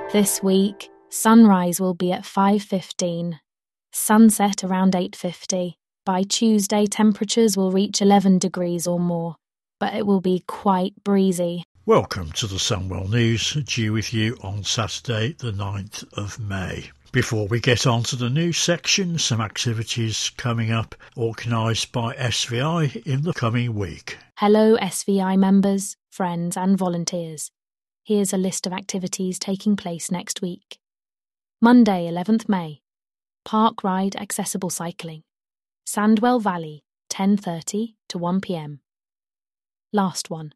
This week, sunrise will be at 5:15, sunset around 8:50. By Tuesday, temperatures will reach 11 degrees or more, but it will be quite breezy. Welcome to the Sunwell News, due with you on Saturday the 9th of May. Before we get on to the news section, some activities coming up organised by SVI in the coming week. Hello SVI members, friends and volunteers. Here's a list of activities taking place next week. Monday, 11th May. Park Ride Accessible Cycling. Sandwell Valley, 10:30 to 1 p.m. Last one.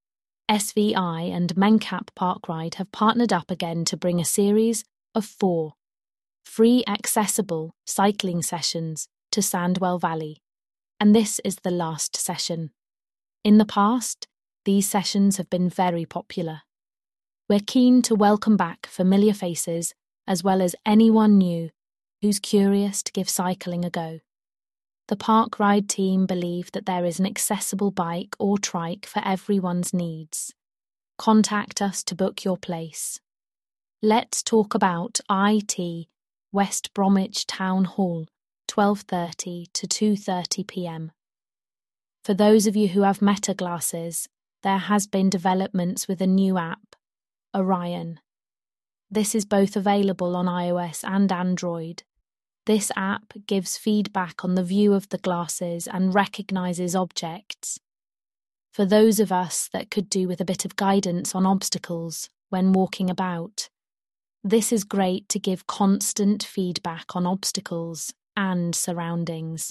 SVI and Mencap Park Ride have partnered up again to bring a series of 4 free accessible cycling sessions to Sandwell Valley, and this is the last session. In the past, these sessions have been very popular. We're keen to welcome back familiar faces as well as anyone new who's curious to give cycling a go. The Park Ride team believe that there is an accessible bike or trike for everyone's needs. Contact us to book your place. Let's talk about IT West Bromwich Town Hall, 12:30 to 2:30 p.m. For those of you who have Meta glasses, there has been developments with a new app, Orion. This is both available on iOS and Android. This app gives feedback on the view of the glasses and recognises objects. For those of us that could do with a bit of guidance on obstacles when walking about, this is great to give constant feedback on obstacles and surroundings.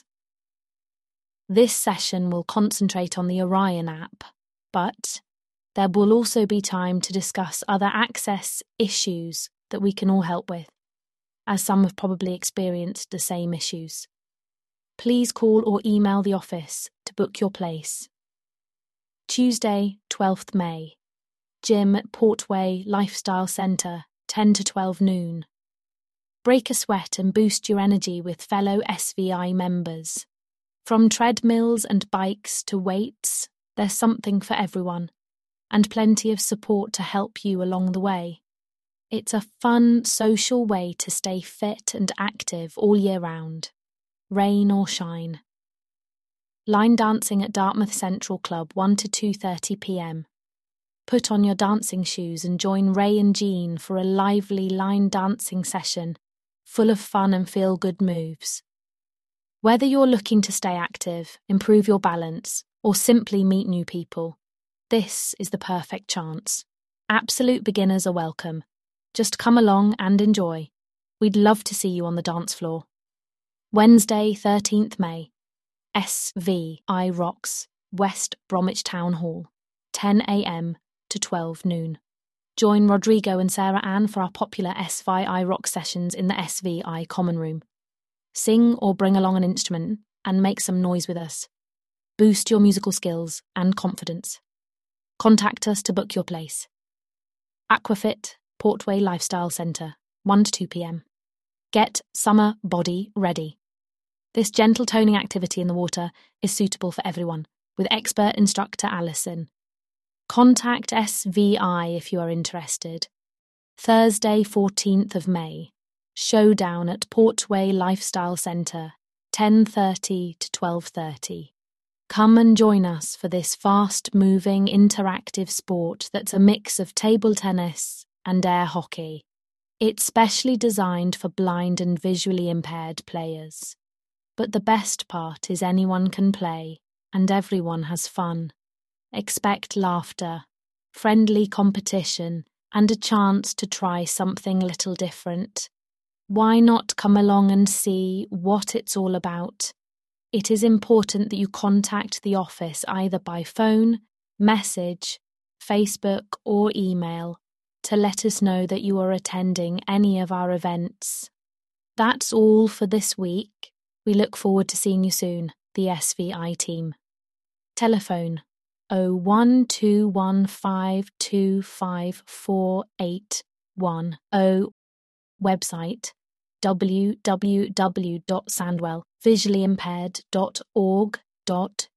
This session will concentrate on the Orion app, but there will also be time to discuss other access issues that we can all help with, as some have probably experienced the same issues. Please call or email the office to book your place. Tuesday, 12th May. Gym at Portway Lifestyle Centre, 10 to 12 noon. Break a sweat and boost your energy with fellow SVI members. From treadmills and bikes to weights, there's something for everyone, and plenty of support to help you along the way. It's a fun, social way to stay fit and active all year round, rain or shine. Line dancing at Dartmouth Central Club, 1 to 2:30 p.m. Put on your dancing shoes and join Ray and Jean for a lively line dancing session full of fun and feel-good moves. Whether you're looking to stay active, improve your balance, or simply meet new people, this is the perfect chance. Absolute beginners are welcome. Just come along and enjoy. We'd love to see you on the dance floor. Wednesday, 13th May. SVI Rocks, West Bromwich Town Hall, 10 a.m. to 12 noon. Join Rodrigo and Sarah Ann for our popular SVI Rock sessions in the SVI Common Room. Sing or bring along an instrument and make some noise with us. Boost your musical skills and confidence. Contact us to book your place. Aquafit, Portway Lifestyle Centre, 1 to 2 p.m. Get summer body ready. This gentle toning activity in the water is suitable for everyone, with expert instructor Alison. Contact SVI if you are interested. Thursday, 14th of May. Showdown at Portway Lifestyle Centre, 10:30 to 12:30. Come and join us for this fast-moving, interactive sport that's a mix of table tennis and air hockey. It's specially designed for blind and visually impaired players. But the best part is anyone can play, and everyone has fun. Expect laughter, friendly competition, and a chance to try something little different. Why not come along and see what it's all about? It is important that you contact the office either by phone, message, Facebook, or email to let us know that you are attending any of our events. That's all for this week. We look forward to seeing you soon, the SVI team. Telephone 01215254810. Website www.sandwellvisuallyimpaired.org.uk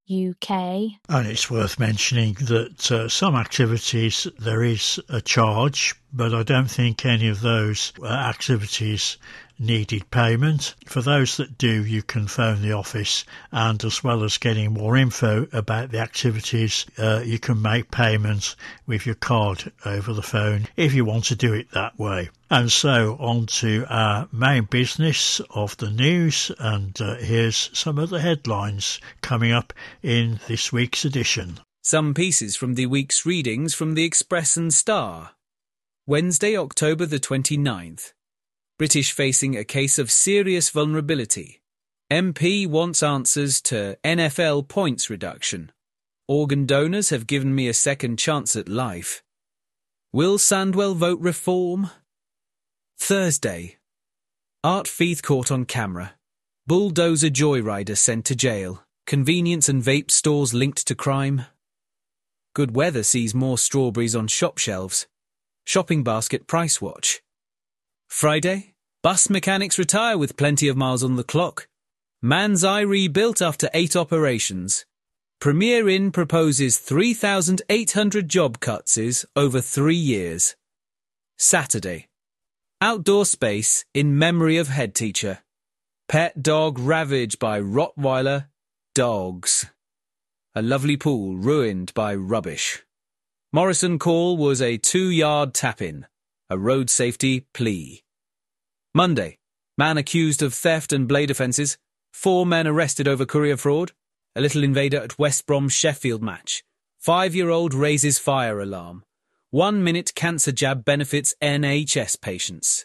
UK. And it's worth mentioning that some activities there is a charge, but I don't think any of those activities needed payment. For those that do, you can phone the office, and as well as getting more info about the activities, you can make payments with your card over the phone if you want to do it that way. And so on to our main business of the news, and here's some of the headlines coming up in this week's edition. Some pieces from the week's readings from the Express and Star. Wednesday, October the 29th. British facing a case of serious vulnerability. MP wants answers to NFL points reduction. Organ donors have given me a second chance at life. Will Sandwell vote reform? Thursday. Art Feith caught on camera. Bulldozer joyrider sent to jail. Convenience and vape stores linked to crime. Good weather sees more strawberries on shop shelves. Shopping basket price watch. Friday. Bus mechanics retire with plenty of miles on the clock. Man's Eye rebuilt after 8 operations. Premier Inn proposes 3,800 job cuts over 3 years. Saturday. Outdoor space in memory of head teacher. Pet dog ravaged by Rottweiler dogs. A lovely pool ruined by rubbish. Morrison call was a 2-yard tap-in. A road safety plea. Monday. Man accused of theft and blade offences. 4 men arrested over courier fraud. A little invader at West Brom Sheffield match. 5-year-old raises fire alarm. 1-minute cancer jab benefits NHS patients.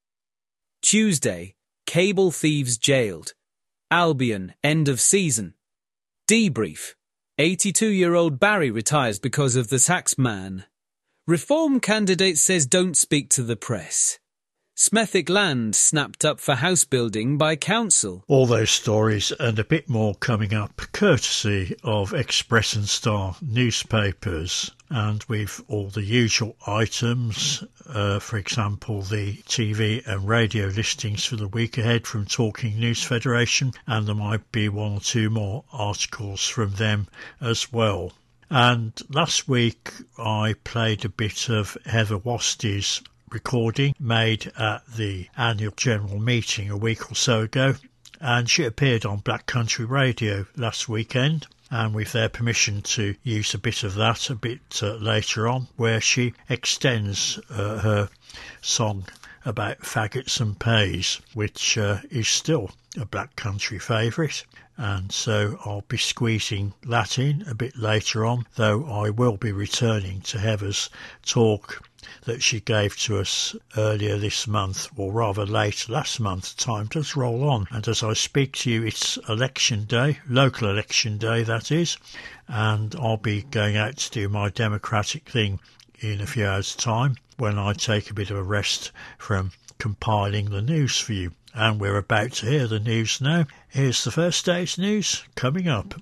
Tuesday. Cable thieves jailed. Albion end of season. Debrief. 82-year-old Barry retires because of the tax man. Reform candidate says don't speak to the press. Smethwick land snapped up for house building by council. All those stories and a bit more coming up courtesy of Express and Star newspapers, and with all the usual items, for example the TV and radio listings for the week ahead from Talking News Federation, and there might be 1 or 2 more articles from them as well. And last week I played a bit of Heather Wastey's recording made at the annual general meeting a week or so ago, and she appeared on Black Country Radio last weekend, and with their permission to use a bit of that a bit later on, where she extends her song about faggots and pays, which is still a Black Country favourite. And so I'll be squeezing that in a bit later on, though I will be returning to Heather's talk that she gave to us earlier this month, or rather late last month. Time does roll on, and as I speak to you it's election day, local election day that is, and I'll be going out to do my democratic thing in a few hours' time when I take a bit of a rest from compiling the news for you. And we're about to hear the news now. Here's the first day's news coming up.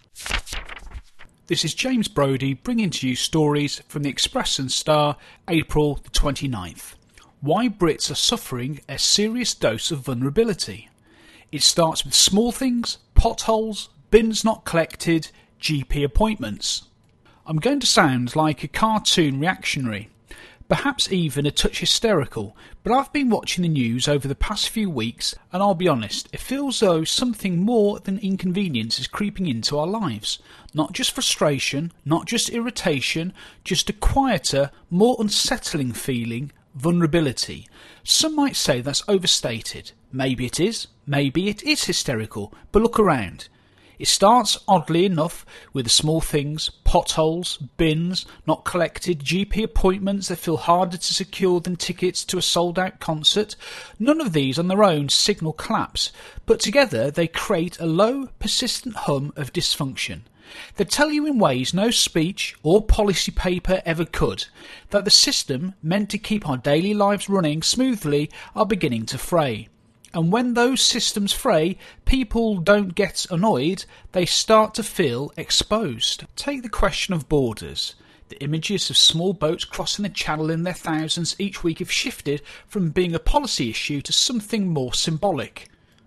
This is James Brodie bringing to you stories from the Express and Star, April the 29th. Why Brits are suffering a serious dose of vulnerability. It starts with small things, potholes, bins not collected, GP appointments. I'm going to sound like a cartoon reactionary, perhaps even a touch hysterical, but I've been watching the news over the past few weeks, and I'll be honest, it feels as though something more than inconvenience is creeping into our lives. Not just frustration, not just irritation, just a quieter, more unsettling feeling, vulnerability. Some might say that's overstated. Maybe it is hysterical, but look around. It starts, oddly enough, with the small things, potholes, bins, not collected, GP appointments that feel harder to secure than tickets to a sold-out concert. None of these on their own signal collapse, but together they create a low, persistent hum of dysfunction. They tell you in ways no speech or policy paper ever could, that the system meant to keep our daily lives running smoothly are beginning to fray. And when those systems fray, people don't get annoyed, they start to feel exposed. Take the question of borders. The images of small boats crossing the channel in their thousands each week have shifted from being a policy issue to something more symbolic.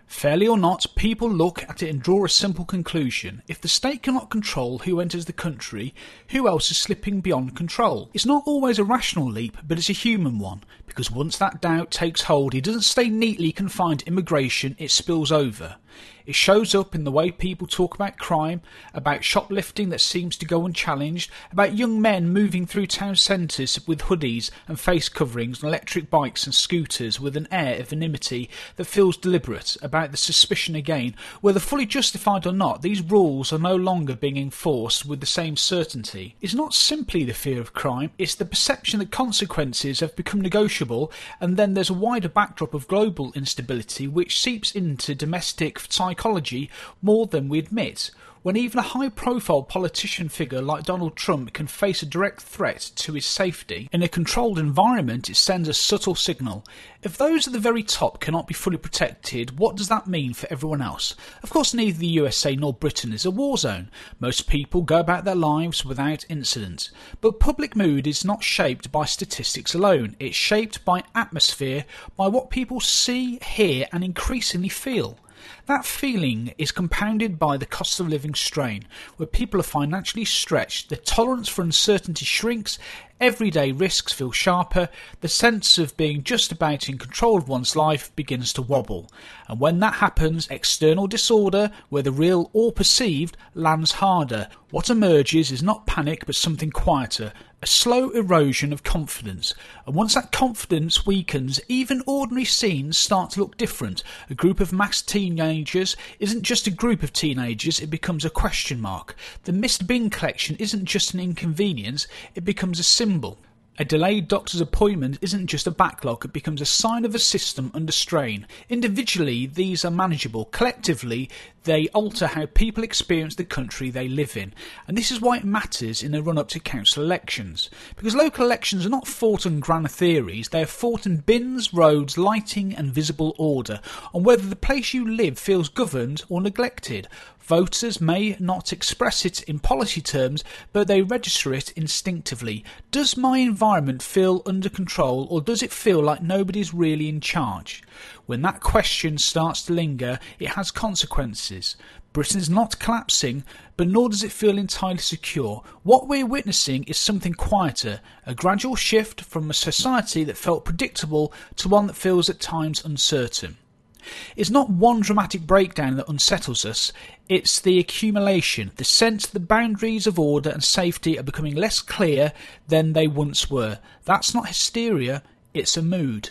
Fairly or not, people look at it and draw a simple conclusion. If the state cannot control who enters the country, who else is slipping beyond control? It's not always a rational leap, but it's a human one, because once that doubt takes hold, it doesn't stay neatly confined to immigration, it spills over. It shows up in the way people talk about crime, about shoplifting that seems to go unchallenged, about young men moving through town centres with hoodies and face coverings and electric bikes and scooters with an air of anonymity that feels deliberate, about the suspicion again, whether fully justified or not, these rules are no longer being enforced with the same certainty. It's not simply the fear of crime, it's the perception that consequences have become negotiable, and then there's a wider backdrop of global instability which seeps into domestic psychology more than we admit. When even a high-profile politician figure like Donald Trump can face a direct threat to his safety, in a controlled environment it sends a subtle signal. If those at the very top cannot be fully protected, what does that mean for everyone else? Of course, neither the USA nor Britain is a war zone. Most people go about their lives without incident. But public mood is not shaped by statistics alone. It's shaped by atmosphere, by what people see, hear and increasingly feel. That feeling is compounded by the cost of living strain, where people are financially stretched, the tolerance for uncertainty shrinks, everyday risks feel sharper, the sense of being just about in control of one's life begins to wobble. And when that happens, external disorder, whether real or perceived, lands harder. What emerges is not panic but something quieter, a slow erosion of confidence. And once that confidence weakens, even ordinary scenes start to look different. A group of mass teenagers isn't just a group of teenagers, it becomes a question mark. The missed bin collection isn't just an inconvenience, it becomes a symbol. A delayed doctor's appointment isn't just a backlog, it becomes a sign of a system under strain. Individually, these are manageable. Collectively, they alter how people experience the country they live in. And this is why it matters in the run-up to council elections. Because local elections are not fought on grand theories, they are fought in bins, roads, lighting and visible order, on whether the place you live feels governed or neglected. Voters may not express it in policy terms, but they register it instinctively. Does my environment feel under control, or does it feel like nobody's really in charge? When that question starts to linger, it has consequences. Britain's not collapsing, but nor does it feel entirely secure. What we're witnessing is something quieter, a gradual shift from a society that felt predictable to one that feels at times uncertain. It's not one dramatic breakdown that unsettles us, it's the accumulation, the sense that the boundaries of order and safety are becoming less clear than they once were. That's not hysteria, it's a mood.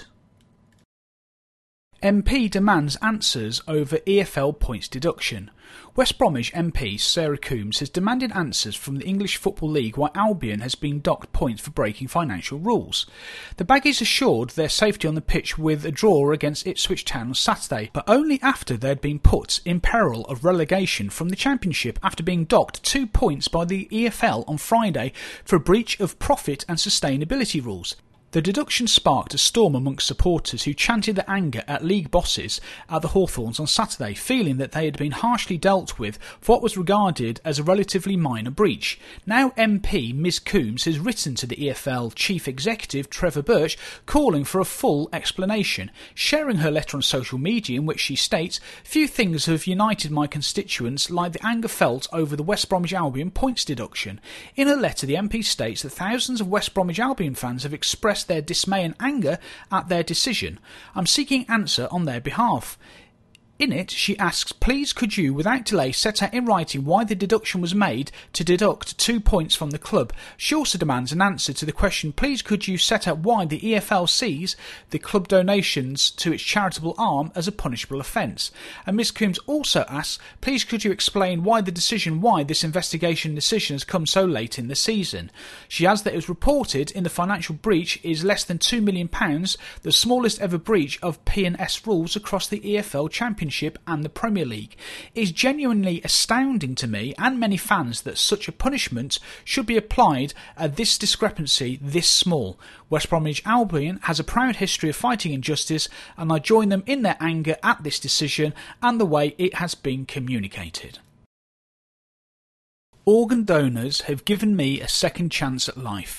MP demands answers over EFL points deduction. West Bromwich MP Sarah Coombs has demanded answers from the English Football League why Albion has been docked points for breaking financial rules. The Baggies assured their safety on the pitch with a draw against Ipswich Town on Saturday, but only after they had been put in peril of relegation from the Championship after being docked 2 points by the EFL on Friday for a breach of profit and sustainability rules. The deduction sparked a storm amongst supporters who chanted their anger at league bosses at the Hawthorns on Saturday, feeling that they had been harshly dealt with for what was regarded as a relatively minor breach. Now MP Ms Coombs has written to the EFL Chief Executive Trevor Birch calling for a full explanation, sharing her letter on social media in which she states, "Few things have united my constituents like the anger felt over the West Bromwich Albion points deduction." In her letter, the MP states that thousands of West Bromwich Albion fans have expressed their dismay and anger at their decision. "I'm seeking answer on their behalf." In it, she asks, please could you, without delay, set out in writing why the deduction was made to deduct 2 points from the club. She also demands an answer to the question, please could you set out why the EFL sees the club donations to its charitable arm as a punishable offence. And Ms Coombs also asks, please could you explain why this investigation decision has come so late in the season. She adds that it was reported in the financial breach is less than £2 million, the smallest ever breach of P&S rules across the EFL Championship and the Premier League. It is genuinely astounding to me and many fans that such a punishment should be applied at this discrepancy this small. West Bromwich Albion has a proud history of fighting injustice, and I join them in their anger at this decision and the way it has been communicated. Organ donors have given me a second chance at life.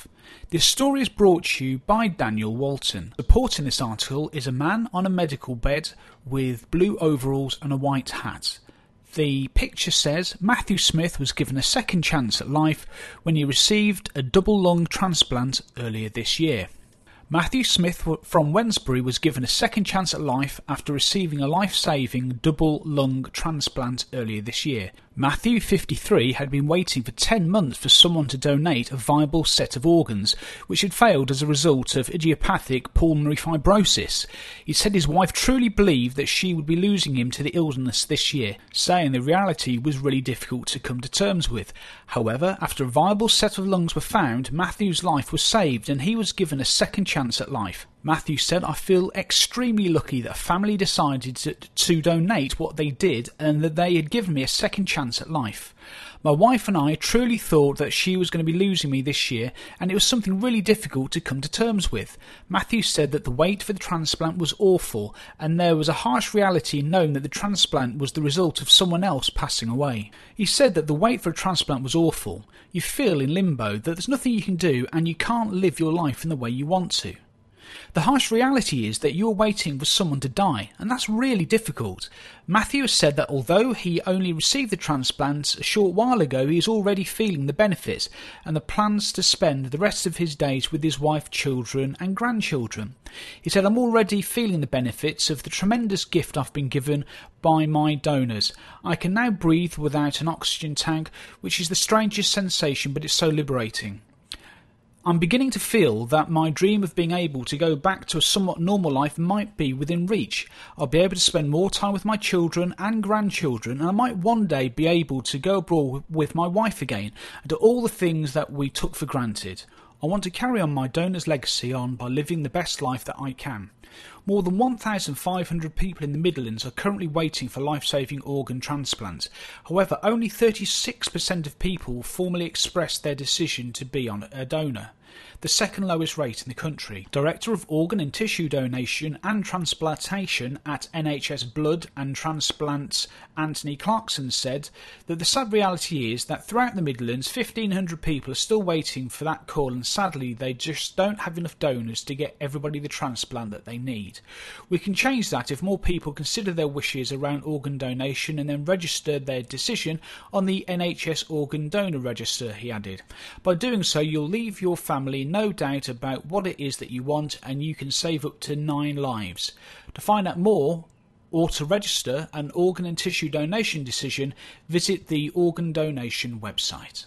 This story is brought to you by Daniel Walton. Supporting this article is a man on a medical bed with blue overalls and a white hat. The picture says Matthew Smith was given a second chance at life when he received a double lung transplant earlier this year. Matthew Smith from Wednesbury was given a second chance at life after receiving a life-saving double lung transplant earlier this year. Matthew, 53, had been waiting for 10 months for someone to donate a viable set of organs, which had failed as a result of idiopathic pulmonary fibrosis. He said his wife truly believed that she would be losing him to the illness this year, saying the reality was really difficult to come to terms with. However, after a viable set of lungs were found, Matthew's life was saved and he was given a second chance at life. Matthew said, "I feel extremely lucky that a family decided to donate what they did and that they had given me a second chance at life. My wife and I truly thought that she was going to be losing me this year, and it was something really difficult to come to terms with." Matthew said that the wait for the transplant was awful, and there was a harsh reality in knowing that the transplant was the result of someone else passing away. He said that the wait for a transplant was awful. You feel in limbo, that there's nothing you can do, and you can't live your life in the way you want to. The harsh reality is that you're waiting for someone to die, and that's really difficult. Matthew has said that although he only received the transplant a short while ago, he is already feeling the benefits and the plans to spend the rest of his days with his wife, children and grandchildren. He said, "I'm already feeling the benefits of the tremendous gift I've been given by my donors. I can now breathe without an oxygen tank, which is the strangest sensation, but it's so liberating. I'm beginning to feel that my dream of being able to go back to a somewhat normal life might be within reach. I'll be able to spend more time with my children and grandchildren, and I might one day be able to go abroad with my wife again and do all the things that we took for granted. I want to carry on my donor's legacy on by living the best life that I can." More than 1,500 people in the Midlands are currently waiting for life-saving organ transplants. However, only 36% of people formally expressed their decision to be on a donor, the second lowest rate in the country. Director of Organ and Tissue Donation and Transplantation at NHS Blood and Transplants, Anthony Clarkson, said that the sad reality is that throughout the Midlands, 1,500 people are still waiting for that call, and sadly they just don't have enough donors to get everybody the transplant that they need. We can change that if more people consider their wishes around organ donation and then register their decision on the NHS Organ Donor Register, he added. By doing so, you'll leave your family no doubt about what it is that you want, and you can save up to 9 lives. To find out more or to register an organ and tissue donation decision, visit the organ donation website.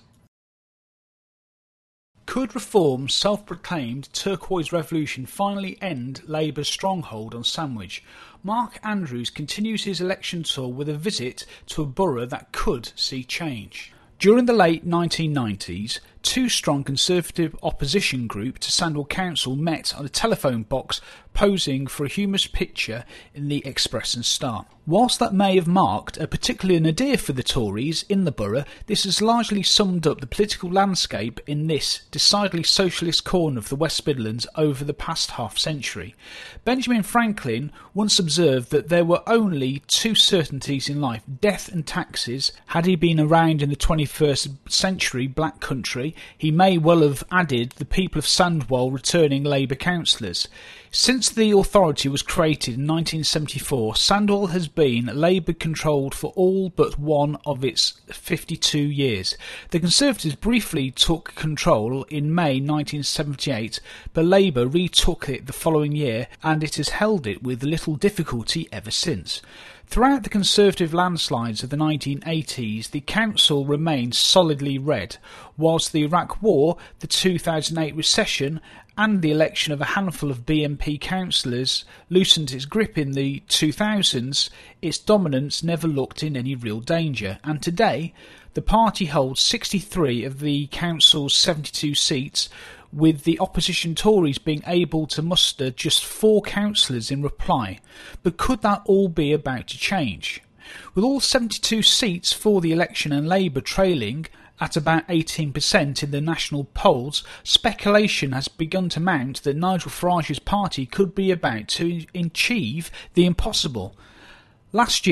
Could Reform's self-proclaimed turquoise revolution finally end Labour's stronghold on Sandwich? Mark Andrews continues his election tour with a visit to a borough that could see change. During the late 1990s, two strong Conservative opposition group to Sandwell Council met on a telephone box posing for a humorous picture in the Express and Star. Whilst that may have marked a particular nadir for the Tories in the borough, this has largely summed up the political landscape in this decidedly socialist corner of the West Midlands over the past half-century. Benjamin Franklin once observed that there were only two certainties in life, death and taxes. Had he been around in the 21st century Black Country, he may well have added the people of Sandwell returning Labour councillors. Since the authority was created in 1974, Sandwell has been Labour-controlled for all but one of its 52 years. The Conservatives briefly took control in May 1978, but Labour retook it the following year, and it has held it with little difficulty ever since. Throughout the Conservative landslides of the 1980s, the council remained solidly red, whilst the Iraq War, the 2008 recession and the election of a handful of BNP councillors loosened its grip in the 2000s, its dominance never looked in any real danger, and today the party holds 63 of the council's 72 seats, with the opposition Tories being able to muster just 4 councillors in reply. But could that all be about to change? With all 72 seats for the election and Labour trailing at about 18% in the national polls, speculation has begun to mount that Nigel Farage's party could be about to achieve the impossible. Last year,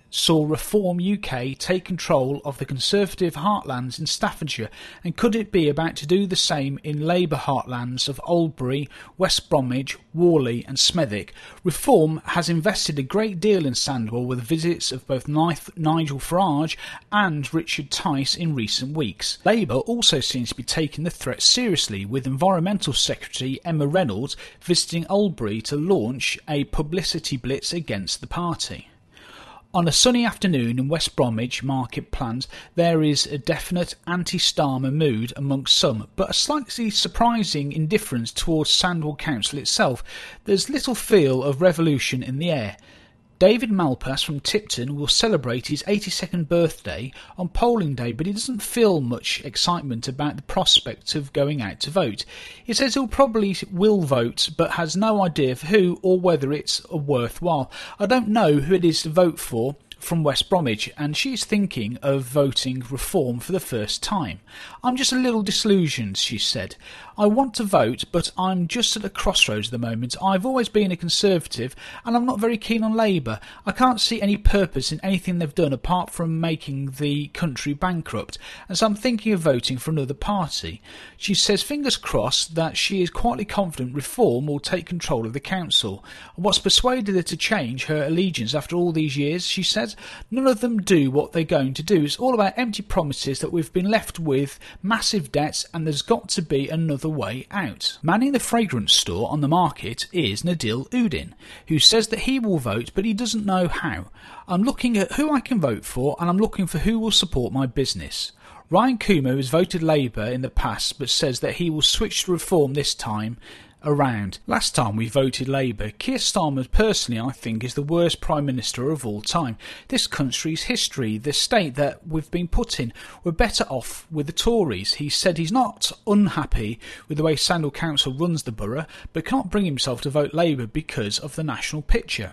saw Reform UK take control of the Conservative heartlands in Staffordshire, and could it be about to do the same in Labour heartlands of Oldbury, West Bromwich, Worley and Smethwick? Reform has invested a great deal in Sandwell, with visits of both Nigel Farage and Richard Tice in recent weeks. Labour also seems to be taking the threat seriously, with Environmental Secretary Emma Reynolds visiting Oldbury to launch a publicity blitz against the party. On a sunny afternoon in West Bromwich market plans, there is a definite anti-Starmer mood amongst some, but a slightly surprising indifference towards Sandwell Council itself. There's little feel of revolution in the air. David Malpass from Tipton will celebrate his 82nd birthday on polling day, but he doesn't feel much excitement about the prospect of going out to vote. He says he'll probably will vote, but has no idea for who or whether it's worthwhile. I don't know who it is to vote for from West Bromwich, and she's thinking of voting Reform for the first time. I'm just a little disillusioned, she said. I want to vote, but I'm just at a crossroads at the moment. I've always been a Conservative, and I'm not very keen on Labour. I can't see any purpose in anything they've done apart from making the country bankrupt, and so I'm thinking of voting for another party. She says fingers crossed that she is quietly confident Reform will take control of the council. What's persuaded her to change her allegiance after all these years, she says? None of them do what they're going to do. It's all about empty promises that we've been left with, massive debts, and there's got to be another way out. Manning the fragrance store on the market is Nadil Udin, who says that he will vote, but he doesn't know how. I'm looking at who I can vote for, and I'm looking for who will support my business. Ryan Coomer has voted Labour in the past, but says that he will switch to Reform this time around. Last time we voted Labour, Keir Starmer personally I think is the worst Prime Minister of all time. This country's history, the state that we've been put in, we're better off with the Tories. He said he's not unhappy with the way Sandwell Council runs the borough, but can't bring himself to vote Labour because of the national picture.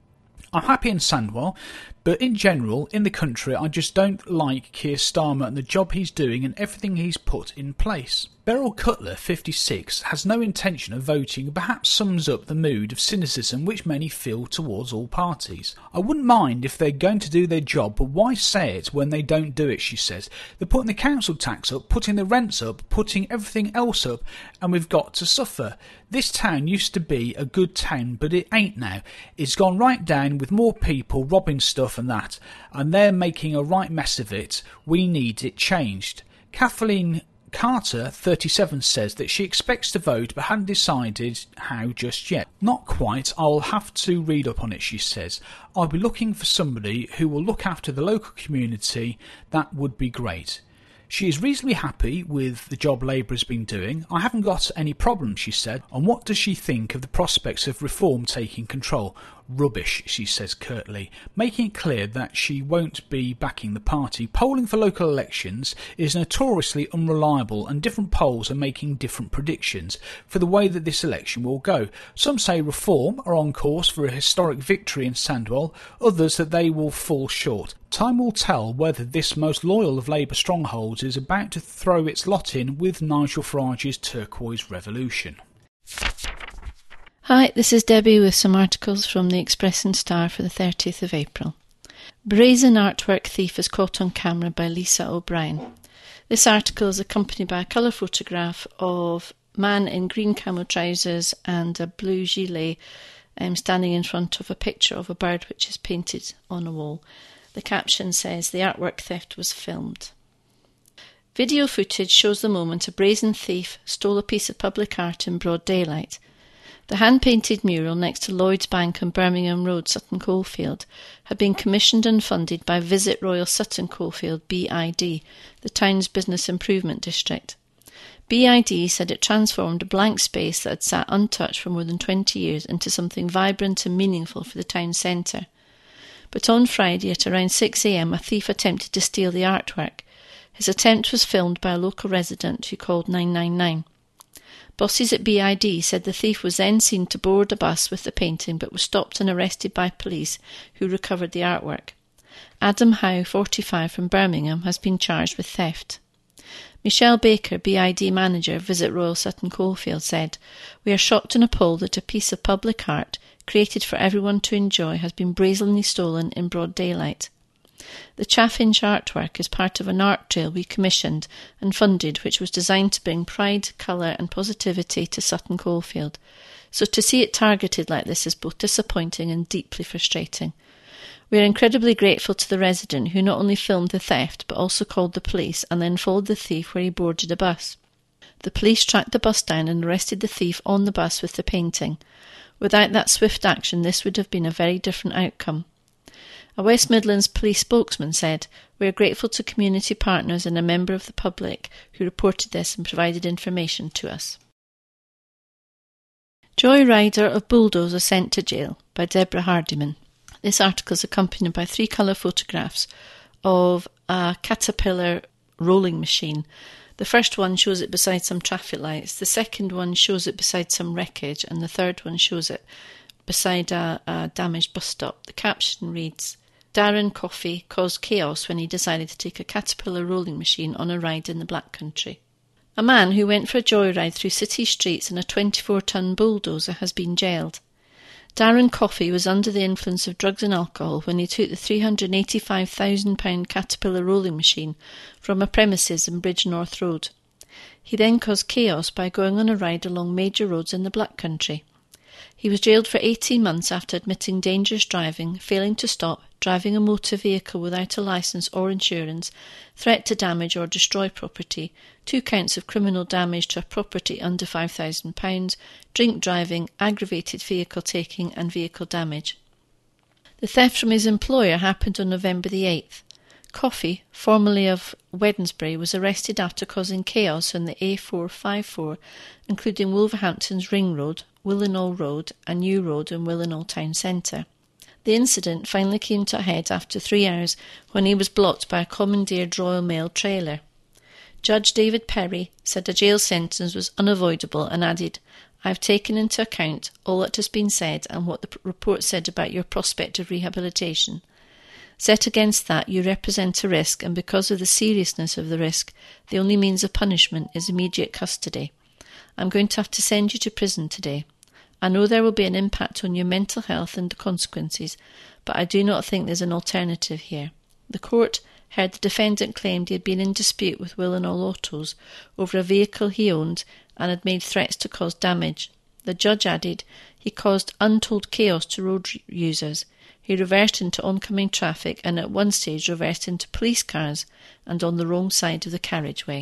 I'm happy in Sandwell, but in general, in the country, I just don't like Keir Starmer and the job he's doing and everything he's put in place. Beryl Cutler, 56, has no intention of voting and perhaps sums up the mood of cynicism which many feel towards all parties. I wouldn't mind if they're going to do their job, but why say it when they don't do it, she says. They're putting the council tax up, putting the rents up, putting everything else up, and we've got to suffer. This town used to be a good town, but it ain't now. It's gone right down with more people robbing stuff and that, and they're making a right mess of it. We need it changed. Kathleen Carter, 37, says that she expects to vote but hadn't decided how just yet. Not quite, I'll have to read up on it, she says. I'll be looking for somebody who will look after the local community. That would be great. She is reasonably happy with the job Labour has been doing. I haven't got any problems, she said. And what does she think of the prospects of Reform taking control? Rubbish, she says curtly, making it clear that she won't be backing the party. Polling for local elections is notoriously unreliable, and different polls are making different predictions for the way that this election will go. Some say Reform are on course for a historic victory in Sandwell, others that they will fall short. Time will tell whether this most loyal of Labour strongholds is about to throw its lot in with Nigel Farage's turquoise revolution. Hi, this is Debbie with some articles from the Express and Star for the 30th of April. Brazen artwork thief is caught on camera by Lisa O'Brien. This article is accompanied by a colour photograph of man in green camo trousers and a blue gilet standing in front of a picture of a bird which is painted on a wall. The caption says, "The artwork theft was filmed." Video footage shows the moment a brazen thief stole a piece of public art in broad daylight. The hand-painted mural next to Lloyd's Bank on Birmingham Road, Sutton Coldfield, had been commissioned and funded by Visit Royal Sutton Coldfield, BID, the town's business improvement district. BID said it transformed a blank space that had sat untouched for more than 20 years into something vibrant and meaningful for the town centre. But on Friday at around 6 a.m, a thief attempted to steal the artwork. His attempt was filmed by a local resident who called 999. Bosses at BID said the thief was then seen to board a bus with the painting but was stopped and arrested by police, who recovered the artwork. Adam Howe, 45, from Birmingham, has been charged with theft. Michelle Baker, BID manager, Visit Royal Sutton Coldfield, said, "We are shocked and appalled that a piece of public art, created for everyone to enjoy, has been brazenly stolen in broad daylight." The Chaffinch artwork is part of an art trail we commissioned and funded, which was designed to bring pride, colour and positivity to Sutton Coldfield. So to see it targeted like this is both disappointing and deeply frustrating. We are incredibly grateful to the resident who not only filmed the theft but also called the police and then followed the thief where he boarded a bus. The police tracked the bus down and arrested the thief on the bus with the painting. Without that swift action, this would have been a very different outcome. A West Midlands police spokesman said, "We are grateful to community partners and a member of the public who reported this and provided information to us." Joyrider of Bulldozer Sent to Jail by Deborah Hardiman. This article is accompanied by 3 colour photographs of a Caterpillar rolling machine. The first one shows it beside some traffic lights, the second one shows it beside some wreckage, and the third one shows it beside a damaged bus stop. The caption reads, "Darren Coffey caused chaos when he decided to take a Caterpillar rolling machine on a ride in the Black Country." A man who went for a joyride through city streets in a 24-ton bulldozer has been jailed. Darren Coffey was under the influence of drugs and alcohol when he took the £385,000 Caterpillar rolling machine from a premises in Bridge North Road. He then caused chaos by going on a ride along major roads in the Black Country. He was jailed for 18 months after admitting dangerous driving, failing to stop, driving a motor vehicle without a licence or insurance, threat to damage or destroy property, 2 counts of criminal damage to a property under £5,000, drink driving, aggravated vehicle taking and vehicle damage. The theft from his employer happened on November the 8th. Coffey, formerly of Wednesbury, was arrested after causing chaos on the A454, including Wolverhampton's Ring Road, Willenhall Road and New Road in Willenhall Town Centre. The incident finally came to a head after 3 hours when he was blocked by a commandeered Royal Mail trailer. Judge David Perry said a jail sentence was unavoidable and added, "I have taken into account all that has been said and what the report said about your prospect of rehabilitation. Set against that, you represent a risk, and because of the seriousness of the risk, the only means of punishment is immediate custody. I'm going to have to send you to prison today. I know there will be an impact on your mental health and the consequences, but I do not think there's an alternative here." The court heard the defendant claimed he had been in dispute with Willenhall Autos over a vehicle he owned and had made threats to cause damage. The judge added he caused untold chaos to road users. He reversed into oncoming traffic and at one stage reversed into police cars and on the wrong side of the carriageway.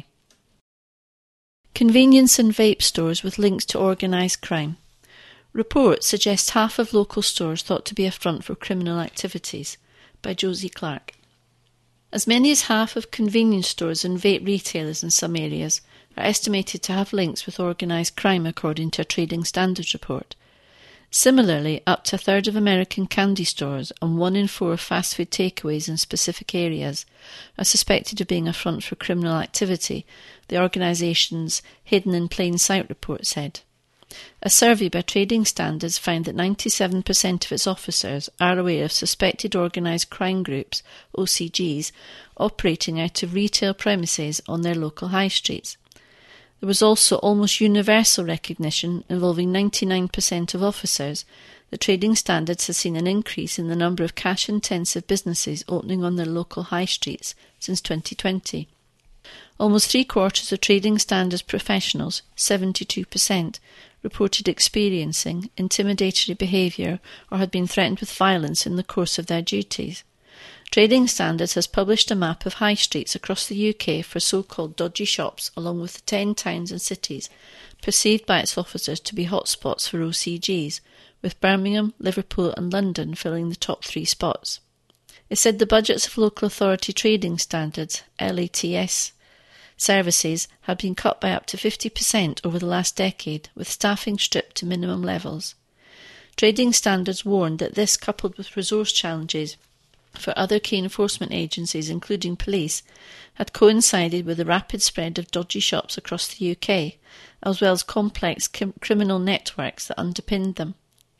Convenience and vape stores with links to organised crime. Report suggests half of local stores thought to be a front for criminal activities, by Josie Clark. As many as half of convenience stores and vape retailers in some areas are estimated to have links with organised crime, according to a Trading Standards report. Similarly, up to a third of American candy stores and 1 in 4 fast food takeaways in specific areas are suspected of being a front for criminal activity, the organisation's Hidden in Plain Sight report said. A survey by Trading Standards found that 97% of its officers are aware of suspected organised crime groups, OCGs, operating out of retail premises on their local high streets. There was also almost universal recognition involving 99% of officers that Trading Standards has seen an increase in the number of cash-intensive businesses opening on their local high streets since 2020. Almost 3/4 of Trading Standards professionals, 72%, reported experiencing intimidatory behaviour or had been threatened with violence in the course of their duties. Trading Standards has published a map of high streets across the UK for so-called dodgy shops, along with the 10 towns and cities perceived by its officers to be hotspots for OCGs, with Birmingham, Liverpool and London filling the top 3 spots. It said the budgets of local authority Trading Standards, LATS, services have been cut by up to 50% over the last decade, with staffing stripped to minimum levels. Trading Standards warned that this, coupled with resource challenges for other key enforcement agencies, including police, had coincided with the rapid spread of dodgy shops across the UK, as well as complex criminal networks that underpinned them.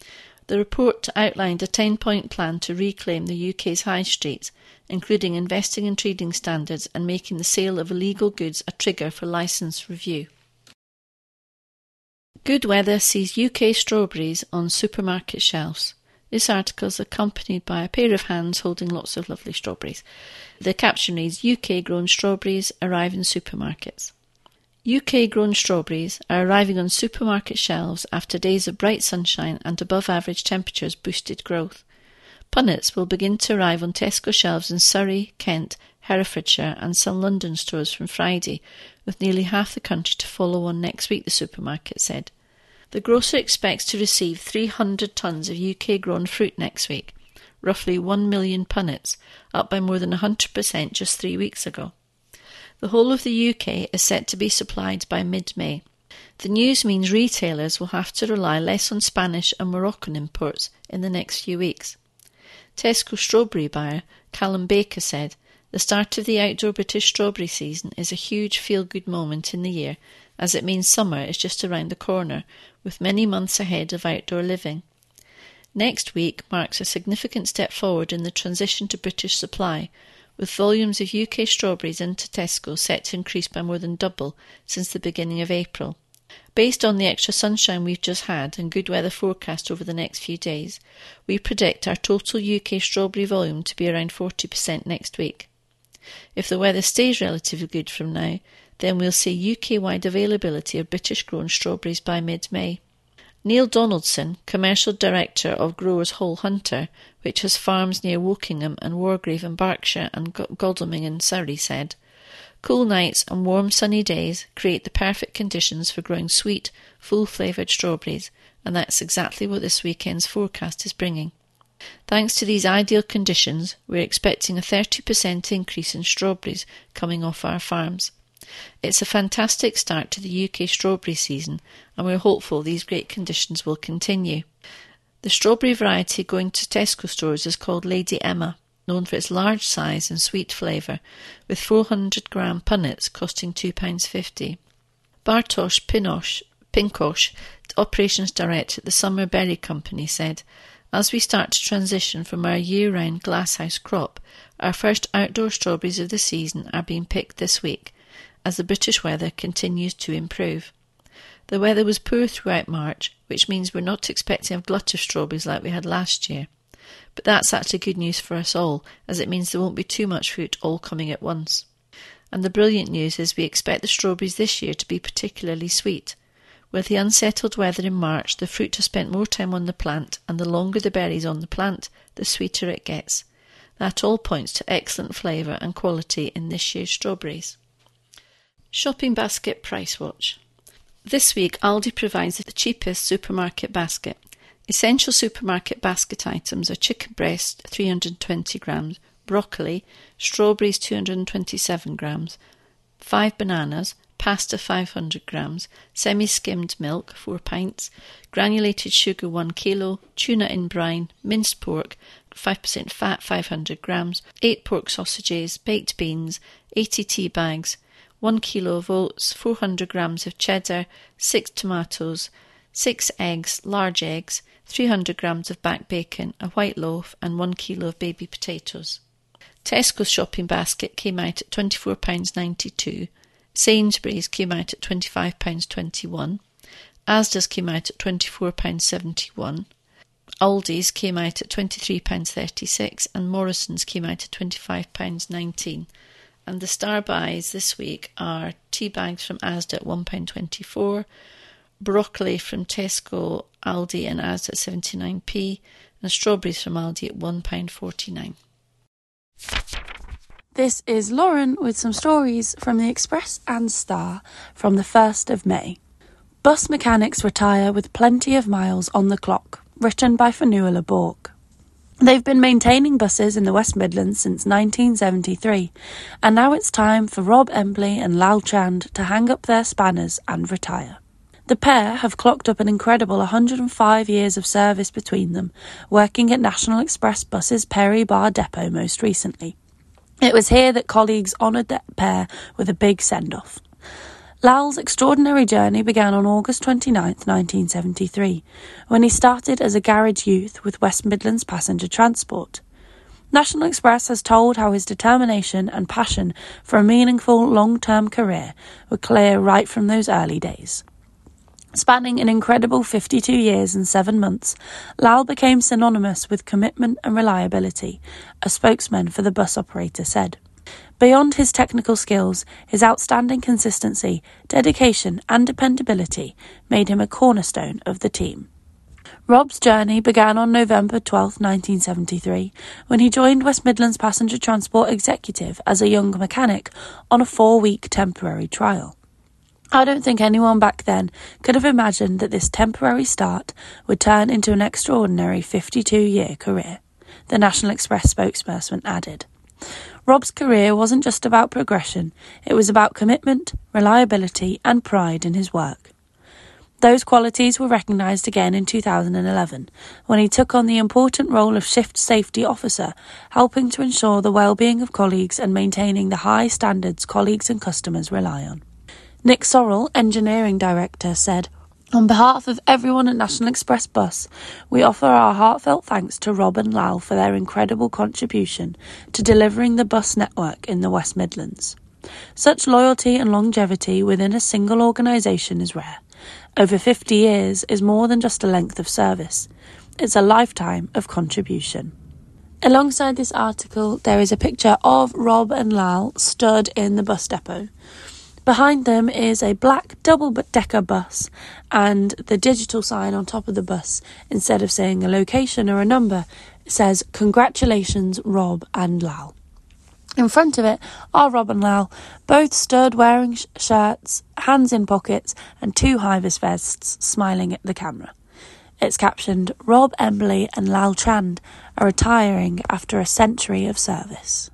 The report outlined a 10-point plan to reclaim the UK's high streets, including investing in trading standards and making the sale of illegal goods a trigger for licence review. Good weather sees UK strawberries on supermarket shelves. This article is accompanied by a pair of hands holding lots of lovely strawberries. The caption reads, UK-grown strawberries arrive in supermarkets. UK-grown strawberries are arriving on supermarket shelves after days of bright sunshine and above-average temperatures boosted growth. Punnets will begin to arrive on Tesco shelves in Surrey, Kent, Herefordshire and some London stores from Friday, with nearly half the country to follow on next week, the supermarket said. The grocer expects to receive 300 tonnes of UK-grown fruit next week, roughly 1 million punnets, up by more than 100% just 3 weeks ago. The whole of the UK is set to be supplied by mid-May. The news means retailers will have to rely less on Spanish and Moroccan imports in the next few weeks. Tesco strawberry buyer Callum Baker said, "The start of the outdoor British strawberry season is a huge feel-good moment in the year, as it means summer is just around the corner, with many months ahead of outdoor living. Next week marks a significant step forward in the transition to British supply, with volumes of UK strawberries into Tesco set to increase by more than double since the beginning of April. Based on the extra sunshine we've just had and good weather forecast over the next few days, we predict our total UK strawberry volume to be around 40% next week. If the weather stays relatively good from now, then we'll see UK-wide availability of British-grown strawberries by mid-May." Neil Donaldson, Commercial Director of Growers Hall Hunter, which has farms near Wokingham and Wargrave in Berkshire and Godalming in Surrey, said, "Cool nights and warm sunny days create the perfect conditions for growing sweet, full-flavoured strawberries, and that's exactly what this weekend's forecast is bringing. Thanks to these ideal conditions, we're expecting a 30% increase in strawberries coming off our farms. It's a fantastic start to the UK strawberry season, and we're hopeful these great conditions will continue." The strawberry variety going to Tesco stores is called Lady Emma, known for its large size and sweet flavour, with 400-gram punnets costing £2.50. Bartosz Pinkosz, Operations Director at the Summer Berry Company, said, "As we start to transition from our year-round glasshouse crop, our first outdoor strawberries of the season are being picked this week, as the British weather continues to improve. The weather was poor throughout March, which means we're not expecting a glut of strawberries like we had last year. But that's actually good news for us all, as it means there won't be too much fruit all coming at once. And the brilliant news is we expect the strawberries this year to be particularly sweet. With the unsettled weather in March, the fruit has spent more time on the plant, and the longer the berries on the plant, the sweeter it gets. That all points to excellent flavour and quality in this year's strawberries." Shopping Basket Price Watch. This week Aldi provides the cheapest supermarket basket. Essential supermarket basket items are chicken breast 320 grams, broccoli, strawberries 227 grams, 5 bananas, pasta 500 grams, semi-skimmed milk 4 pints, granulated sugar 1 kilo, tuna in brine, minced pork 5% fat 500 grams, 8 pork sausages, baked beans, 80 tea bags, 1 kilo of oats, 400 grams of cheddar, 6 tomatoes, 6 eggs, large eggs, 300 grams of back bacon, a white loaf and 1 kilo of baby potatoes. Tesco's shopping basket came out at £24.92, Sainsbury's came out at £25.21, Asda's came out at £24.71, Aldi's came out at £23.36 and Morrison's came out at £25.19. And the star buys this week are tea bags from Asda at £1.24, broccoli from Tesco, Aldi and Asda at 79p, and strawberries from Aldi at £1.49. This is Lauren with some stories from the Express and Star from the 1st of May. Bus mechanics retire with plenty of miles on the clock, written by Fionnuala Bork. They've been maintaining buses in the West Midlands since 1973, and now it's time for Rob Embley and Lal Chand to hang up their spanners and retire. The pair have clocked up an incredible 105 years of service between them, working at National Express Buses Perry Bar Depot most recently. It was here that colleagues honoured the pair with a big send-off. Lal's extraordinary journey began on August 29, 1973, when he started as a garage youth with West Midlands Passenger Transport. National Express has told how his determination and passion for a meaningful long-term career were clear right from those early days. Spanning an incredible 52 years and 7 months, Lal became synonymous with commitment and reliability, a spokesman for the bus operator said. Beyond his technical skills, his outstanding consistency, dedication and dependability made him a cornerstone of the team. Rob's journey began on November 12, 1973, when he joined West Midlands Passenger Transport Executive as a young mechanic on a 4-week temporary trial. I don't think anyone back then could have imagined that this temporary start would turn into an extraordinary 52-year career, the National Express spokesperson added. Rob's career wasn't just about progression, it was about commitment, reliability and pride in his work. Those qualities were recognised again in 2011, when he took on the important role of Shift Safety Officer, helping to ensure the well-being of colleagues and maintaining the high standards colleagues and customers rely on. Nick Sorrell, Engineering Director, said, "On behalf of everyone at National Express Bus, we offer our heartfelt thanks to Rob and Lal for their incredible contribution to delivering the bus network in the West Midlands. Such loyalty and longevity within a single organisation is rare. Over 50 years is more than just a length of service. It's a lifetime of contribution." Alongside this article, there is a picture of Rob and Lal stood in the bus depot. Behind them is a black double-decker bus, and the digital sign on top of the bus, instead of saying a location or a number, says, "Congratulations, Rob and Lal." In front of it are Rob and Lal, both stood wearing shirts, hands in pockets, and 2 high-vis vests, smiling at the camera. It's captioned, "Rob Embley and Lal Chand are retiring after a century of service."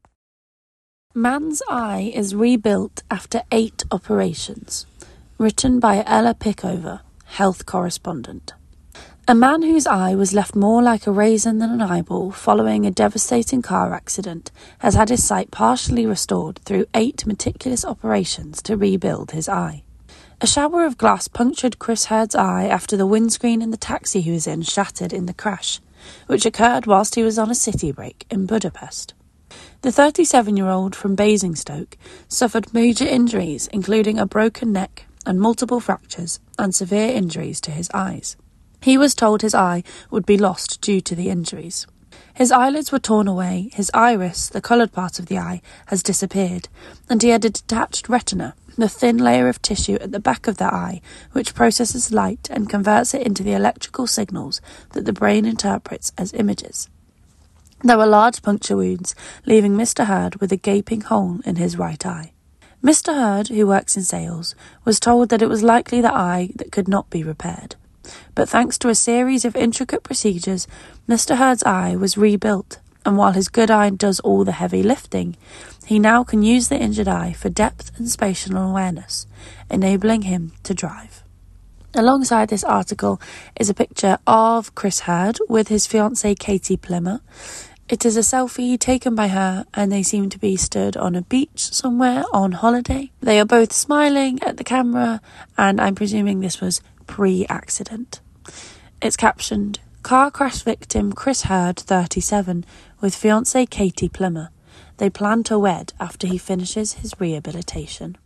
Man's eye is rebuilt after 8 operations. Written by Ella Pickover, health correspondent. A man whose eye was left more like a raisin than an eyeball following a devastating car accident has had his sight partially restored through 8 meticulous operations to rebuild his eye. A shower of glass punctured Chris Hurd's eye after the windscreen in the taxi he was in shattered in the crash, which occurred whilst he was on a city break in Budapest. The 37-year-old from Basingstoke suffered major injuries, including a broken neck and multiple fractures and severe injuries to his eyes. He was told his eye would be lost due to the injuries. His eyelids were torn away, his iris, the coloured part of the eye, has disappeared, and he had a detached retina, the thin layer of tissue at the back of the eye, which processes light and converts it into the electrical signals that the brain interprets as images. There were large puncture wounds, leaving Mr. Hurd with a gaping hole in his right eye. Mr. Hurd, who works in sales, was told that it was likely the eye that could not be repaired. But thanks to a series of intricate procedures, Mr. Hurd's eye was rebuilt, and while his good eye does all the heavy lifting, he now can use the injured eye for depth and spatial awareness, enabling him to drive. Alongside this article is a picture of Chris Hurd with his fiancée Katie Plimmer. It is a selfie taken by her, and they seem to be stood on a beach somewhere on holiday. They are both smiling at the camera, and I'm presuming this was pre-accident. It's captioned, "Car crash victim Chris Hurd, 37, with fiancée Katie Plimmer. They plan to wed after he finishes his rehabilitation."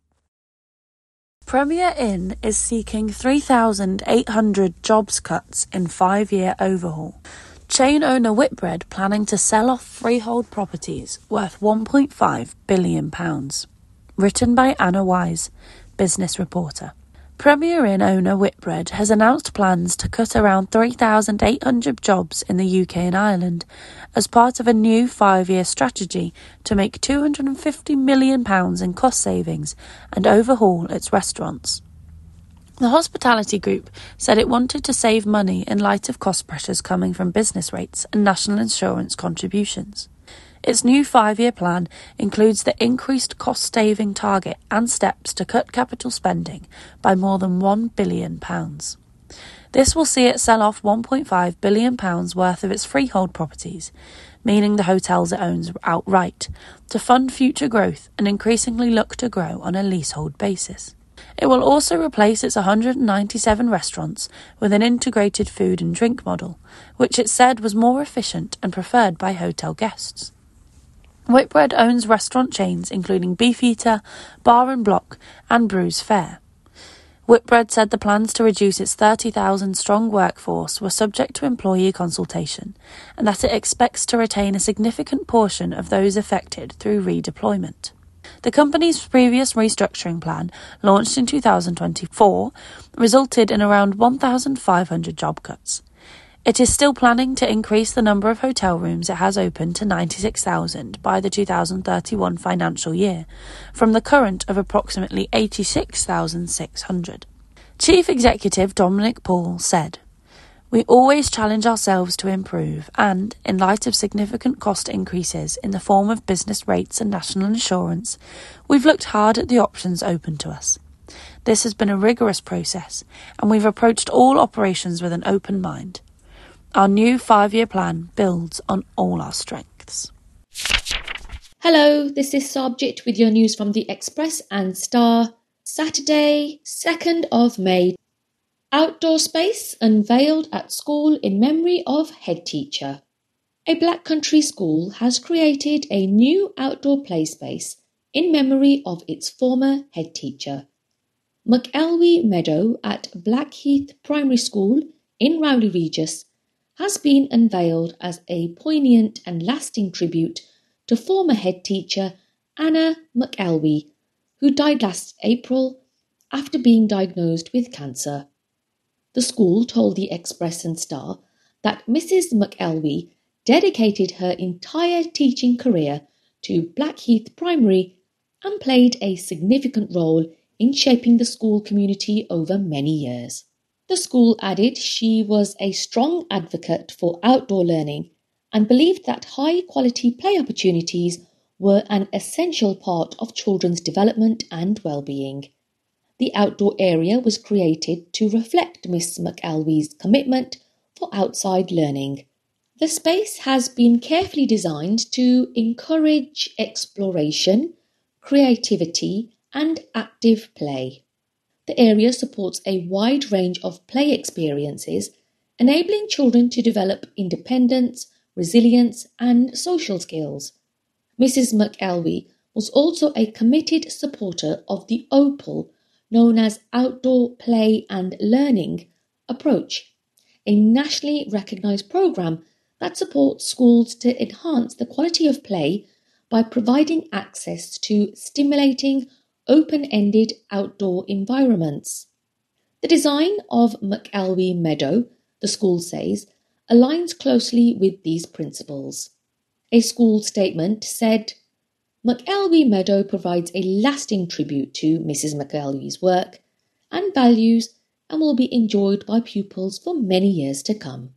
Premier Inn is seeking 3,800 jobs cuts in 5-year overhaul. Chain owner Whitbread planning to sell off freehold properties worth £1.5 billion. Written by Anna Wise, Business Reporter. Premier Inn owner Whitbread has announced plans to cut around 3,800 jobs in the UK and Ireland as part of a new 5-year strategy to make £250 million in cost savings and overhaul its restaurants. The hospitality group said it wanted to save money in light of cost pressures coming from business rates and national insurance contributions. Its new 5-year plan includes the increased cost-saving target and steps to cut capital spending by more than £1 billion. This will see it sell off £1.5 billion worth of its freehold properties, meaning the hotels it owns outright, to fund future growth and increasingly look to grow on a leasehold basis. It will also replace its 197 restaurants with an integrated food and drink model, which it said was more efficient and preferred by hotel guests. Whitbread owns restaurant chains including Beefeater, Bar and Block and Brews Fair. Whitbread said the plans to reduce its 30,000-strong workforce were subject to employee consultation, and that it expects to retain a significant portion of those affected through redeployment. The company's previous restructuring plan, launched in 2024, resulted in around 1,500 job cuts. It is still planning to increase the number of hotel rooms it has open to 96,000 by the 2031 financial year, from the current of approximately 86,600. Chief Executive Dominic Paul said, "We always challenge ourselves to improve and, in light of significant cost increases in the form of business rates and national insurance, we've looked hard at the options open to us. This has been a rigorous process, and we've approached all operations with an open mind. Our new 5-year plan builds on all our strengths." Hello, this is Subject with your news from the Express and Star. Saturday, 2nd of May. Outdoor space unveiled at school in memory of head teacher. A Black Country school has created a new outdoor play space in memory of its former head teacher. McElwee Meadow at Blackheath Primary School in Rowley Regis has been unveiled as a poignant and lasting tribute to former head teacher Anna McElwee, who died last April after being diagnosed with cancer. The school told the Express and Star that Mrs. McElwee dedicated her entire teaching career to Blackheath Primary and played a significant role in shaping the school community over many years. The school added she was a strong advocate for outdoor learning and believed that high-quality play opportunities were an essential part of children's development and well-being. The outdoor area was created to reflect Miss McElwee's commitment for outside learning. The space has been carefully designed to encourage exploration, creativity, and active play. The area supports a wide range of play experiences, enabling children to develop independence, resilience, and social skills. Mrs. McElwee was also a committed supporter of the OPAL, known as Outdoor Play and Learning approach, a nationally recognised programme that supports schools to enhance the quality of play by providing access to stimulating, open-ended outdoor environments. The design of McElwee Meadow, the school says, aligns closely with these principles. A school statement said, "McElwee Meadow provides a lasting tribute to Mrs. McElwee's work and values and will be enjoyed by pupils for many years to come."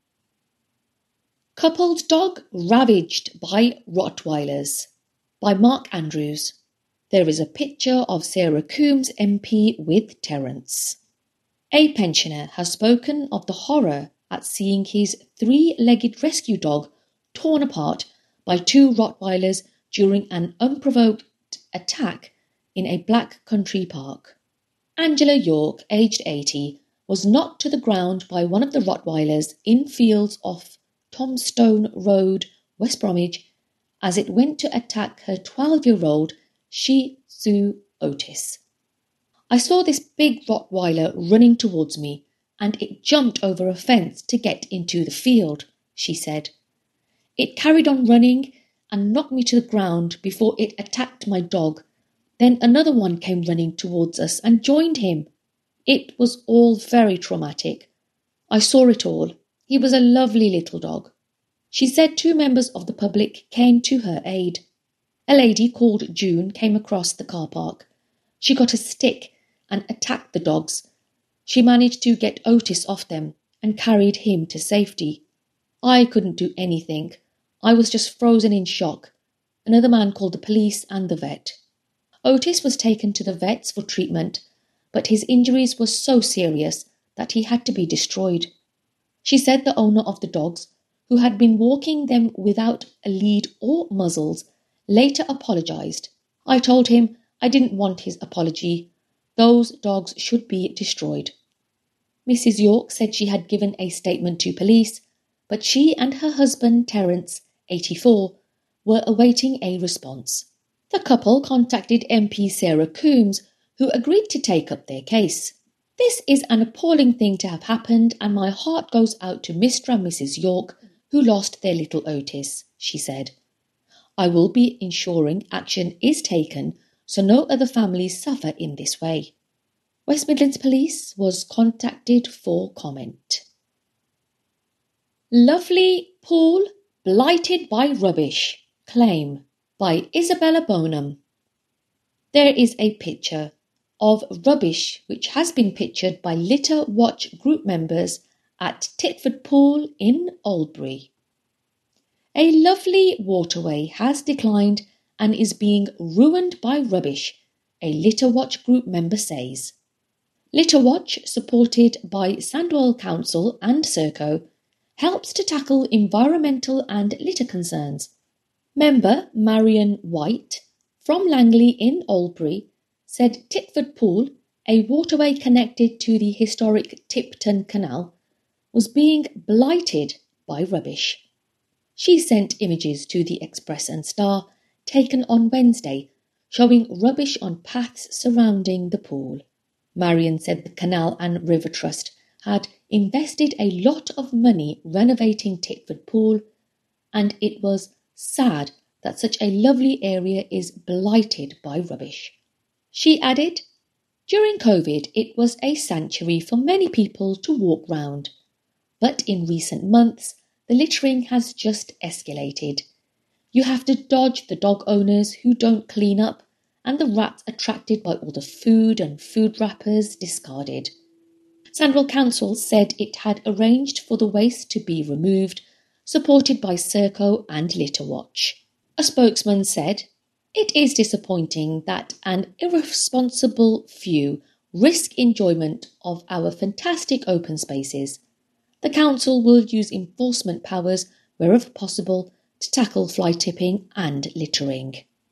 Coupled Dog Ravaged by Rottweilers by Mark Andrews. There is a picture of Sarah Coombs MP with Terence. A pensioner has spoken of the horror at seeing his 3-legged rescue dog torn apart by 2 Rottweilers during an unprovoked attack in a Black Country park. Angela York, aged 80, was knocked to the ground by one of the Rottweilers in fields off Tomstone Road, West Bromwich, as it went to attack her 12-year-old Shih Tzu Otis. "I saw this big Rottweiler running towards me, and it jumped over a fence to get into the field," she said. "It carried on running and knocked me to the ground before it attacked my dog. Then another one came running towards us and joined him. It was all very traumatic. I saw it all. He was a lovely little dog." She said 2 members of the public came to her aid. A lady called June came across the car park. She got a stick and attacked the dogs. She managed to get Otis off them and carried him to safety. "I couldn't do anything. I was just frozen in shock." Another man called the police and the vet. Otis was taken to the vets for treatment, but his injuries were so serious that he had to be destroyed. She said the owner of the dogs, who had been walking them without a lead or muzzles, later apologised. I told him I didn't want his apology. Those dogs should be destroyed. Mrs. York said she had given a statement to police, but she and her husband Terence, 84, were awaiting a response. The couple contacted MP Sarah Coombs, who agreed to take up their case. This is an appalling thing to have happened, and my heart goes out to Mr. and Mrs. York, who lost their little Otis, she said. I will be ensuring action is taken so no other families suffer in this way. West Midlands Police was contacted for comment. Lovely pool blighted by rubbish. Claim by Isabella Bonham. There is a picture of rubbish which has been pictured by Litter Watch group members at Titford Pool in Oldbury. A lovely waterway has declined and is being ruined by rubbish, a Litter Watch group member says. Litter Watch, supported by Sandwell Council and Serco, helps to tackle environmental and litter concerns. Member Marion White, from Langley in Oldbury, said Titford Pool, a waterway connected to the historic Tipton Canal, was being blighted by rubbish. She sent images to the Express and Star, taken on Wednesday, showing rubbish on paths surrounding the pool. Marion said the Canal and River Trust had invested a lot of money renovating Titford Pool, and it was sad that such a lovely area is blighted by rubbish. She added, during COVID it was a sanctuary for many people to walk round, but in recent months the littering has just escalated. You have to dodge the dog owners who don't clean up and the rats attracted by all the food and food wrappers discarded. Sandwell Council said it had arranged for the waste to be removed, supported by Serco and Litter Watch. A spokesman said, it is disappointing that an irresponsible few risk enjoyment of our fantastic open spaces. The Council will use enforcement powers wherever possible to tackle fly tipping and littering.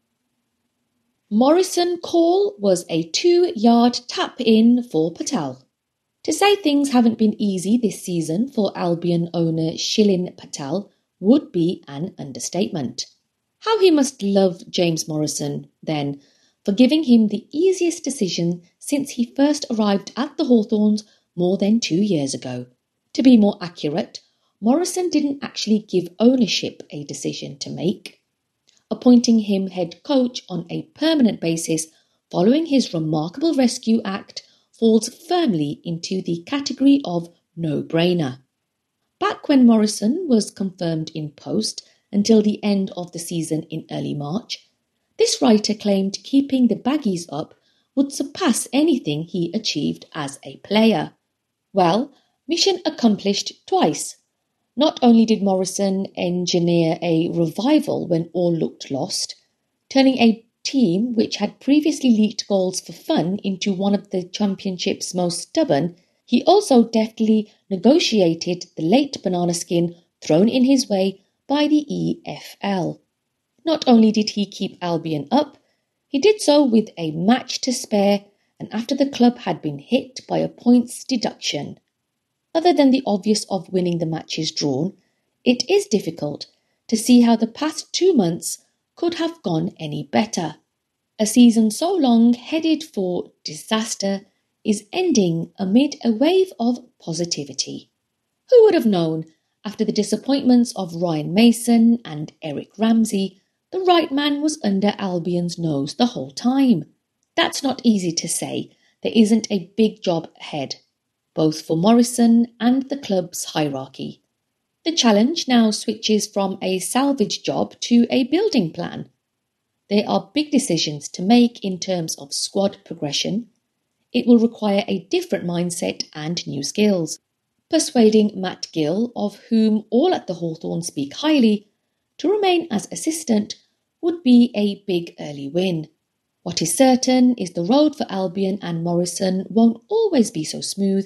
Morrison call was a 2-yard tap-in for Patel. To say things haven't been easy this season for Albion owner Shilin Patel would be an understatement. How he must love James Morrison, then, for giving him the easiest decision since he first arrived at the Hawthorns more than 2 years ago. To be more accurate, Morrison didn't actually give ownership a decision to make. Appointing him head coach on a permanent basis following his remarkable rescue act falls firmly into the category of no-brainer. Back when Morrison was confirmed in post until the end of the season in early March, this writer claimed keeping the Baggies up would surpass anything he achieved as a player. Well, mission accomplished twice. Not only did Morrison engineer a revival when all looked lost, turning a team which had previously leaked goals for fun into one of the championship's most stubborn, he also deftly negotiated the late banana skin thrown in his way by the EFL. Not only did he keep Albion up, he did so with a match to spare and after the club had been hit by a points deduction. Other than the obvious of winning the matches drawn, it is difficult to see how the past 2 months could have gone any better. A season so long headed for disaster is ending amid a wave of positivity. Who would have known, after the disappointments of Ryan Mason and Eric Ramsey, the right man was under Albion's nose the whole time? That's not easy to say. There isn't a big job ahead, both for Morrison and the club's hierarchy. The challenge now switches from a salvage job to a building plan. There are big decisions to make in terms of squad progression. It will require a different mindset and new skills. Persuading Matt Gill, of whom all at the Hawthorns speak highly, to remain as assistant would be a big early win. What is certain is the road for Albion and Morrison won't always be so smooth,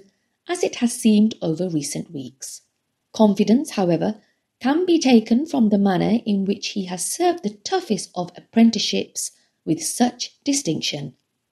as it has seemed over recent weeks. Confidence, however, can be taken from the manner in which he has served the toughest of apprenticeships with such distinction.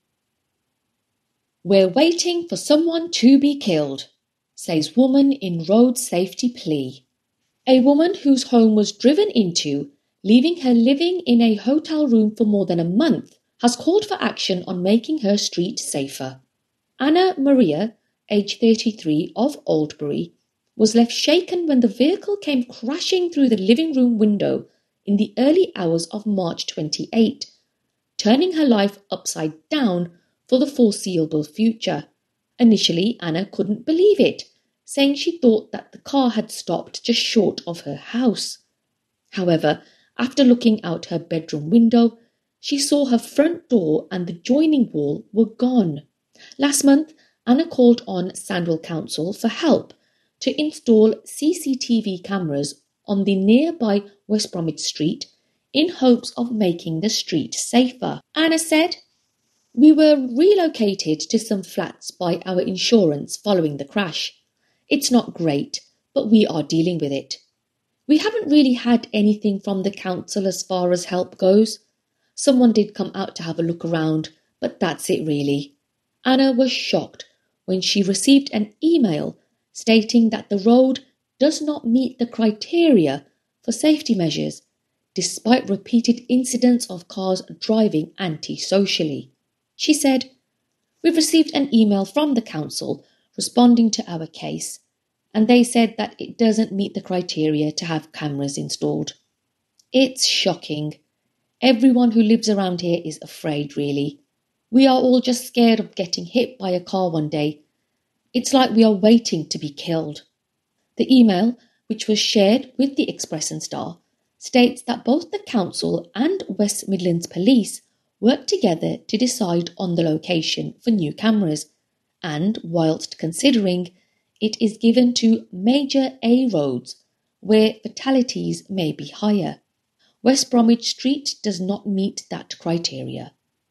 "We're waiting for someone to be killed," says woman in road safety plea. A woman whose home was driven into, leaving her living in a hotel room for more than a month, has called for action on making her street safer. Anna Maria, age 33, of Oldbury, was left shaken when the vehicle came crashing through the living room window in the early hours of March 28, turning her life upside down for the foreseeable future. Initially, Anna couldn't believe it, saying she thought that the car had stopped just short of her house. However, after looking out her bedroom window, she saw her front door and the joining wall were gone. Last month, Anna called on Sandwell Council for help to install CCTV cameras on the nearby West Bromwich Street in hopes of making the street safer. Anna said, "We were relocated to some flats by our insurance following the crash. It's not great, but we are dealing with it. We haven't really had anything from the council as far as help goes. Someone did come out to have a look around, but that's it really." Anna was shocked when she received an email stating that the road does not meet the criteria for safety measures, despite repeated incidents of cars driving antisocially. She said, "We've received an email from the council responding to our case, and they said that it doesn't meet the criteria to have cameras installed. It's shocking. Everyone who lives around here is afraid, really. We are all just scared of getting hit by a car one day. It's like we are waiting to be killed." The email, which was shared with the Express and Star, states that both the council and West Midlands Police work together to decide on the location for new cameras, and whilst considering, it is given to major A roads where fatalities may be higher. West Bromwich Street does not meet that criteria.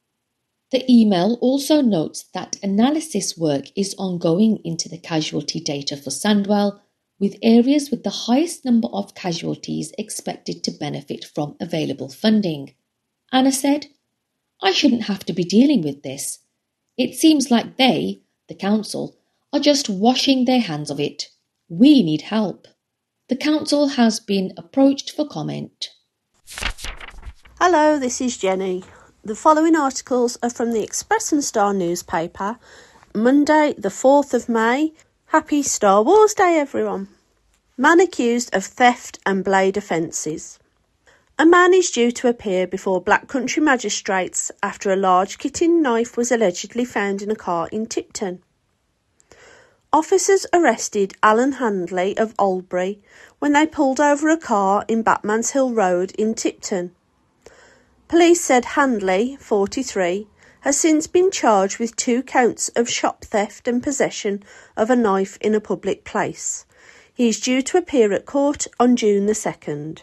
The email also notes that analysis work is ongoing into the casualty data for Sandwell, with areas with the highest number of casualties expected to benefit from available funding. Anna said, "I shouldn't have to be dealing with this. It seems like they, the council, are just washing their hands of it. We need help." The council has been approached for comment. Hello, this is Jenny. The following articles are from the Express and Star newspaper, Monday the 4th of May. Happy Star Wars Day, everyone. Man accused of theft and blade offences. A man is due to appear before Black Country magistrates after a large kitchen knife was allegedly found in a car in Tipton. Officers arrested Alan Handley of Oldbury when they pulled over a car in Batman's Hill Road in Tipton. Police said Handley, 43, has since been charged with 2 counts of shop theft and possession of a knife in a public place. He is due to appear at court on June the 2nd.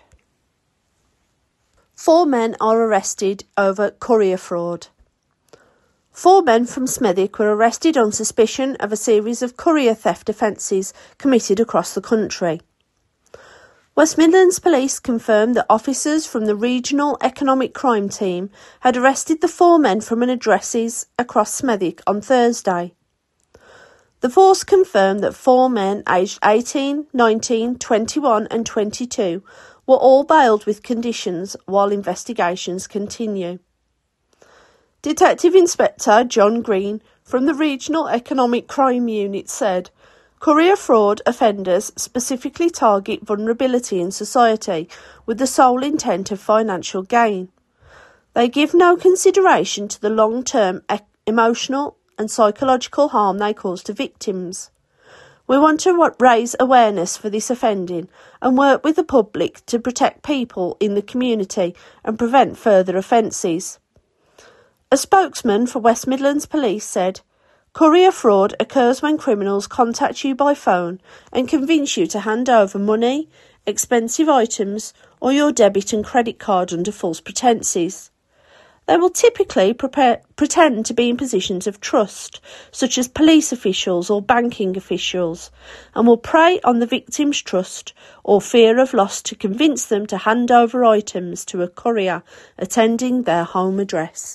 4 men are arrested over courier fraud. 4 men from Smethwick were arrested on suspicion of a series of courier theft offences committed across the country. West Midlands Police confirmed that officers from the Regional Economic Crime Team had arrested the 4 men from addresses across Smethwick on Thursday. The force confirmed that 4 men aged 18, 19, 21 and 22 were all bailed with conditions while investigations continue. Detective Inspector John Green from the Regional Economic Crime Unit said, "Courier fraud offenders specifically target vulnerability in society with the sole intent of financial gain. They give no consideration to the long-term emotional and psychological harm they cause to victims. We want to raise awareness for this offending and work with the public to protect people in the community and prevent further offences." A spokesman for West Midlands Police said, "Courier fraud occurs when criminals contact you by phone and convince you to hand over money, expensive items or your debit and credit card under false pretences. They will typically pretend to be in positions of trust, such as police officials or banking officials, and will prey on the victim's trust or fear of loss to convince them to hand over items to a courier attending their home address.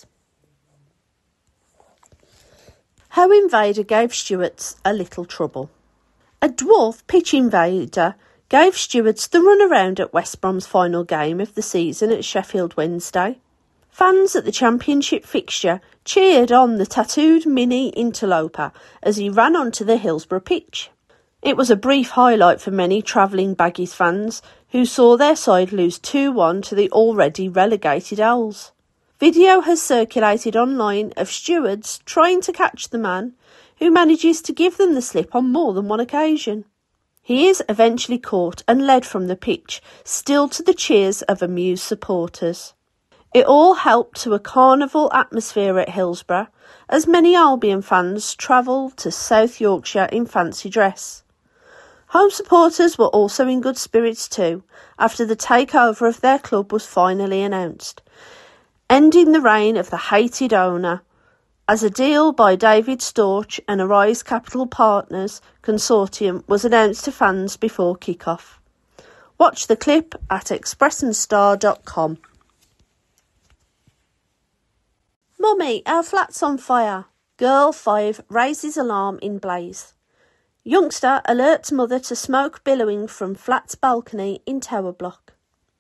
How Invader gave Stewarts a little trouble. A dwarf pitch invader gave Stewarts the runaround at West Brom's final game of the season at Sheffield Wednesday. Fans at the championship fixture cheered on the tattooed mini interloper as he ran onto the Hillsborough pitch. It was a brief highlight for many travelling Baggies fans who saw their side lose 2-1 to the already relegated Owls. Video has circulated online of stewards trying to catch the man, who manages to give them the slip on more than one occasion. He is eventually caught and led from the pitch, still to the cheers of amused supporters. It all helped to a carnival atmosphere at Hillsborough, as many Albion fans travelled to South Yorkshire in fancy dress. Home supporters were also in good spirits too, after the takeover of their club was finally announced, ending the reign of the hated owner, as a deal by David Storch and Arise Capital Partners consortium was announced to fans before kick-off. Watch the clip at expressandstar.com. Mummy, our flat's on fire. Girl 5 raises alarm in blaze. Youngster alerts mother to smoke billowing from flat's balcony in tower block.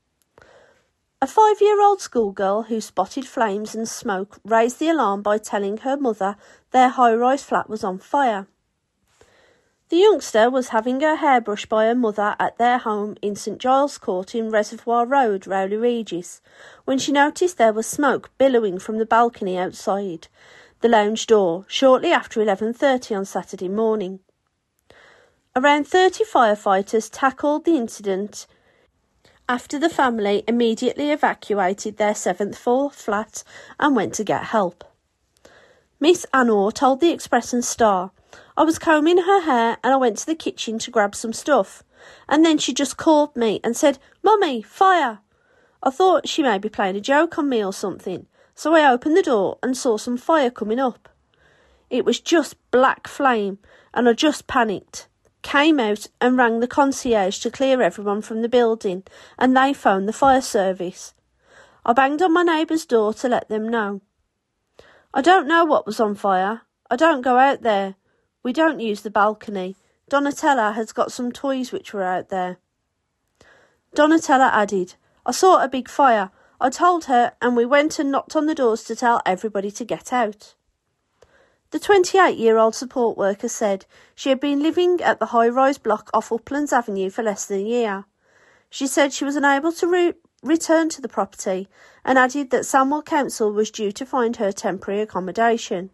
A 5-year-old schoolgirl who spotted flames and smoke raised the alarm by telling her mother their high-rise flat was on fire. The youngster was having her hair brushed by her mother at their home in St Giles Court in Reservoir Road, Rowley Regis, when she noticed there was smoke billowing from the balcony outside the lounge door shortly after 11:30 on Saturday morning. Around 30 firefighters tackled the incident after the family immediately evacuated their 7th floor flat and went to get help. Miss Anor told the Express and Star, "I was combing her hair and I went to the kitchen to grab some stuff, and then she just called me and said, 'Mummy, fire!' I thought she may be playing a joke on me or something, so I opened the door and saw some fire coming up. It was just black flame and I just panicked. Came out and rang the concierge to clear everyone from the building, and they phoned the fire service. I banged on my neighbour's door to let them know. I don't know what was on fire. I don't go out there. We don't use the balcony. Donatella has got some toys which were out there." Donatella added, "I saw a big fire. I told her and we went and knocked on the doors to tell everybody to get out." The 28-year-old support worker said she had been living at the high-rise block off Uplands Avenue for less than a year. She said she was unable to return to the property and added that Sandwell Council was due to find her temporary accommodation.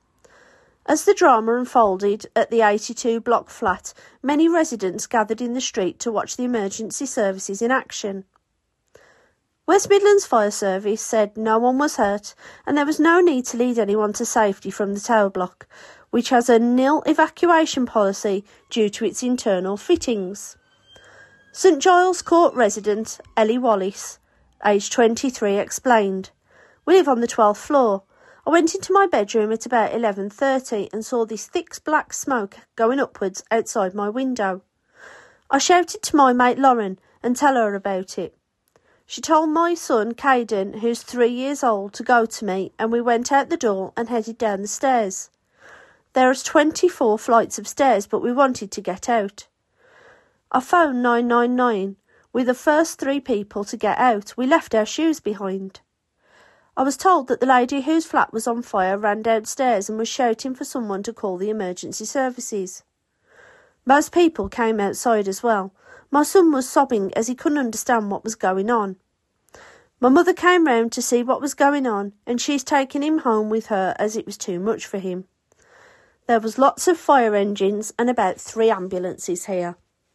As the drama unfolded at the 82 block flat, many residents gathered in the street to watch the emergency services in action. West Midlands Fire Service said no one was hurt and there was no need to lead anyone to safety from the tower block, which has a nil evacuation policy due to its internal fittings. St Giles Court resident Ellie Wallace, aged 23, explained, "We live on the 12th floor. I went into my bedroom at about 11:30 and saw this thick black smoke going upwards outside my window. I shouted to my mate Lauren and tell her about it. She told my son, Caden, who's 3 years old, to go to me, and we went out the door and headed down the stairs. There is 24 flights of stairs, but we wanted to get out. I phoned 999. We're the first 3 people to get out. We left our shoes behind. I was told that the lady whose flat was on fire ran downstairs and was shouting for someone to call the emergency services. Most people came outside as well. My son was sobbing as he couldn't understand what was going on. My mother came round to see what was going on, and she's taken him home with her as it was too much for him. There was lots of fire engines and about 3 ambulances here."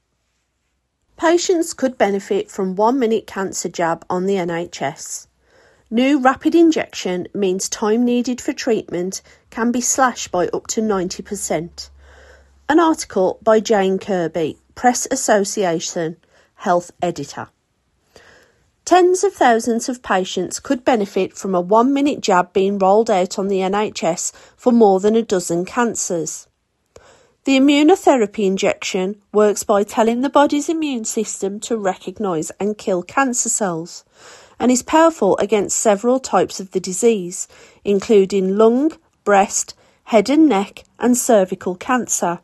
Patients could benefit from 1-minute cancer jab on the NHS. New rapid injection means time needed for treatment can be slashed by up to 90%. An article by Jane Kirby, Press Association Health Editor. Tens of thousands of patients could benefit from a 1-minute jab being rolled out on the NHS for more than a dozen cancers. The immunotherapy injection works by telling the body's immune system to recognise and kill cancer cells, and is powerful against several types of the disease, including lung, breast, head and neck and cervical cancer.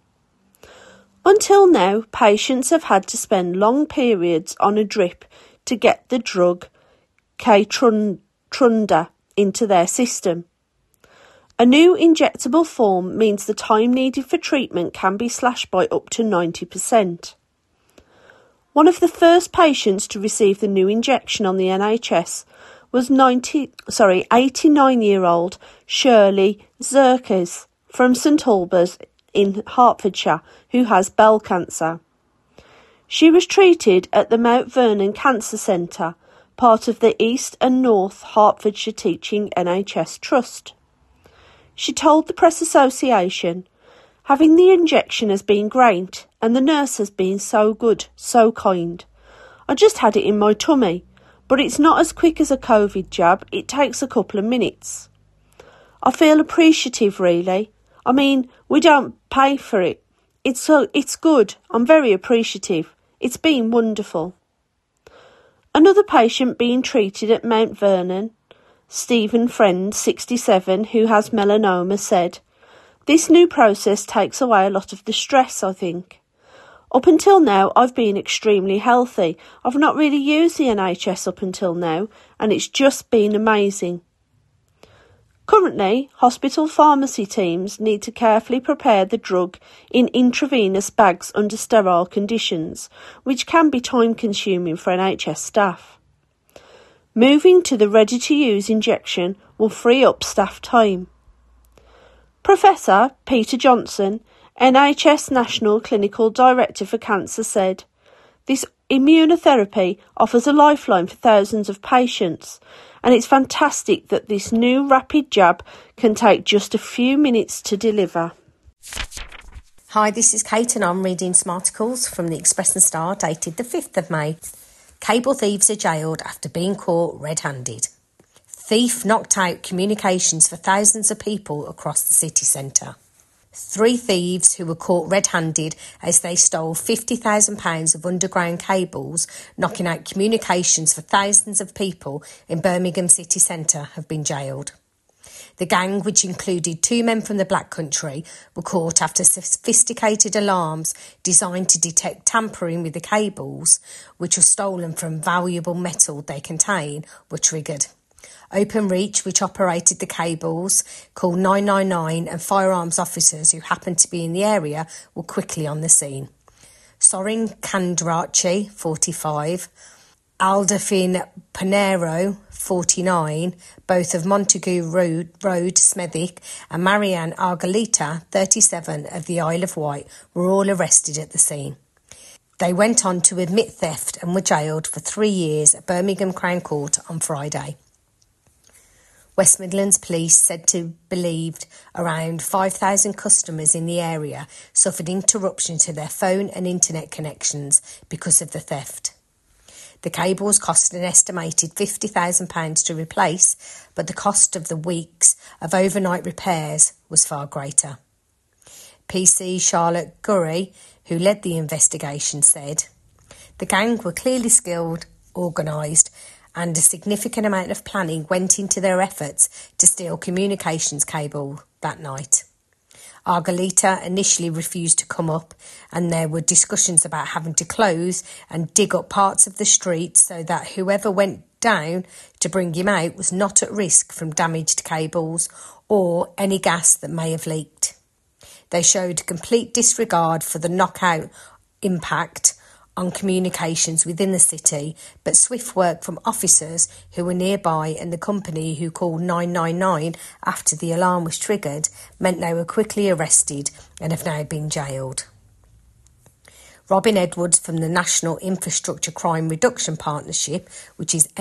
Until now, patients have had to spend long periods on a drip to get the drug Keytruda into their system. A new injectable form means the time needed for treatment can be slashed by up to 90%. One of the first patients to receive the new injection on the NHS was 89-year-old Shirley Zerkes from St Albans in Hertfordshire, who has bowel cancer. She was treated at the Mount Vernon Cancer Centre, part of the East and North Hertfordshire Teaching NHS Trust. She told the Press Association, "Having the injection has been great, and the nurse has been so good, so kind. I just had it in my tummy, but it's not as quick as a COVID jab, it takes a couple of minutes. I feel appreciative, really. I mean, we don't pay for it. It's good, I'm very appreciative. It's been wonderful." Another patient being treated at Mount Vernon, Stephen Friend, 67, who has melanoma, said, "This new process takes away a lot of the stress, I think. Up until now, I've been extremely healthy. I've not really used the NHS up until now, and it's just been amazing." Currently, hospital pharmacy teams need to carefully prepare the drug in intravenous bags under sterile conditions, which can be time-consuming for NHS staff. Moving to the ready-to-use injection will free up staff time. Professor Peter Johnson, NHS National Clinical Director for Cancer, said, "This immunotherapy offers a lifeline for thousands of patients, and it's fantastic that this new rapid jab can take just a few minutes to deliver." Hi, this is Kate and I'm reading some articles from the Express and Star dated the 5th of May. Cable thieves are jailed after being caught red-handed. Thief knocked out communications for thousands of people across the city centre. 3 thieves who were caught red-handed as they stole £50,000 of underground cables, knocking out communications for thousands of people in Birmingham city centre, have been jailed. The gang, which included 2 men from the Black Country, were caught after sophisticated alarms designed to detect tampering with the cables, which were stolen from valuable metal they contain, were triggered. Openreach, which operated the cables, called 999, and firearms officers who happened to be in the area were quickly on the scene. Sorin Kandrachi, 45, Aldafin Panero, 49, both of Montague Road, Smethwick, and Marianne Argalita, 37, of the Isle of Wight, were all arrested at the scene. They went on to admit theft and were jailed for 3 years at Birmingham Crown Court on Friday. West Midlands Police said to believed around 5,000 customers in the area suffered interruption to their phone and internet connections because of the theft. The cables cost an estimated £50,000 to replace, but the cost of the weeks of overnight repairs was far greater. PC Charlotte Gurry, who led the investigation, said, "The gang were clearly skilled, organised, and a significant amount of planning went into their efforts to steal communications cable that night. Argalita initially refused to come up, and there were discussions about having to close and dig up parts of the street so that whoever went down to bring him out was not at risk from damaged cables or any gas that may have leaked. They showed complete disregard for the knockout impact on communications within the city, but swift work from officers who were nearby and the company who called 999 after the alarm was triggered meant they were quickly arrested and have now been jailed." Robin Edwards from the National Infrastructure Crime Reduction Partnership, which is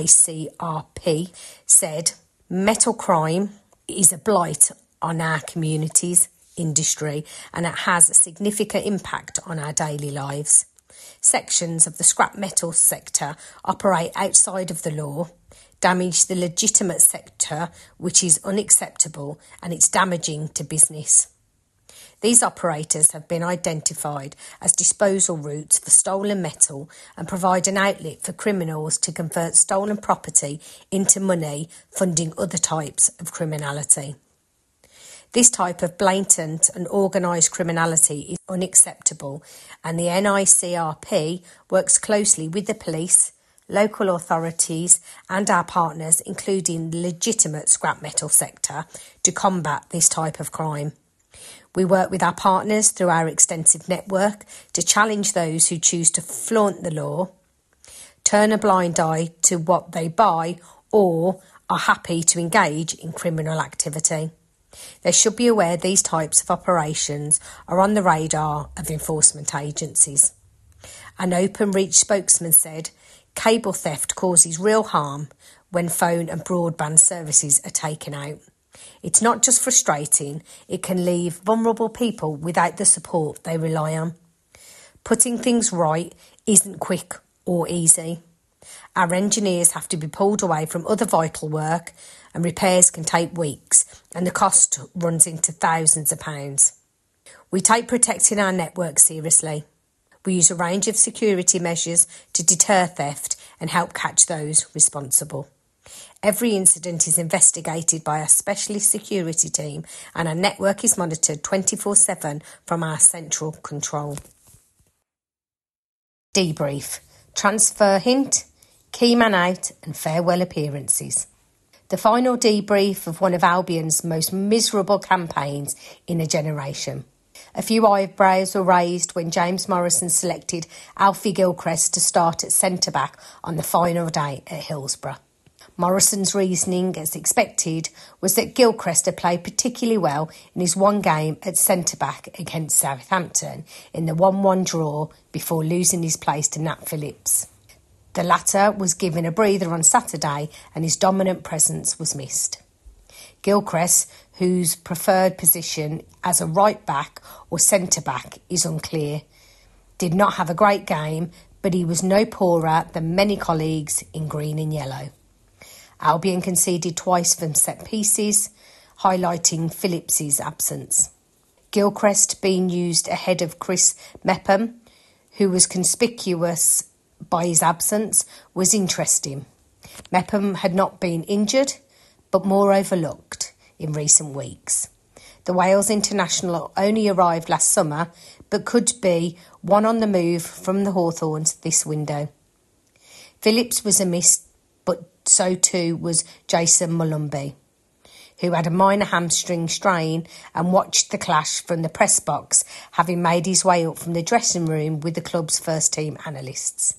NICRP, said, "Metal crime is a blight on our communities, industry, and it has a significant impact on our daily lives. Sections of the scrap metal sector operate outside of the law, damage the legitimate sector, which is unacceptable, and it's damaging to business. These operators have been identified as disposal routes for stolen metal and provide an outlet for criminals to convert stolen property into money, funding other types of criminality. This type of blatant and organised criminality is unacceptable, and the NICRP works closely with the police, local authorities and our partners, including the legitimate scrap metal sector, to combat this type of crime. We work with our partners through our extensive network to challenge those who choose to flaunt the law, turn a blind eye to what they buy, or are happy to engage in criminal activity. They should be aware these types of operations are on the radar of enforcement agencies. An Openreach spokesman said, "Cable theft causes real harm when phone and broadband services are taken out. It's not just frustrating, it can leave vulnerable people without the support they rely on. Putting things right isn't quick or easy. Our engineers have to be pulled away from other vital work, and repairs can take weeks, and the cost runs into thousands of pounds. We take protecting our network seriously. We use a range of security measures to deter theft and help catch those responsible. Every incident is investigated by our specialist security team, and our network is monitored 24/7 from our central control." Debrief. Transfer hint, key man out and farewell appearances. The final debrief of one of Albion's most miserable campaigns in a generation. A few eyebrows were raised when James Morrison selected Alfie Gilchrist to start at centre-back on the final day at Hillsborough. Morrison's reasoning, as expected, was that Gilchrist had played particularly well in his one game at centre-back against Southampton in the 1-1 draw before losing his place to Nat Phillips. The latter was given a breather on Saturday and his dominant presence was missed. Gilchrist, whose preferred position as a right-back or centre-back is unclear, did not have a great game, but he was no poorer than many colleagues in green and yellow. Albion conceded twice from set pieces, highlighting Phillips's absence. Gilchrist being used ahead of Chris Mepham, who was conspicuous by his absence, was interesting. Mepham had not been injured, but more overlooked in recent weeks. The Wales international only arrived last summer, but could be one on the move from the Hawthorns this window. Phillips was a miss, but so too was Jason Molumby, who had a minor hamstring strain and watched the clash from the press box, having made his way up from the dressing room with the club's first-team analysts.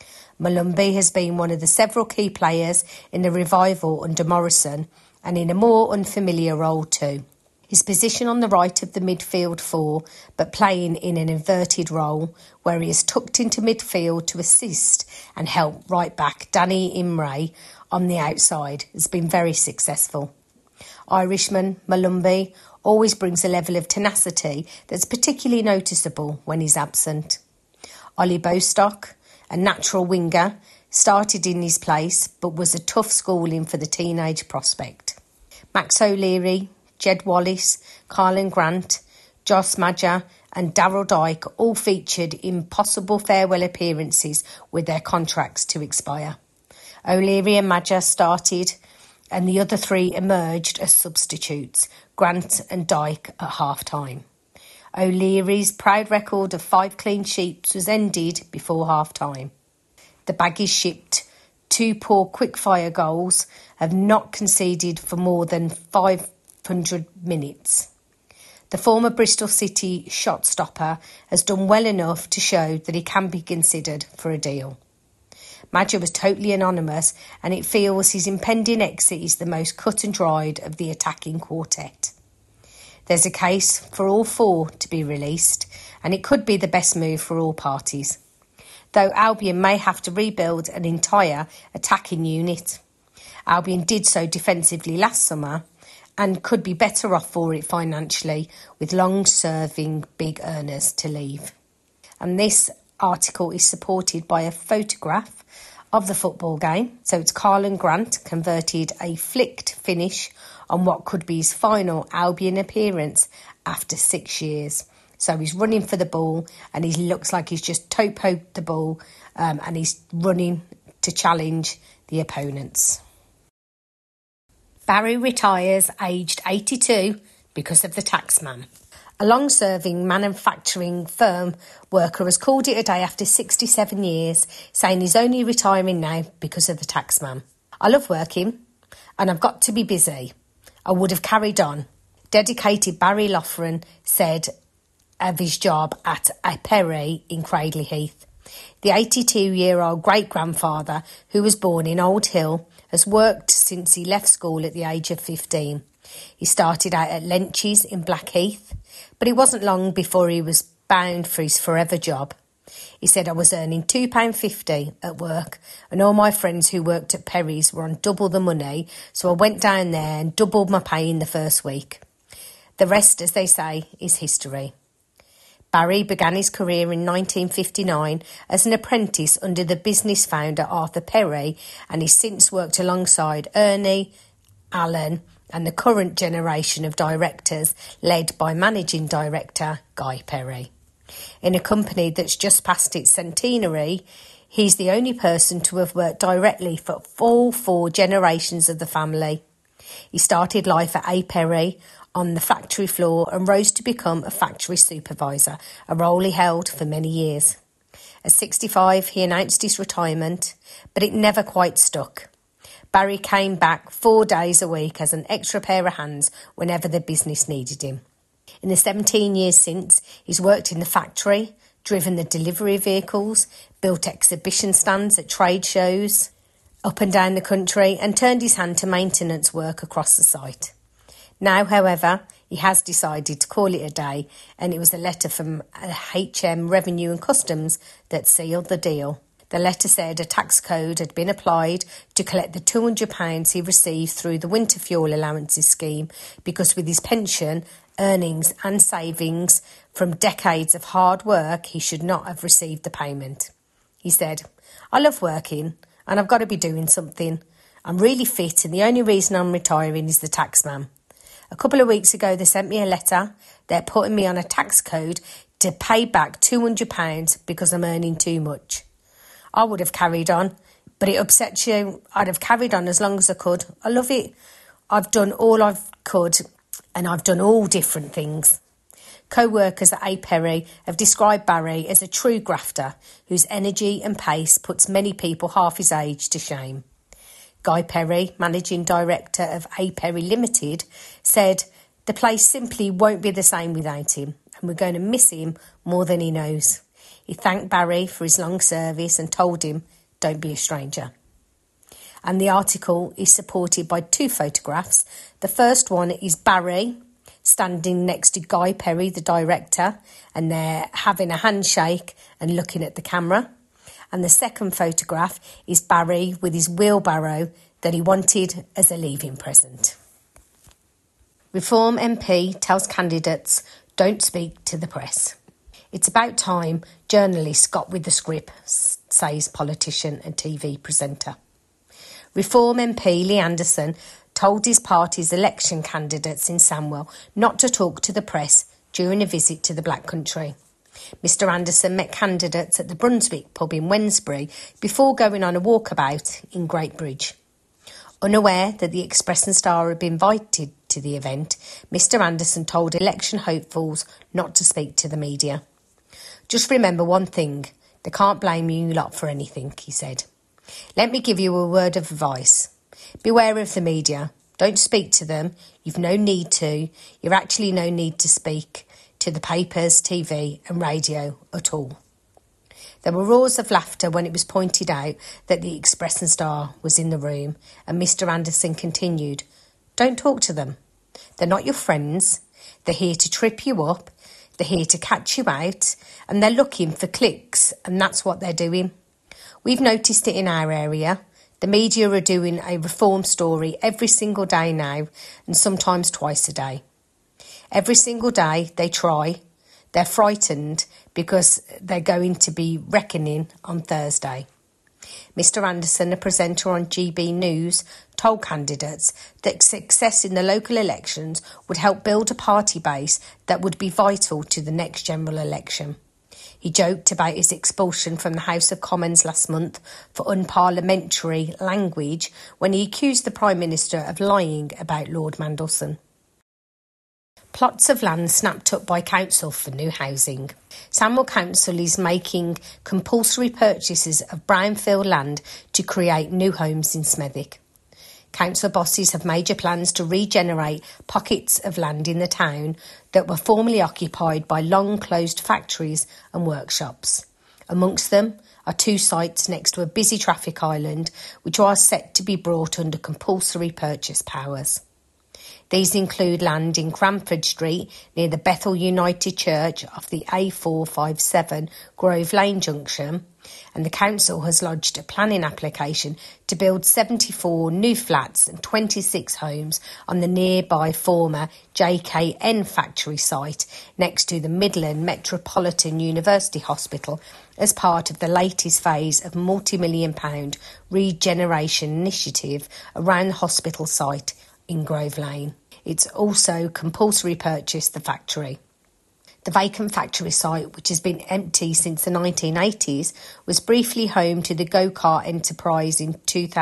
Molumby has been one of the several key players in the revival under Morrison, and in a more unfamiliar role too. His position on the right of the midfield four, but playing in an inverted role, where he is tucked into midfield to assist and help right back Danny Imre on the outside, has been very successful. Irishman Molumby always brings a level of tenacity that's particularly noticeable when he's absent. Ollie Bostock, a natural winger, started in his place but was a tough schooling for the teenage prospect. Max O'Leary, Jed Wallace, Carlin Grant, Joss Maja and Daryl Dyke all featured in possible farewell appearances with their contracts to expire. O'Leary and Maja started and the other three emerged as substitutes, Grant and Dyke at half-time. O'Leary's proud record of 5 clean sheets was ended before half-time. The Baggies shipped 2 poor quick-fire goals, have not conceded for more than 500 minutes. The former Bristol City shot stopper has done well enough to show that he can be considered for a deal. Maja was totally anonymous, and it feels his impending exit is the most cut and dried of the attacking quartet. There's a case for all 4 to be released, and it could be the best move for all parties, though Albion may have to rebuild an entire attacking unit. Albion did so defensively last summer and could be better off for it financially with long-serving big earners to leave. And this article is supported by a photograph of the football game. So it's Karlan Grant converted a flicked finish on what could be his final Albion appearance after 6 years. So he's running for the ball and he looks like he's just toe-poked the ball and he's running to challenge the opponents. Barry retires aged 82 because of the taxman. A long-serving manufacturing firm worker has called it a day after 67 years, saying he's only retiring now because of the taxman. I love working and I've got to be busy. I would have carried on. Dedicated Barry Loughran said of his job at a Perry in Cradley Heath. The 82-year-old great-grandfather, who was born in Old Hill, has worked since he left school at the age of 15. He started out at Lench's in Blackheath, but it wasn't long before he was bound for his forever job. He said, I was earning £2.50 at work and all my friends who worked at Perry's were on double the money, so I went down there and doubled my pay in the first week. The rest, as they say, is history. Barry began his career in 1959 as an apprentice under the business founder Arthur Perry, and he's since worked alongside Ernie, Alan and the current generation of directors led by managing director Guy Perry. In a company that's just past its centenary, he's the only person to have worked directly for all 4 generations of the family. He started life at A. Perry on the factory floor and rose to become a factory supervisor, a role he held for many years. At 65, he announced his retirement, but it never quite stuck. Barry came back 4 days a week as an extra pair of hands whenever the business needed him. In the 17 years since, he's worked in the factory, driven the delivery vehicles, built exhibition stands at trade shows up and down the country and turned his hand to maintenance work across the site. Now, however, he has decided to call it a day, and it was a letter from HM Revenue and Customs that sealed the deal. The letter said a tax code had been applied to collect the £200 he received through the winter fuel allowances scheme because with his pension, earnings and savings from decades of hard work, he should not have received the payment. He said, I love working and I've got to be doing something. I'm really fit and the only reason I'm retiring is the taxman. A couple of weeks ago, they sent me a letter. They're putting me on a tax code to pay back £200 because I'm earning too much. I would have carried on, but it upsets you. I'd have carried on as long as I could. I love it. I've done all I could and I've done all different things. Co-workers at A. Perry have described Barry as a true grafter whose energy and pace puts many people half his age to shame. Guy Perry, managing director of A. Perry Limited, said, the place simply won't be the same without him and we're going to miss him more than he knows. He thanked Barry for his long service and told him, don't be a stranger. And the article is supported by 2 photographs. The first one is Barry standing next to Guy Perry, the director, and they're having a handshake and looking at the camera. And the second photograph is Barry with his wheelbarrow that he wanted as a leaving present. Reform MP tells candidates, don't speak to the press. It's about time journalists got with the script, says politician and TV presenter. Reform MP Lee Anderson told his party's election candidates in Sandwell not to talk to the press during a visit to the Black Country. Mr Anderson met candidates at the Brunswick pub in Wednesbury before going on a walkabout in Great Bridge. Unaware that the Express and Star had been invited to the event, Mr Anderson told election hopefuls not to speak to the media. Just remember one thing, they can't blame you lot for anything, he said. Let me give you a word of advice. Beware of the media. Don't speak to them. You've no need to. You've actually no need to speak to the papers, TV and radio at all. There were roars of laughter when it was pointed out that the Express and Star was in the room, and Mr Anderson continued, don't talk to them. They're not your friends. They're here to trip you up. They're here to catch you out, and they're looking for clicks, and that's what they're doing. We've noticed it in our area. The media are doing a reform story every single day now, and sometimes twice a day. Every single day they try. They're frightened because they're going to be reckoning on Thursday. Mr Anderson, a presenter on GB News, told candidates that success in the local elections would help build a party base that would be vital to the next general election. He joked about his expulsion from the House of Commons last month for unparliamentary language when he accused the Prime Minister of lying about Lord Mandelson. Plots of land snapped up by council for new housing. Sandwell Council is making compulsory purchases of brownfield land to create new homes in Smethwick. Council bosses have major plans to regenerate pockets of land in the town that were formerly occupied by long-closed factories and workshops. Amongst them are 2 sites next to a busy traffic island which are set to be brought under compulsory purchase powers. These include land in Cranford Street near the Bethel United Church off the A457 Grove Lane junction, and the council has lodged a planning application to build 74 new flats and 26 homes on the nearby former JKN factory site next to the Midland Metropolitan University Hospital as part of the latest phase of multi-million-pound regeneration initiative around the hospital site in Grove Lane. It's also compulsory purchase the factory. The vacant factory site, which has been empty since the 1980s, was briefly home to the go-kart enterprise in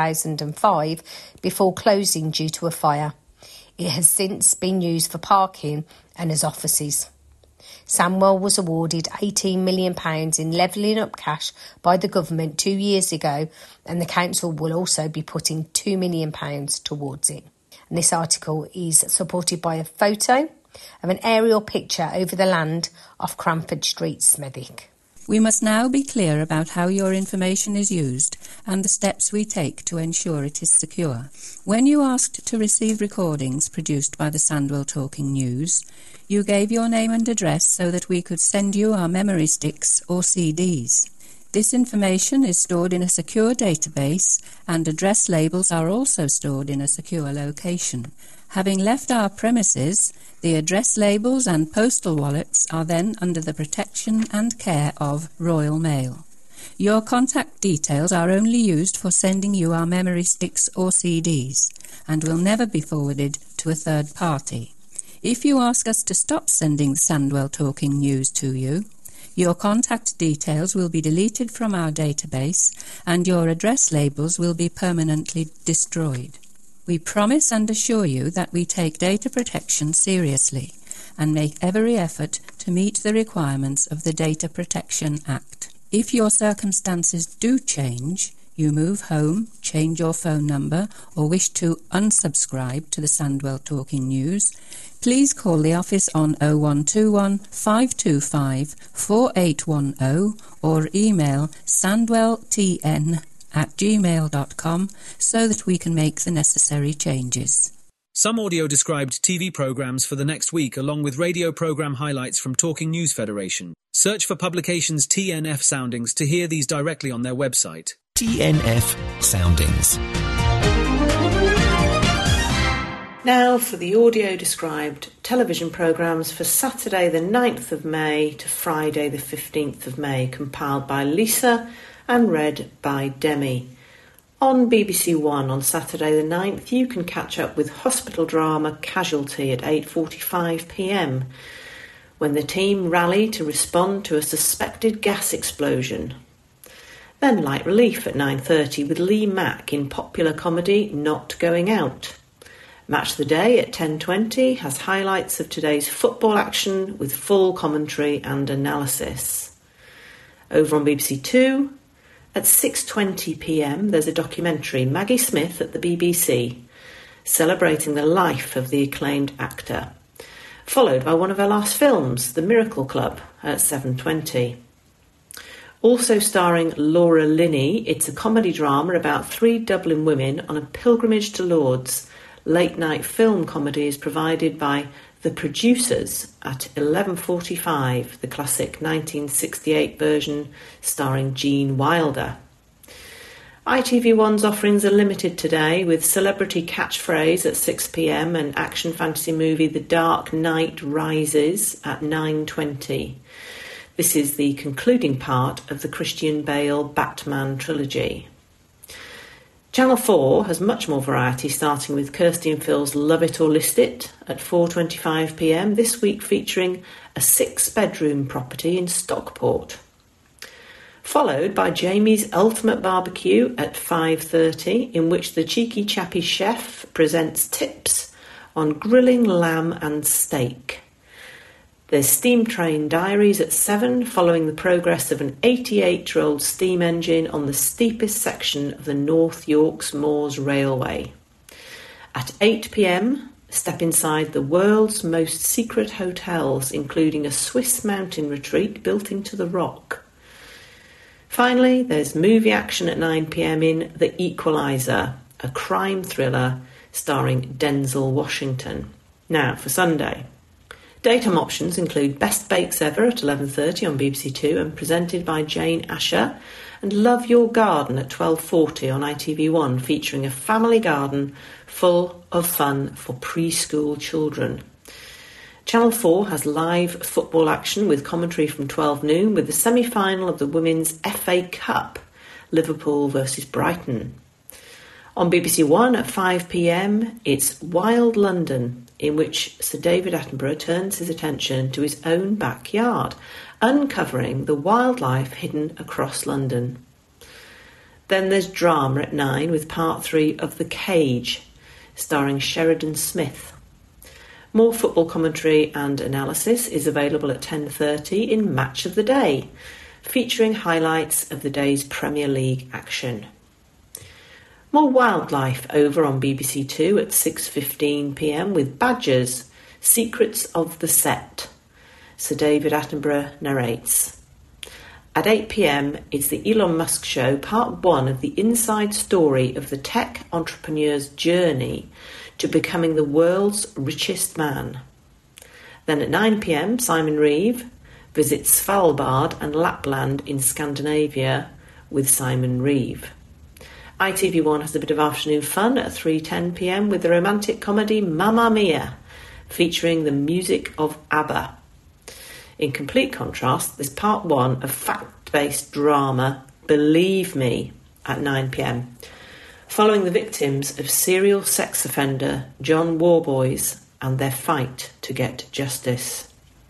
2005 before closing due to a fire. It has since been used for parking and as offices. Sandwell was awarded £18 million in levelling up cash by the government 2 years ago, and the council will also be putting £2 million towards it. And this article is supported by a photo of an aerial picture over the land off Cranford Street, Smethwick. We must now be clear about how your information is used and the steps we take to ensure it is secure. When you asked to receive recordings produced by the Sandwell Talking News, you gave your name and address so that we could send you our memory sticks or CDs. This information is stored in a secure database, and address labels are also stored in a secure location. Having left our premises, the address labels and postal wallets are then under the protection and care of Royal Mail. Your contact details are only used for sending you our memory sticks or CDs, and will never be forwarded to a third party. If you ask us to stop sending the Sandwell Talking News to you, your contact details will be deleted from our database and your address labels will be permanently destroyed. We promise and assure you that we take data protection seriously and make every effort to meet the requirements of the Data Protection Act. If your circumstances do change, you move home, change your phone number, or wish to unsubscribe to the Sandwell Talking News, please call the office on 0121 525 4810 or email sandwelltn@gmail.com so that we can make the necessary changes. Some audio described TV programmes for the next week along with radio programme highlights from Talking News Federation. Search for publications TNF Soundings to hear these directly on their website. TNF Soundings. Now for the audio-described television programmes for Saturday the 9th of May to Friday the 15th of May, compiled by Lisa and read by Demi. On BBC One on Saturday the 9th, you can catch up with hospital drama Casualty at 8:45pm, when the team rally to respond to a suspected gas explosion. Then Light Relief at 9:30 with Lee Mack in popular comedy Not Going Out. Match the Day at 10:20 has highlights of today's football action with full commentary and analysis. Over on BBC Two, at 6:20pm there's a documentary, Maggie Smith at the BBC, celebrating the life of the acclaimed actor, followed by one of her last films, The Miracle Club, at 7:20. Also starring Laura Linney, it's a comedy drama about 3 Dublin women on a pilgrimage to Lourdes. Late-night film comedy is provided by The Producers at 11:45, the classic 1968 version starring Gene Wilder. ITV1's offerings are limited today, with Celebrity Catchphrase at 6 p.m. and action fantasy movie The Dark Knight Rises at 9:20. This is the concluding part of the Christian Bale Batman trilogy. Channel 4 has much more variety, starting with Kirsty and Phil's Love It or List It at 4:25 p.m, this week featuring a 6-bedroom property in Stockport. Followed by Jamie's Ultimate Barbecue at 5:30, in which the cheeky chappy chef presents tips on grilling lamb and steak. There's Steam Train Diaries at 7, following the progress of an 88-year-old steam engine on the steepest section of the North Yorks Moors Railway. At 8 p.m, step inside the world's most secret hotels, including a Swiss mountain retreat built into the rock. Finally, there's movie action at 9 p.m. in The Equalizer, a crime thriller starring Denzel Washington. Now, for Sunday. Daytime options include Best Bakes Ever at 11:30 on BBC Two and presented by Jane Asher, and Love Your Garden at 12:40 on ITV1, featuring a family garden full of fun for preschool children. Channel 4 has live football action with commentary from 12 noon, with the semi-final of the Women's FA Cup, Liverpool versus Brighton. On BBC One at 5 p.m, it's Wild London, in which Sir David Attenborough turns his attention to his own backyard, uncovering the wildlife hidden across London. Then there's drama at 9 with part 3 of The Cage, starring Sheridan Smith. More football commentary and analysis is available at 10:30 in Match of the Day, featuring highlights of the day's Premier League action. More wildlife over on BBC Two at 6:15 p.m. with Badgers, Secrets of the Set. Sir David Attenborough narrates. At 8 p.m, it's the Elon Musk Show, part 1 of the inside story of the tech entrepreneur's journey to becoming the world's richest man. Then at 9 p.m, Simon Reeve visits Svalbard and Lapland in Scandinavia with Simon Reeve. ITV1 has a bit of afternoon fun at 3:10 p.m. with the romantic comedy Mamma Mia, featuring the music of ABBA. In complete contrast, there's part 1 of fact-based drama Believe Me at 9 p.m, following the victims of serial sex offender John Warboys and their fight to get justice.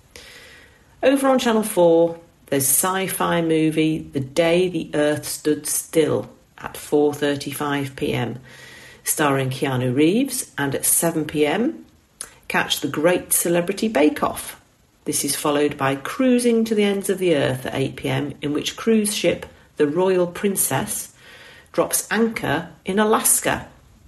Over on Channel 4, there's sci-fi movie The Day the Earth Stood Still at 4:35 p.m, starring Keanu Reeves, and at 7 p.m, catch The Great Celebrity Bake Off. This is followed by Cruising to the Ends of the Earth at 8 p.m, in which cruise ship The Royal Princess drops anchor in Alaska.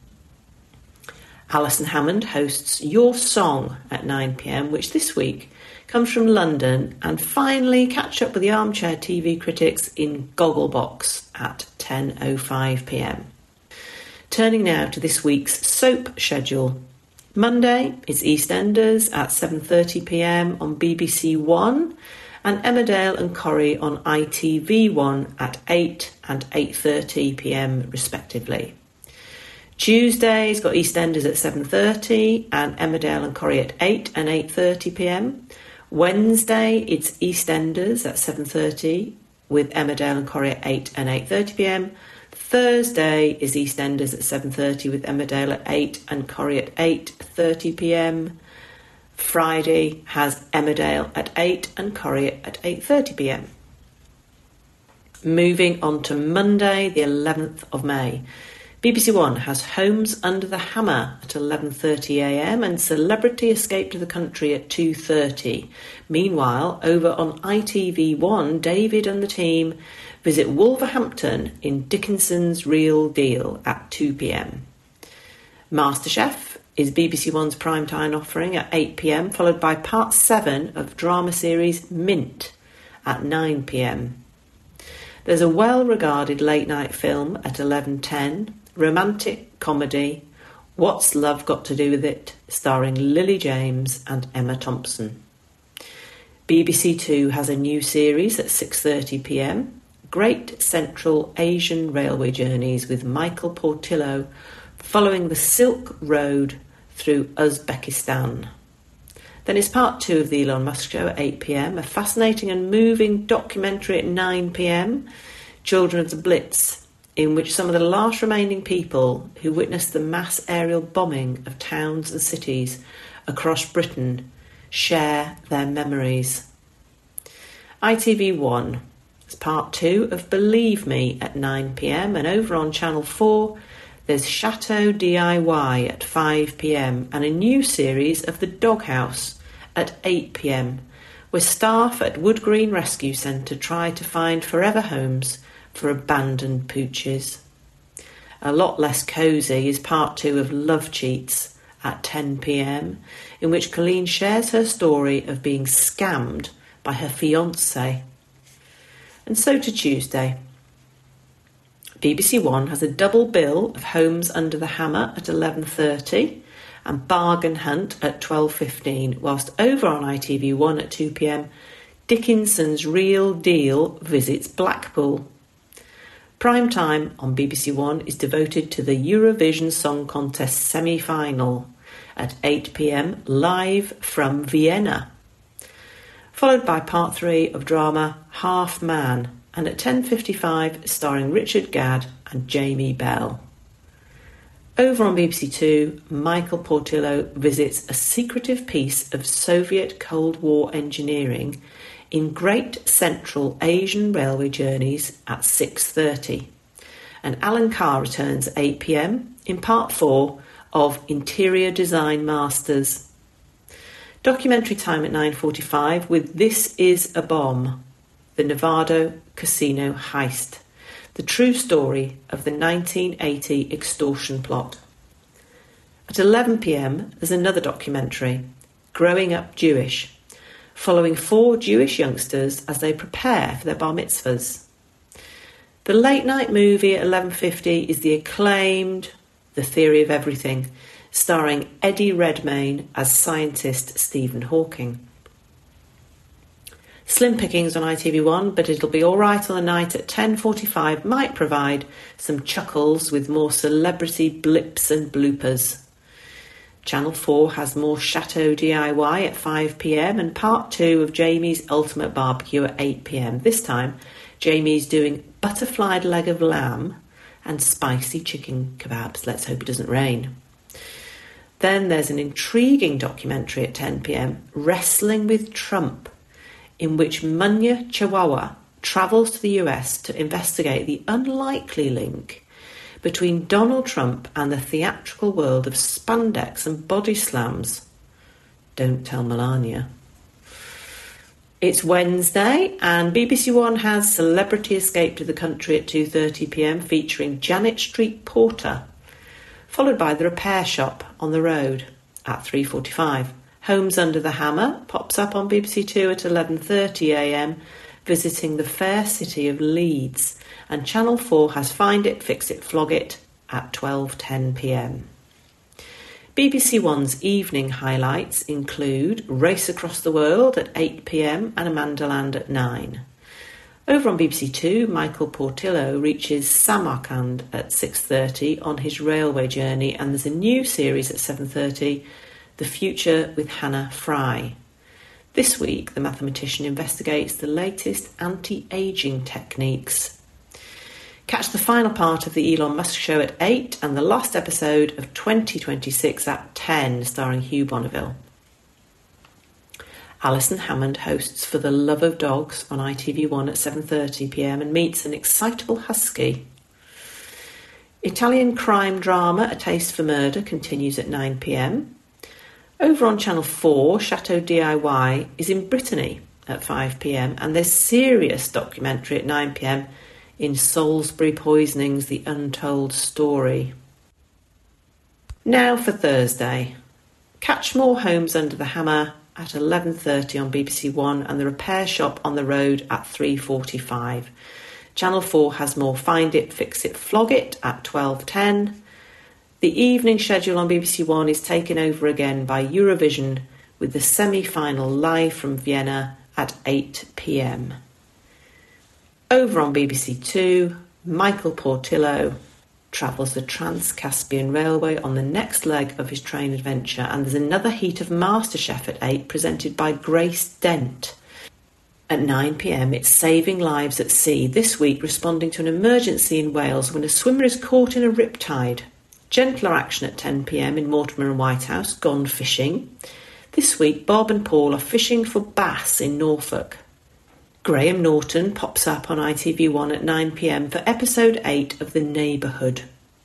Alison Hammond hosts Your Song at 9 p.m, which this week comes from London, and finally catch up with the Armchair TV critics in Gogglebox at 10:05 p.m. Turning now to this week's soap schedule. Monday is EastEnders at 7:30 p.m. on BBC One, and Emmerdale and Corrie on ITV1 at 8 and 8:30 p.m. respectively. Tuesday's got EastEnders at 7:30 and Emmerdale and Corrie at 8 and 8:30 p.m. Wednesday, it's EastEnders at 7:30 with Emmerdale and Corrie at 8 and 8:30 p.m. Thursday is EastEnders at 7:30 with Emmerdale at 8 and Corrie at 8:30 p.m. Friday has Emmerdale at 8 and Corrie at 8:30 p.m. Moving on to Monday, the 11th of May. BBC One has Homes Under the Hammer at 11:30 a.m. and Celebrity Escape to the Country at 2:30. Meanwhile, over on ITV1, David and the team visit Wolverhampton in Dickinson's Real Deal at 2 p.m. MasterChef is BBC One's primetime offering at 8 p.m, followed by part 7 of drama series Mint at 9 p.m. There's a well-regarded late-night film at 11:10, romantic comedy What's Love Got to Do With It, starring Lily James and Emma Thompson. BBC Two has a new series at 6:30 p.m, Great Central Asian Railway Journeys with Michael Portillo, following the Silk Road through Uzbekistan. Then it's part 2 of the Elon Musk Show at 8 p.m, a fascinating and moving documentary at 9 p.m, Children of the Blitz, in which some of the last remaining people who witnessed the mass aerial bombing of towns and cities across Britain share their memories. ITV1, it's part 2 of Believe Me at 9 p.m, and over on Channel 4 there's Chateau DIY at 5 p.m, and a new series of The Doghouse at 8 p.m, where staff at Wood Green Rescue Centre try to find forever homes for abandoned pooches. A lot less cosy is part 2 of Love Cheats at 10 p.m, in which Colleen shares her story of being scammed by her fiancé. And so to Tuesday. BBC One has a double bill of Homes Under the Hammer at 11:30 and Bargain Hunt at 12:15, whilst over on ITV1 at 2 p.m, Dickinson's Real Deal visits Blackpool. Prime time on BBC One is devoted to the Eurovision Song Contest semi-final at 8 p.m, live from Vienna, followed by part 3 of drama Half Man, and at 10:55 starring Richard Gadd and Jamie Bell. Over on BBC Two, Michael Portillo visits a secretive piece of Soviet Cold War engineering in Great Central Asian Railway Journeys at 6:30. And Alan Carr returns at 8 p.m. in part 4 of Interior Design Masters. Documentary time at 9:45 with This Is a Bomb, the Nevada casino heist, the true story of the 1980 extortion plot. At 11 p.m, there's another documentary, Growing Up Jewish, following 4 Jewish youngsters as they prepare for their bar mitzvahs. The late night movie at 11:50 is the acclaimed The Theory of Everything, starring Eddie Redmayne as scientist Stephen Hawking. Slim pickings on ITV1, but it'll be all right on the night at 10:45, might provide some chuckles with more celebrity blips and bloopers. Channel 4 has more Chateau DIY at 5 p.m, and part 2 of Jamie's Ultimate Barbecue at 8 p.m. This time, Jamie's doing butterflied leg of lamb and spicy chicken kebabs. Let's hope it doesn't rain. Then there's an intriguing documentary at 10 p.m, Wrestling with Trump, in which Munya Chihuahua travels to the US to investigate the unlikely link between Donald Trump and the theatrical world of spandex and body slams. Don't tell Melania. It's Wednesday and BBC One has Celebrity Escape to the Country at 2:30 p.m, featuring Janet Street Porter, followed by The Repair Shop on the Road at 3:45. Homes Under the Hammer pops up on BBC Two at 11:30 a.m, visiting the fair city of Leeds, and Channel 4 has Find It, Fix It, Flog It at 12:10 p.m. BBC One's evening highlights include Race Across the World at 8 p.m. and Amanda Land at 9. Over on BBC Two, Michael Portillo reaches Samarkand at 6:30 on his railway journey, and there's a new series at 7:30, The Future with Hannah Fry. This week, the mathematician investigates the latest anti-aging techniques. Catch the final part of the Elon Musk Show at 8 and the last episode of 2026 at 10, starring Hugh Bonneville. Alison Hammond hosts For the Love of Dogs on ITV1 at 7:30 p.m. and meets an excitable husky. Italian crime drama A Taste for Murder continues at 9 p.m. Over on Channel 4, Chateau DIY is in Brittany at 5 p.m. and there's serious documentary at 9 p.m. in Salisbury Poisonings, The Untold Story. Now for Thursday. Catch more Homes Under the Hammer at 11:30 on BBC One and The Repair Shop on the Road at 3:45. Channel 4 has more Find It, Fix It, Flog It at 12:10. The evening schedule on BBC One is taken over again by Eurovision with the semi-final live from Vienna at 8 p.m. Over on BBC Two, Michael Portillo travels the Trans-Caspian Railway on the next leg of his train adventure, and there's another heat of MasterChef at 8, presented by Grace Dent. At 9 p.m, it's Saving Lives at Sea, this week responding to an emergency in Wales when a swimmer is caught in a riptide. Gentler action at 10 p.m. in Mortimer and Whitehouse, Gone Fishing. This week, Bob and Paul are fishing for bass in Norfolk. Graham Norton pops up on ITV1 at 9 p.m. for episode 8 of The Neighbourhood.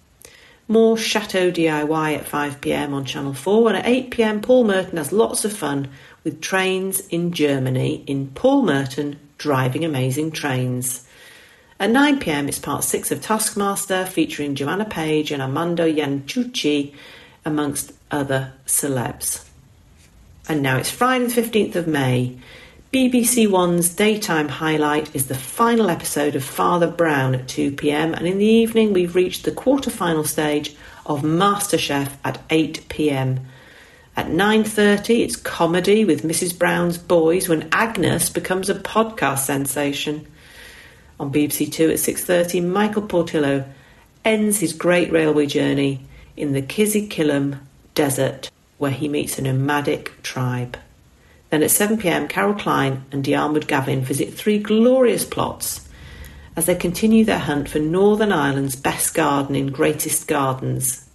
More Chateau DIY at 5 p.m. on Channel 4, and at 8 p.m. Paul Merton has lots of fun with trains in Germany in Paul Merton Driving Amazing Trains. At 9 p.m. it's part 6 of Taskmaster, featuring Joanna Page and Armando Iannucci, amongst other celebs. And now it's Friday the 15th of May. BBC One's daytime highlight is the final episode of Father Brown at 2 p.m, and in the evening we've reached the quarter-final stage of MasterChef at 8 p.m. At 9:30 it's comedy with Mrs Brown's Boys when Agnes becomes a podcast sensation. On BBC Two at 6:30, Michael Portillo ends his great railway journey in the Kizikilum Desert, where he meets a nomadic tribe. Then at 7 p.m, Carol Klein and Diarmuid Gavin visit 3 glorious plots as they continue their hunt for Northern Ireland's best garden in Greatest Gardens.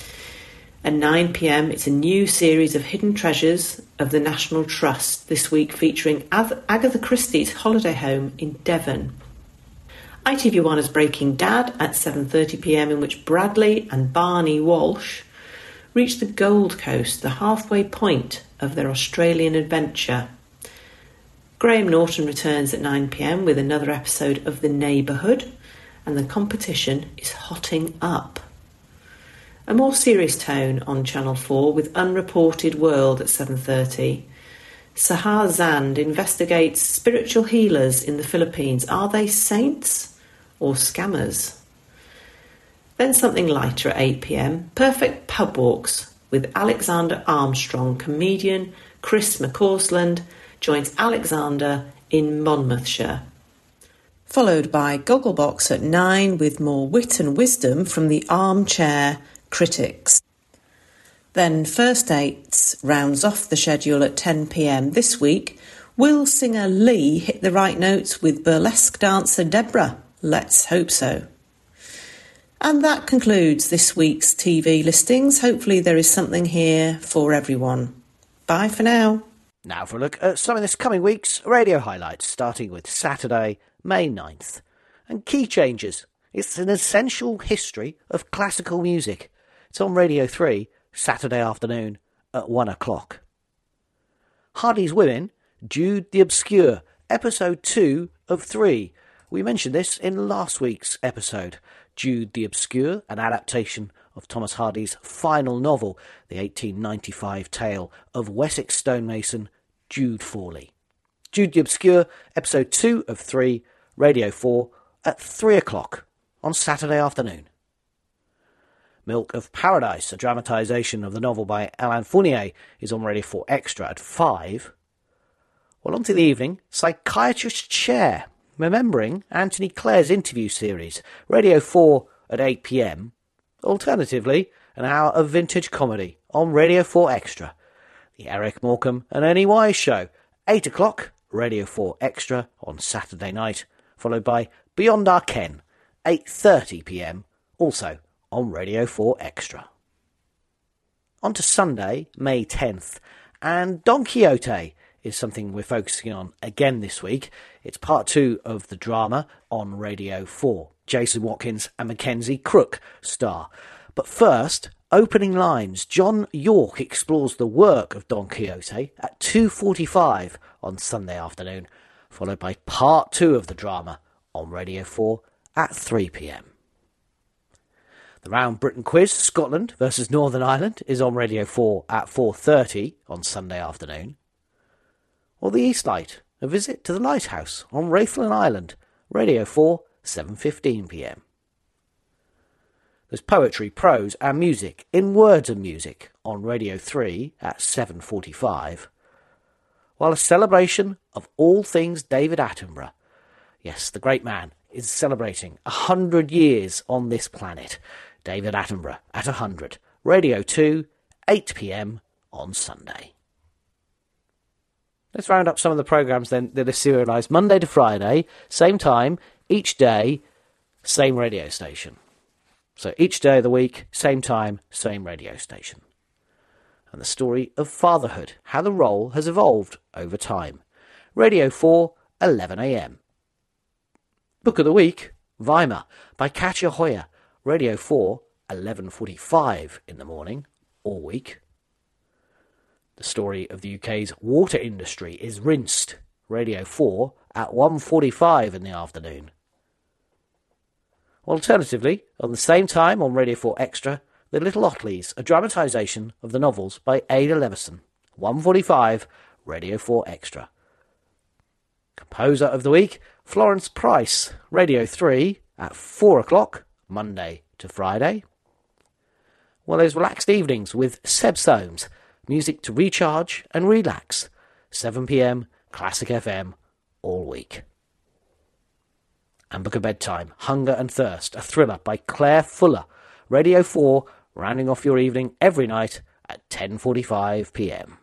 At 9 p.m, it's a new series of hidden treasures of the National Trust, this week featuring Agatha Christie's holiday home in Devon. ITV1 is Breaking Dad at 7:30 p.m, in which Bradley and Barney Walsh reach the Gold Coast, the halfway point of their Australian adventure. Graham Norton returns at 9 p.m. with another episode of The Neighbourhood, and the competition is hotting up. A more serious tone on Channel 4 with Unreported World at 7:30. Sahar Zand investigates spiritual healers in the Philippines. Are they saints or scammers? Then something lighter at 8 p.m, Perfect Pub Walks with Alexander Armstrong. Comedian Chris McCausland joins Alexander in Monmouthshire. Followed by Gogglebox at 9 with more wit and wisdom from the armchair critics. Then First Dates rounds off the schedule at 10 p.m. This week, will singer Lee hit the right notes with burlesque dancer Deborah? Let's hope so. And that concludes this week's TV listings. Hopefully there is something here for everyone. Bye for now. Now for a look at some of this coming week's radio highlights, starting with Saturday, May 9th. And Key Changes. It's an essential history of classical music. It's on Radio 3, Saturday afternoon at 1 o'clock. Hardy's Women, Jude the Obscure, episode 2 of 3. We mentioned this in last week's episode. Jude the Obscure, an adaptation of Thomas Hardy's final novel, the 1895 tale of Wessex stonemason Jude Fawley. Jude the Obscure, episode 2 of 3, Radio 4, at 3 o'clock on Saturday afternoon. Milk of Paradise, a dramatisation of the novel by Alain Fournier, is on Radio 4 Extra at 5. Well, on to the evening, Psychiatrist's Chair, remembering Anthony Clare's interview series, Radio 4 at 8 p.m. Alternatively, an hour of vintage comedy on Radio 4 Extra. The Eric Morecambe and Ernie Wise Show, 8 o'clock, Radio 4 Extra on Saturday night, followed by Beyond Our Ken, 8:30 p.m, also on Radio 4 Extra. On to Sunday, May 10th, and Don Quixote is something we're focusing on again this week. It's part 2 of the drama on Radio 4. Jason Watkins and Mackenzie Crook star. But first, opening lines. John York explores the work of Don Quixote at 2:45 on Sunday afternoon, followed by part 2 of the drama on Radio 4 at 3 p.m. The Round Britain Quiz, Scotland versus Northern Ireland, is on Radio 4 at 4:30 on Sunday afternoon. Or the East Light, a visit to the Lighthouse on Rathlin Island, Radio 4, 7:15 p.m. There's poetry, prose and music in Words and Music on Radio 3 at 7:45, while a celebration of all things David Attenborough. Yes, the great man is celebrating 100 years on this planet. David Attenborough at 100. Radio 2, 8 p.m. on Sunday. Let's round up some of the programmes then that are serialised Monday to Friday, same time, each day, same radio station. So each day of the week, same time, same radio station. And the story of fatherhood, how the role has evolved over time. Radio 4, 11 a.m. Book of the Week, Weimar, by Katja Hoyer. Radio 4, 11:45 in the morning, all week. The story of the UK's water industry is Rinsed. Radio 4, at 1:45 in the afternoon. Alternatively, on the same time on Radio 4 Extra, The Little Ottleys, a dramatisation of the novels by Ada Leveson. 1:45, Radio 4 Extra. Composer of the Week, Florence Price. Radio 3 at 4 o'clock, Monday to Friday. Well, there's relaxed evenings with Seb Soames. Music to recharge and relax. 7 p.m, Classic FM, all week. And Book of Bedtime, Hunger and Thirst, a thriller by Claire Fuller. Radio 4, rounding off your evening every night at 10:45 p.m.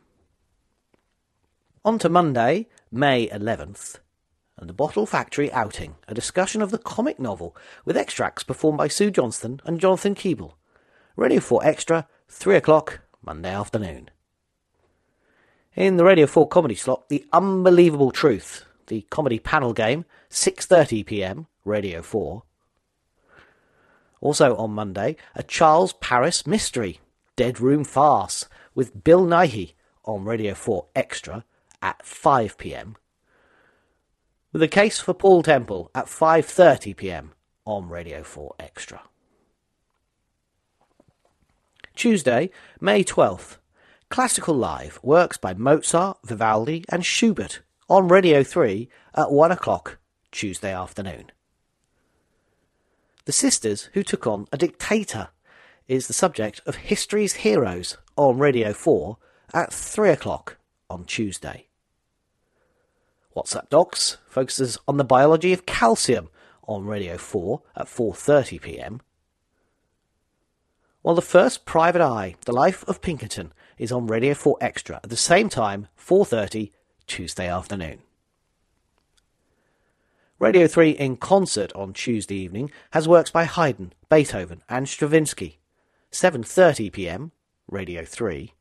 On to Monday, May 11th, and the Bottle Factory Outing, a discussion of the comic novel with extracts performed by Sue Johnston and Jonathan Keeble. Radio 4 Extra, 3 o'clock, Monday afternoon. In the Radio 4 comedy slot, The Unbelievable Truth, the comedy panel game, 6:30 p.m, Radio 4. Also on Monday, a Charles Paris mystery, Dead Room Farce, with Bill Nighy on Radio 4 Extra at 5 p.m. With a case for Paul Temple at 5:30 p.m. on Radio 4 Extra. Tuesday, May 12th. Classical Live, works by Mozart, Vivaldi and Schubert on Radio 3 at 1 o'clock Tuesday afternoon. The Sisters Who Took on a Dictator is the subject of History's Heroes on Radio 4 at 3 o'clock on Tuesday. What's Up Docs focuses on the biology of calcium on Radio 4 at 4:30 p.m. While The First Private Eye, The Life of Pinkerton, is on Radio 4 Extra at the same time, 4:30 Tuesday afternoon. Radio 3 in concert on Tuesday evening has works by Haydn, Beethoven and Stravinsky. 7:30 p.m, Radio 3.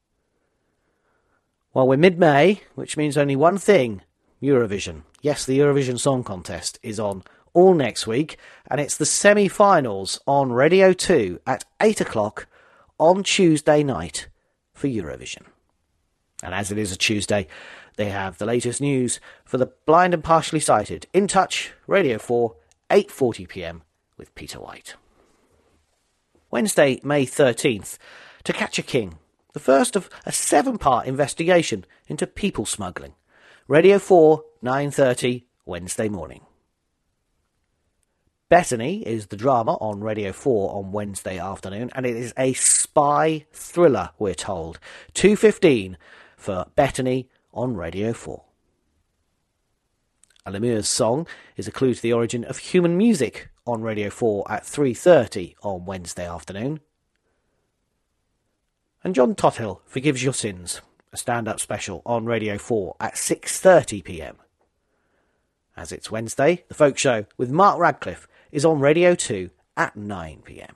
While we're mid-May, which means only one thing, Eurovision. Yes, the Eurovision Song Contest is on all next week, and it's the semi-finals on Radio 2 at 8 o'clock on Tuesday night for Eurovision. And as it is a Tuesday, they have the latest news for the blind and partially sighted. In Touch, Radio 4, 8:40 p.m. with Peter White. Wednesday, May 13th, To Catch a King, the first of a 7-part investigation into people smuggling. Radio 4, 9:30, Wednesday morning. Bettany is the drama on Radio 4 on Wednesday afternoon, and it is a spy thriller, we're told. 2:15 for Bettany on Radio 4. A Lemure's Song is a clue to the origin of human music on Radio 4 at 3:30 on Wednesday afternoon. And John Tothill Forgives Your Sins, a stand-up special on Radio 4 at 6:30 p.m. As it's Wednesday, The Folk Show with Mark Radcliffe is on Radio 2 at 9 p.m.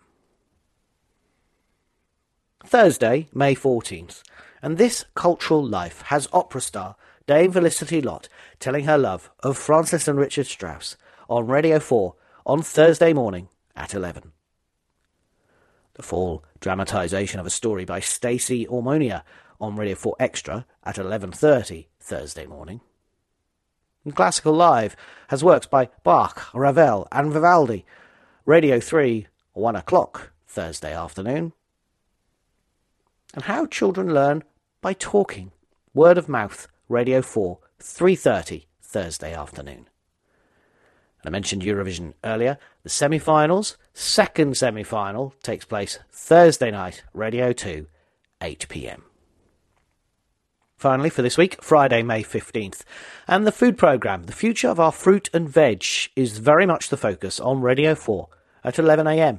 Thursday, May 14th, and This Cultural Life has opera star Dame Felicity Lott telling her love of Francis and Richard Strauss on Radio 4 on Thursday morning at 11. The full dramatisation of a story by Stacey Ormonia on Radio 4 Extra at 11:30 Thursday morning. And Classical Live has works by Bach, Ravel and Vivaldi. Radio 3, 1 o'clock Thursday afternoon. And How Children Learn by Talking. Word of Mouth, Radio 4, 3:30 Thursday afternoon. And I mentioned Eurovision earlier. The semi-finals, second semi-final, takes place Thursday night, Radio 2, 8 p.m. Finally, for this week, Friday, May 15th. And the food programme, the future of our fruit and veg, is very much the focus on Radio 4 at 11 a.m.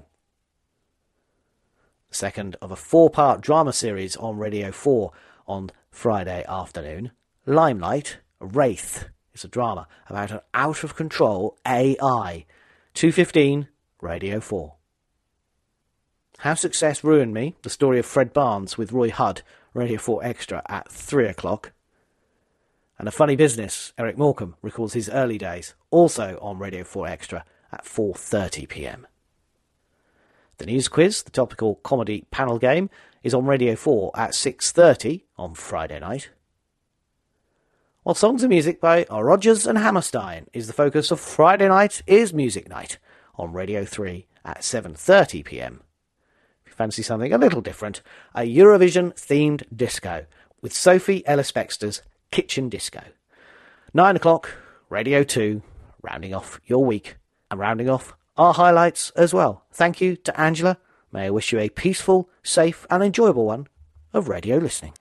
The second of a 4-part drama series on Radio 4 on Friday afternoon. Limelight, Wraith, is a drama about an out-of-control AI. 2:15, Radio 4. How Success Ruined Me, the story of Fred Barnes with Roy Hudd, Radio 4 Extra at 3 o'clock. And A Funny Business, Eric Morecambe recalls his early days, also on Radio 4 Extra at 4:30 p.m. The News Quiz, the topical comedy panel game, is on Radio 4 at 6:30 on Friday night. While Songs and Music by Rodgers and Hammerstein is the focus of Friday night is Music Night on Radio 3 at 7:30 p.m. If you fancy something a little different, a Eurovision-themed disco with Sophie Ellis-Bextor's Kitchen Disco. 9 o'clock, Radio 2, rounding off your week and rounding off our highlights as well. Thank you to Angela. May I wish you a peaceful, safe and enjoyable one of radio listening.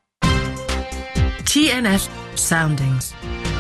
TNF Soundings.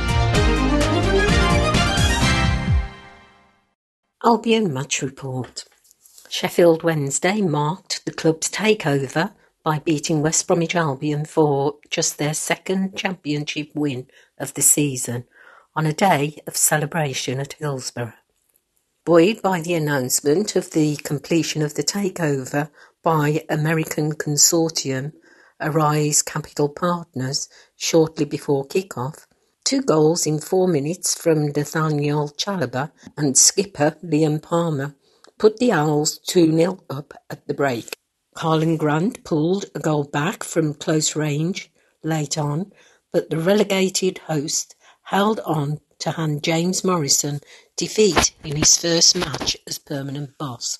Albion Match Report. Sheffield Wednesday marked the club's takeover by beating West Bromwich Albion for just their second championship win of the season on a day of celebration at Hillsborough. Buoyed by the announcement of the completion of the takeover by American consortium Arise Capital Partners shortly before kick-off, 2 goals in 4 minutes from Nathaniel Chalobah and skipper Liam Palmer put the Owls 2-0 up at the break. Carlin Grant pulled a goal back from close range late on, but the relegated host held on to hand James Morrison defeat in his first match as permanent boss.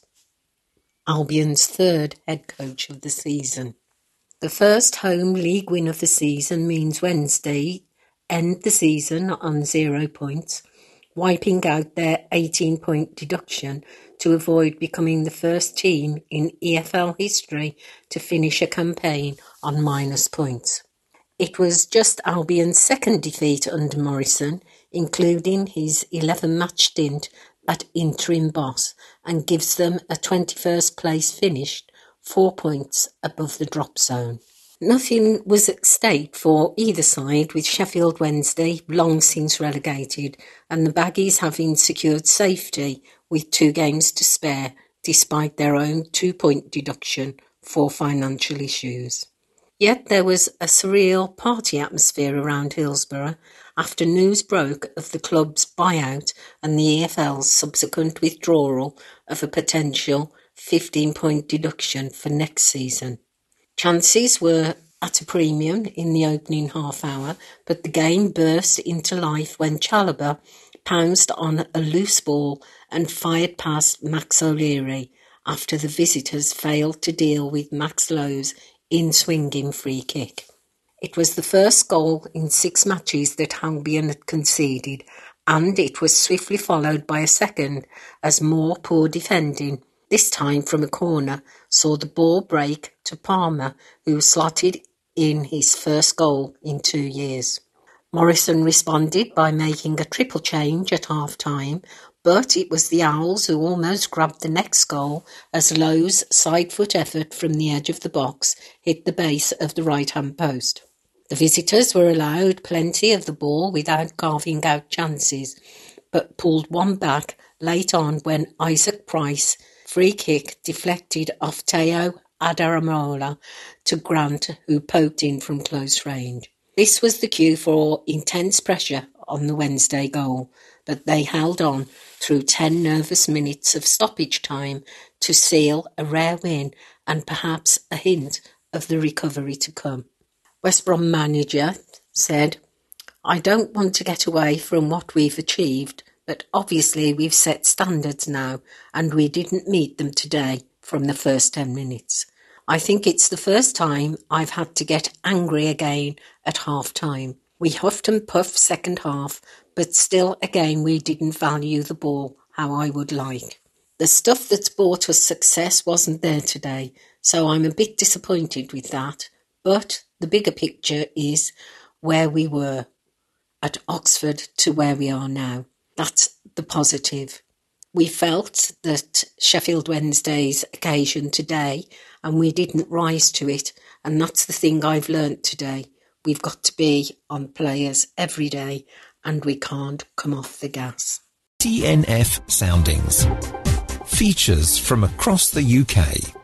Albion's 3rd head coach of the season. The first home league win of the season means Wednesday end the season on 0 points, wiping out their 18-point deduction to avoid becoming the first team in EFL history to finish a campaign on minus points. It was just Albion's 2nd defeat under Morrison, including his 11-match stint at interim boss, and gives them a 21st place finish, 4 points above the drop zone. Nothing was at stake for either side, with Sheffield Wednesday long since relegated and the Baggies having secured safety with 2 games to spare despite their own 2-point deduction for financial issues. Yet there was a surreal party atmosphere around Hillsborough after news broke of the club's buyout and the EFL's subsequent withdrawal of a potential 15-point deduction for next season. Chances were at a premium in the opening half hour, but the game burst into life when Chalobah pounced on a loose ball and fired past Max O'Leary after the visitors failed to deal with Max Lowe's in-swinging free kick. It was the first goal in 6 matches that Albion had conceded, and it was swiftly followed by a second as more poor defending, this time from a corner, saw the ball break to Palmer, who slotted in his first goal in 2 years. Morrison responded by making a triple change at half-time, but it was the Owls who almost grabbed the next goal as Lowe's side-foot effort from the edge of the box hit the base of the right-hand post. The visitors were allowed plenty of the ball without carving out chances, but pulled one back late on when Isaac Price free kick deflected off Teo Adaramola to Grant, who poked in from close range. This was the cue for intense pressure on the Wednesday goal, but they held on through 10 nervous minutes of stoppage time to seal a rare win and perhaps a hint of the recovery to come. West Brom manager said, "I don't want to get away from what we've achieved, but obviously we've set standards now and we didn't meet them today from the first 10 minutes. I think it's the first time I've had to get angry again at half-time. We huffed and puffed second half, but still again we didn't value the ball how I would like. The stuff that's brought us success wasn't there today, so I'm a bit disappointed with that. But the bigger picture is where we were at Oxford to where we are now. That's the positive. We felt that Sheffield Wednesday's occasion today, and we didn't rise to it, and that's the thing I've learnt today. We've got to be on players every day, and we can't come off the gas. TNF Soundings. Features from across the UK.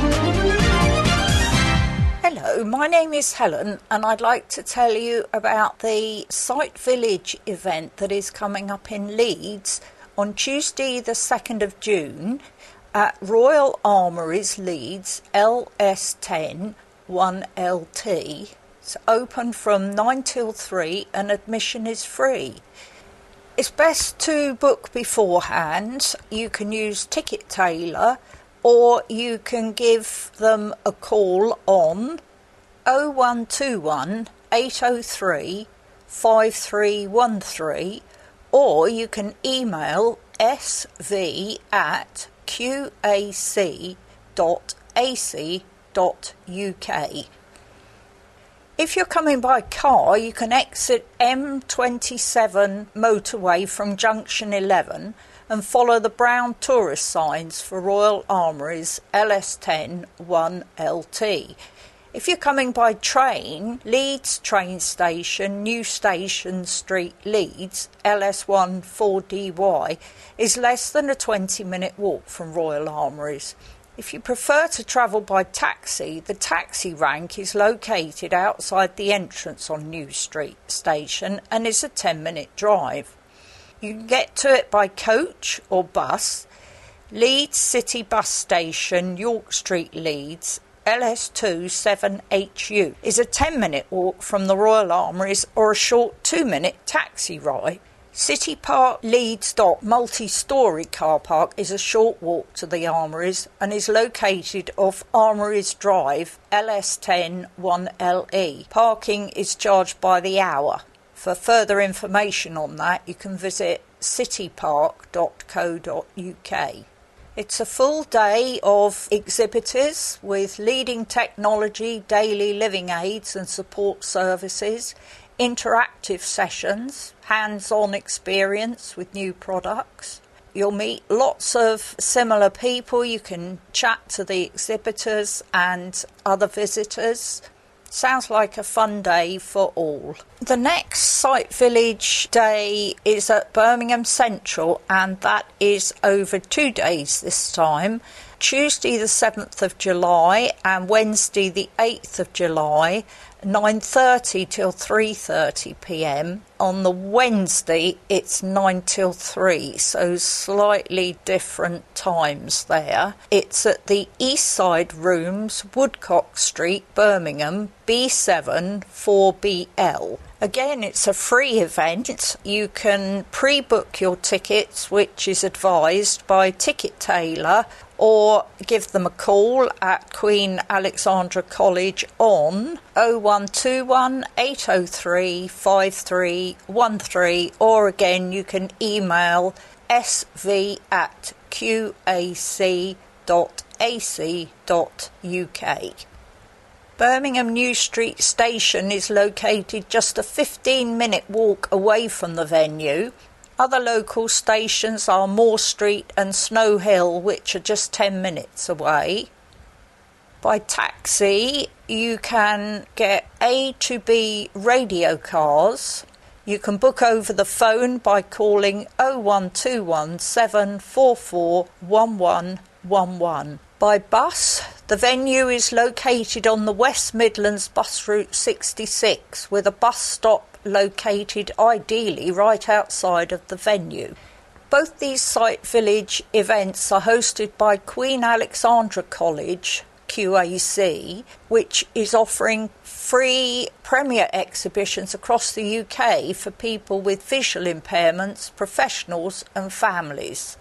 Hello, my name is Helen, and I'd like to tell you about the Site Village event that is coming up in Leeds on Tuesday the 2nd of June at Royal Armouries Leeds LS10 1LT. It's open from 9 till 3 and admission is free. It's best to book beforehand. You can use Ticket Tailor or you can give them a call on 0121 803 5313, or you can email sv@qac.ac.uk. If you're coming by car, you can exit M27 motorway from junction 11 and follow the brown tourist signs for Royal Armouries LS10 1LT. If you're coming by train, Leeds train station, New Station Street, Leeds, LS1 4DY, is less than a 20-minute walk from Royal Armouries. If you prefer to travel by taxi, the taxi rank is located outside the entrance on New Street Station and is a 10-minute drive. You can get to it by coach or bus. Leeds City Bus Station, York Street, Leeds, LS2 7HU, is a 10-minute walk from the Royal Armouries or a short 2-minute taxi ride. City Park Leeds Dock multi-storey car park is a short walk to the Armouries and is located off Armouries Drive, LS10 1LE. Parking is charged by the hour. For further information on that, you can visit citypark.co.uk. It's a full day of exhibitors with leading technology, daily living aids and support services, interactive sessions, hands-on experience with new products. You'll meet lots of similar people. You can chat to the exhibitors and other visitors. Sounds like a fun day for all. The next Site Village day is at Birmingham Central, and that is over 2 days this time. Tuesday the 7th of July and Wednesday the 8th of July, 9:30 till 3:30 p.m. On the Wednesday it's 9 till 3, so slightly different times there. It's at the East Side Rooms, Woodcock Street, Birmingham, B7 4BL. Again, it's a free event. You can pre-book your tickets, which is advised by Ticket Tailor, or give them a call at Queen Alexandra College on 0121 803 5313, or again you can email sv@qac.ac.uk. Birmingham New Street Station is located just a 15-minute walk away from the venue. Other local stations are Moore Street and Snow Hill, which are just 10 minutes away. By taxi, you can get A to B radio cars. You can book over the phone by calling 0121 744 1111. By bus, the venue is located on the West Midlands Bus Route 66, with a bus stop located ideally right outside of the venue. Both these Site Village events are hosted by Queen Alexandra College, QAC, which is offering free premier exhibitions across the UK for people with visual impairments, professionals and families.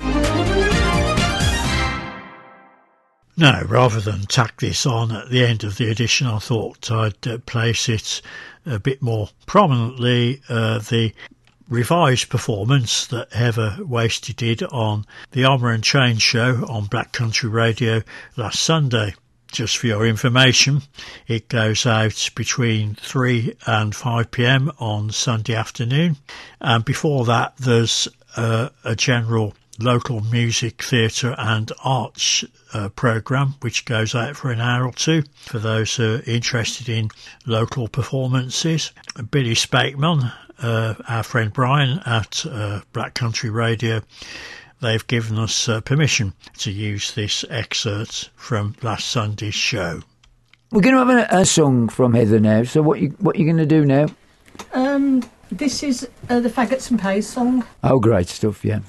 Now, rather than tack this on at the end of the edition, I thought I'd place it a bit more prominently, the revised performance that Heather Wasted did on the Armour and Chain show on Black Country Radio last Sunday. just for your information, it goes out between 3 and 5 p.m. on Sunday afternoon. And before that, there's a general local music, theatre and arts programme which goes out for an hour or two for those who are interested in local performances. Billy Spakeman, our friend Brian at Black Country Radio, they've given us permission to use this excerpt from last Sunday's show. We're going to have a song from Heather now, so what you going to do now? This is the Faggots and Pays song. Oh, great stuff, yeah.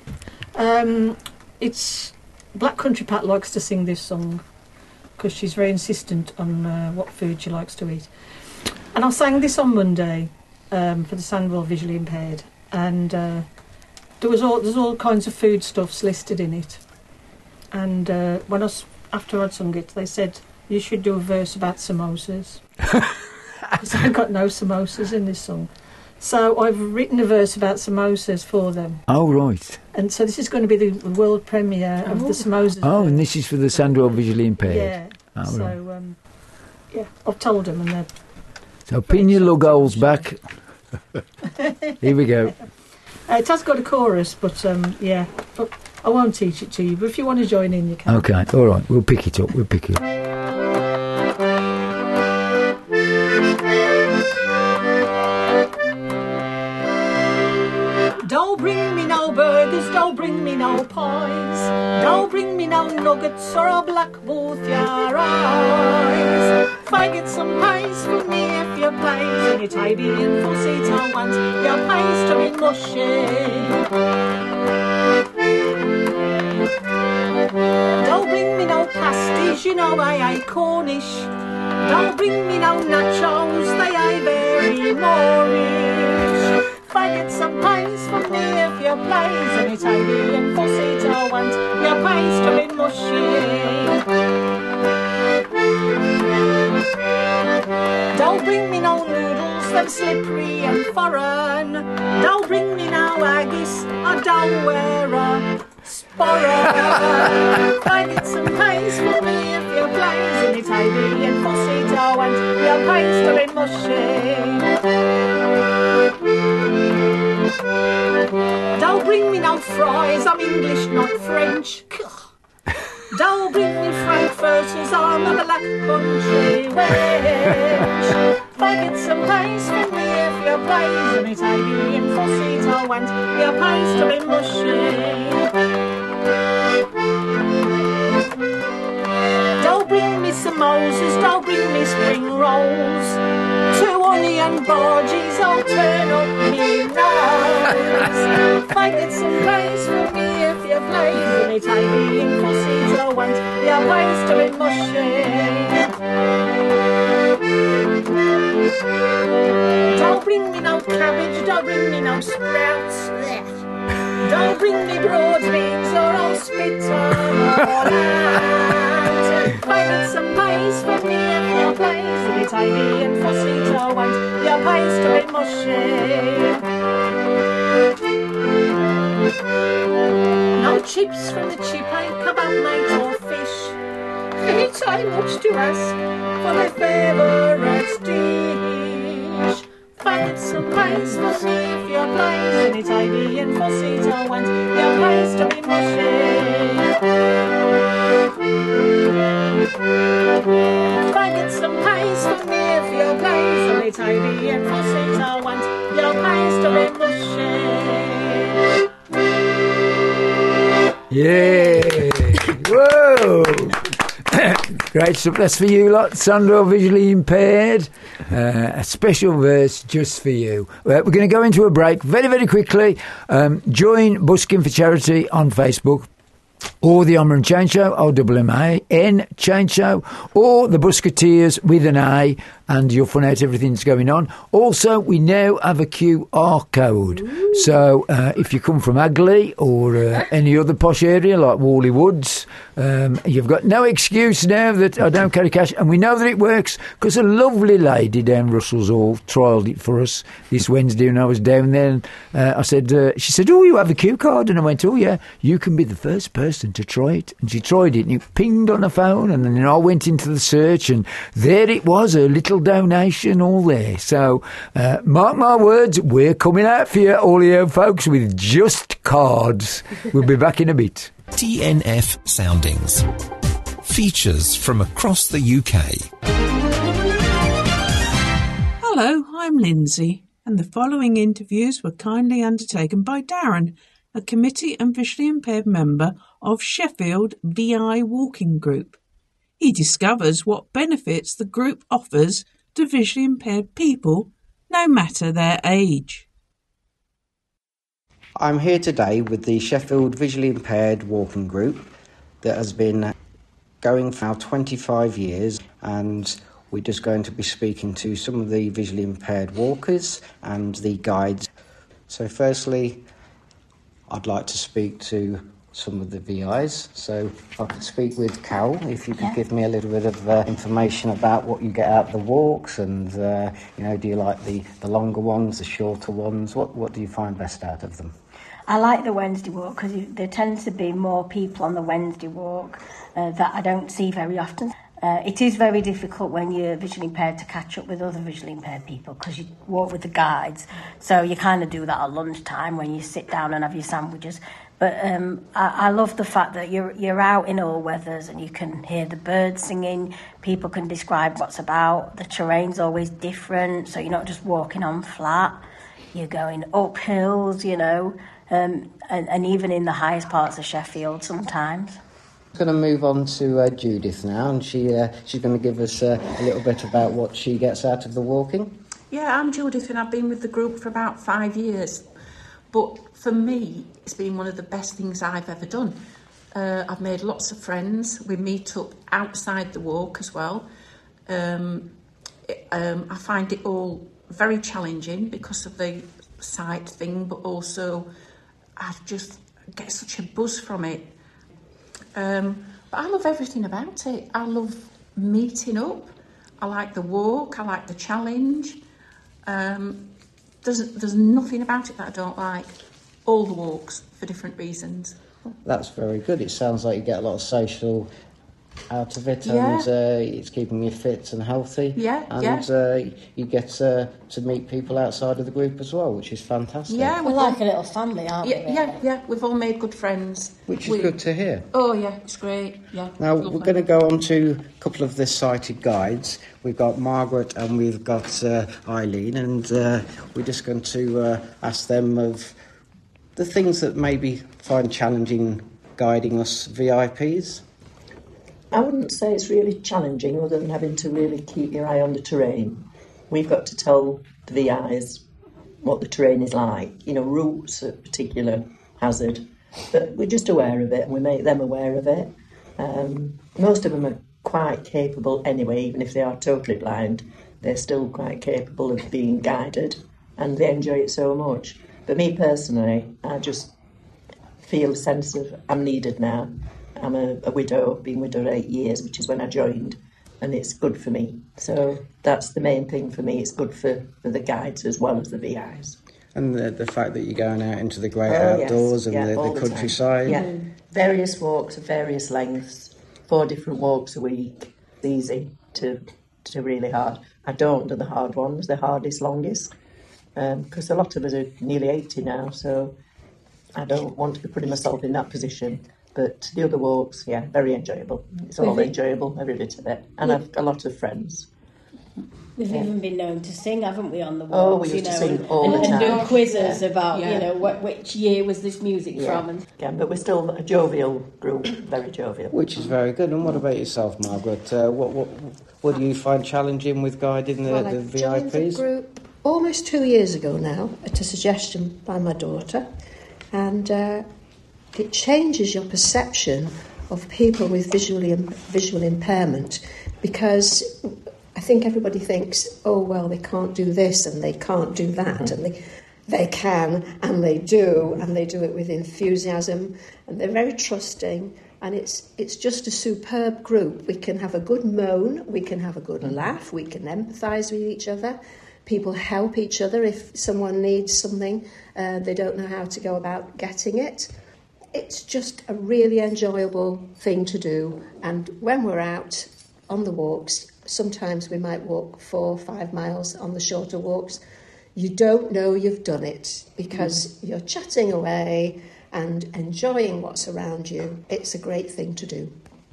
It's Black Country Pat likes to sing this song because she's very insistent on what food she likes to eat. And I sang this on Monday for the Sandwell Visually Impaired, and there's all kinds of foodstuffs listed in it. And after I'd sung it, they said you should do a verse about samosas because I've got no samosas in this song. So I've written a verse about samosas for them. Oh, right. And so this is going to be the world premiere of the samosas. Oh, and this is for the Sandwell Visually Impaired. Yeah. Oh, so, right. Yeah, I've told them, and they're... So pin your lug holes back. Here we go. It has got a chorus, but yeah. But I won't teach it to you, but if you want to join in, you can. Okay, all right. We'll pick it up. Don't bring me no burgers, don't bring me no pies, don't bring me no nuggets or a black both your eyes. If I get some pies for me if you please, and it I be in for seat I want your pies to be mushy. Don't bring me no pasties, you know I ain't Cornish. Don't bring me no nachos, they ain't very Moorish. If I get some pies for me if you please, and it ain't be in for seat I want your pies to be mushy. Don't bring me no noodles, them slippery and foreign. Don't bring me no haggis, I don't wear a sporran. If I get some pies for me if you please, and it ain't be in for seat I want your pies to be mushy. Don't bring me no fries, I'm English, not French. Don't bring me frankfurters, I'm a black country wench. If I get some pies for me if you please, and it ain't be in for seat I want your pies to be mushy. Don't bring me samosas, don't bring me spring rolls. 2 onion barges, I'll turn up me nose. If I get some pies for me if you please, and it ain't be in for seat I want your pies to be mushy. Don't bring me no cabbage, don't bring me no sprouts. Don't bring me broad beans or I'll spit them all out. If I get some pies for me if you please, and it ain't be in for seat I want your pies to be mushy. No chips from the chip, ain't kebab mate or fish. It ain't much to ask for my favourite dish. If I get some pies for me if you please, and it ain't be in for seat I want your pies to be mushy. If I get some pies for me if you please, and it ain't be in for seat I want your pies to be mushy. Yeah! Whoa! Great stuff. That's for you lot, Sandwell Visually Impaired. A special verse just for you. We're going to go into a break very, very quickly. Join Busking for Charity on Facebook, or the Homer and Chain Show, OMMAN Chain Show, or the Busketeers with an A, and you'll find out everything that's going on. Also, we now have a QR code. Ooh. So if you come from Agley or any other posh area like Worley Woods, you've got no excuse now that I don't carry cash. And we know that it works because a lovely lady down Russell's Hall trialled it for us this Wednesday when I was down there. And I said, she said, oh, you have a Q card? And I went, oh, yeah, you can be the first person person to try it. And she tried it, and it pinged on the phone, and then I went into the search, and there it was, a little donation all there. So, mark my words, we're coming out for you, all you folks, with just cards. We'll be back in a bit. TNF Soundings. Features from across the UK. Hello, I'm Lindsay, and the following interviews were kindly undertaken by Darren, a committee and visually impaired member of Sheffield VI Walking Group. He discovers what benefits the group offers to visually impaired people, no matter their age. I'm here today with the Sheffield Visually Impaired Walking Group that has been going for now 25 years, and we're just going to be speaking to some of the visually impaired walkers and the guides. So firstly, I'd like to speak to some of the VIs. So if I could speak with Carol, if you could give me a little bit of information about what you get out of the walks, and do you like the longer ones, the shorter ones? What do you find best out of them? I like the Wednesday walk because there tends to be more people on the Wednesday walk that I don't see very often. It is very difficult when you're visually impaired to catch up with other visually impaired people because you walk with the guides. So you kind of do that at lunchtime when you sit down and have your sandwiches. But I love the fact that you're out in all weathers and you can hear the birds singing. People can describe what's about. The terrain's always different, so you're not just walking on flat. You're going up hills, and even in the highest parts of Sheffield sometimes. I'm going to move on to Judith now, and she's going to give us a little bit about what she gets out of the walking. Yeah, I'm Judith, and I've been with the group for about 5 years. But for me, it's been one of the best things I've ever done. I've made lots of friends. We meet up outside the walk as well. I find it all very challenging because of the sight thing, but also I just get such a buzz from it. But I love everything about it. I love meeting up. I like the walk. I like the challenge. There's nothing about it that I don't like. All the walks for different reasons. That's very good. It sounds like you get a lot of social out of it, and it's keeping you fit and healthy. You get to meet people outside of the group as well, which is fantastic. Yeah, we're like a little family, aren't we? Yeah. We've all made good friends. Which is good to hear. Oh, yeah, it's great. Yeah. Now, we're going to go on to a couple of the sighted guides. We've got Margaret and we've got Eileen, and we're just going to ask them of the things that maybe find challenging guiding us VIPs. I wouldn't say it's really challenging other than having to really keep your eye on the terrain. We've got to tell the VIs what the terrain is like, routes a particular hazard, but we're just aware of it and we make them aware of it. Most of them are quite capable anyway, even if they are totally blind, they're still quite capable of being guided and they enjoy it so much. But me personally, I just feel a sense of I'm needed now. I'm a widow, been widowed 8 years, which is when I joined, and it's good for me. So that's the main thing for me. It's good for the guides as well as the VIs. And the fact that you're going out into the great outdoors and the countryside. Yeah, various walks of various lengths, 4 different walks a week. It's easy to really hard. I don't do the hard ones, the hardest, longest, because a lot of us are nearly 80 now, so I don't want to be putting myself in that position. But the other walks, very enjoyable. It's all enjoyable, every bit of it. And I've a lot of friends. We've even been known to sing, haven't we, on the walks? Oh, we used to sing all the time. And do quizzes about, which year was this music from. Yeah, but we're still a jovial group, very jovial. Which is very good. And what about yourself, Margaret? What do you find challenging with guiding the VIPs? I joined the group almost 2 years ago now, at a suggestion by my daughter. And it changes your perception of people with visual impairment, because I think everybody thinks, oh, well, they can't do this and they can't do that, and they can and they do it with enthusiasm, and they're very trusting, and it's just a superb group. We can have a good moan, we can have a good laugh, we can empathise with each other. People help each other if someone needs something, they don't know how to go about getting it. It's just a really enjoyable thing to do. And when we're out on the walks, sometimes we might walk 4 or 5 miles on the shorter walks. You don't know you've done it because you're chatting away and enjoying what's around you. It's a great thing to do.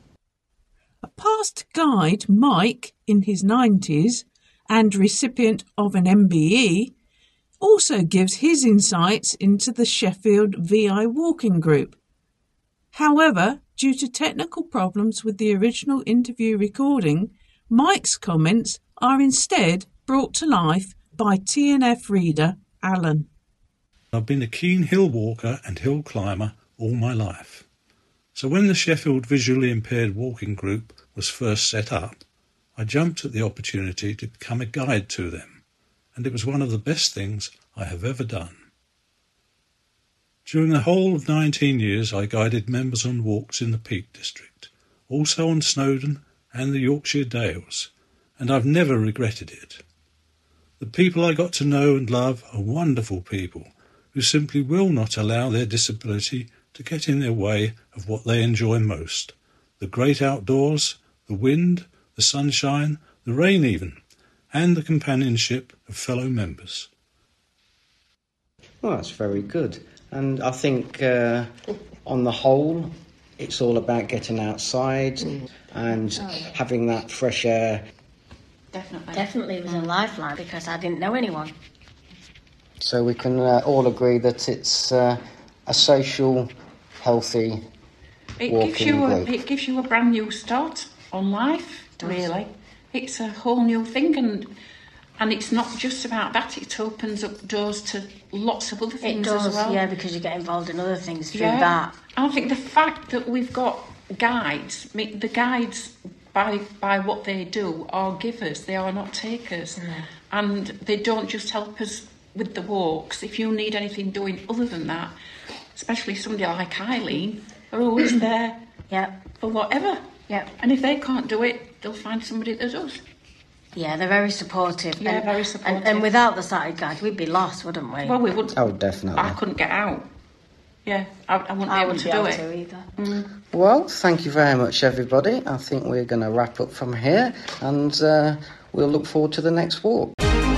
A past guide, Mike, in his 90s, and recipient of an MBE, also gives his insights into the Sheffield VI Walking Group. However, due to technical problems with the original interview recording, Mike's comments are instead brought to life by TNF reader Alan. I've been a keen hill walker and hill climber all my life. So when the Sheffield Visually Impaired Walking Group was first set up, I jumped at the opportunity to become a guide to them, and it was one of the best things I have ever done. During the whole of 19 years, I guided members on walks in the Peak District, also on Snowdon and the Yorkshire Dales, and I've never regretted it. The people I got to know and love are wonderful people who simply will not allow their disability to get in their way of what they enjoy most, the great outdoors, the wind, the sunshine, the rain even, and the companionship of fellow members. Well, that's very good. And I think on the whole, it's all about getting outside and having that fresh air. Definitely it was a lifeline because I didn't know anyone. So we can all agree that it's a social, healthy walking group. It gives you a brand new start on life, really. It's a whole new thing, and it's not just about that. It opens up doors to lots of other things as well. Yeah, because you get involved in other things through that. I think the fact that we've got guides, the guides by what they do are givers, they are not takers. And they don't just help us with the walks. If you need anything doing other than that, especially somebody like Eileen, are always there for whatever. And if they can't do it, they'll find somebody that does. Yeah, they're very supportive. Yeah, very supportive. And without the sighted guide, we'd be lost, wouldn't we? Well, we would. Oh, definitely. I couldn't get out. Yeah, I wouldn't be able to do it. Either. Well, thank you very much, everybody. I think we're going to wrap up from here, and we'll look forward to the next walk.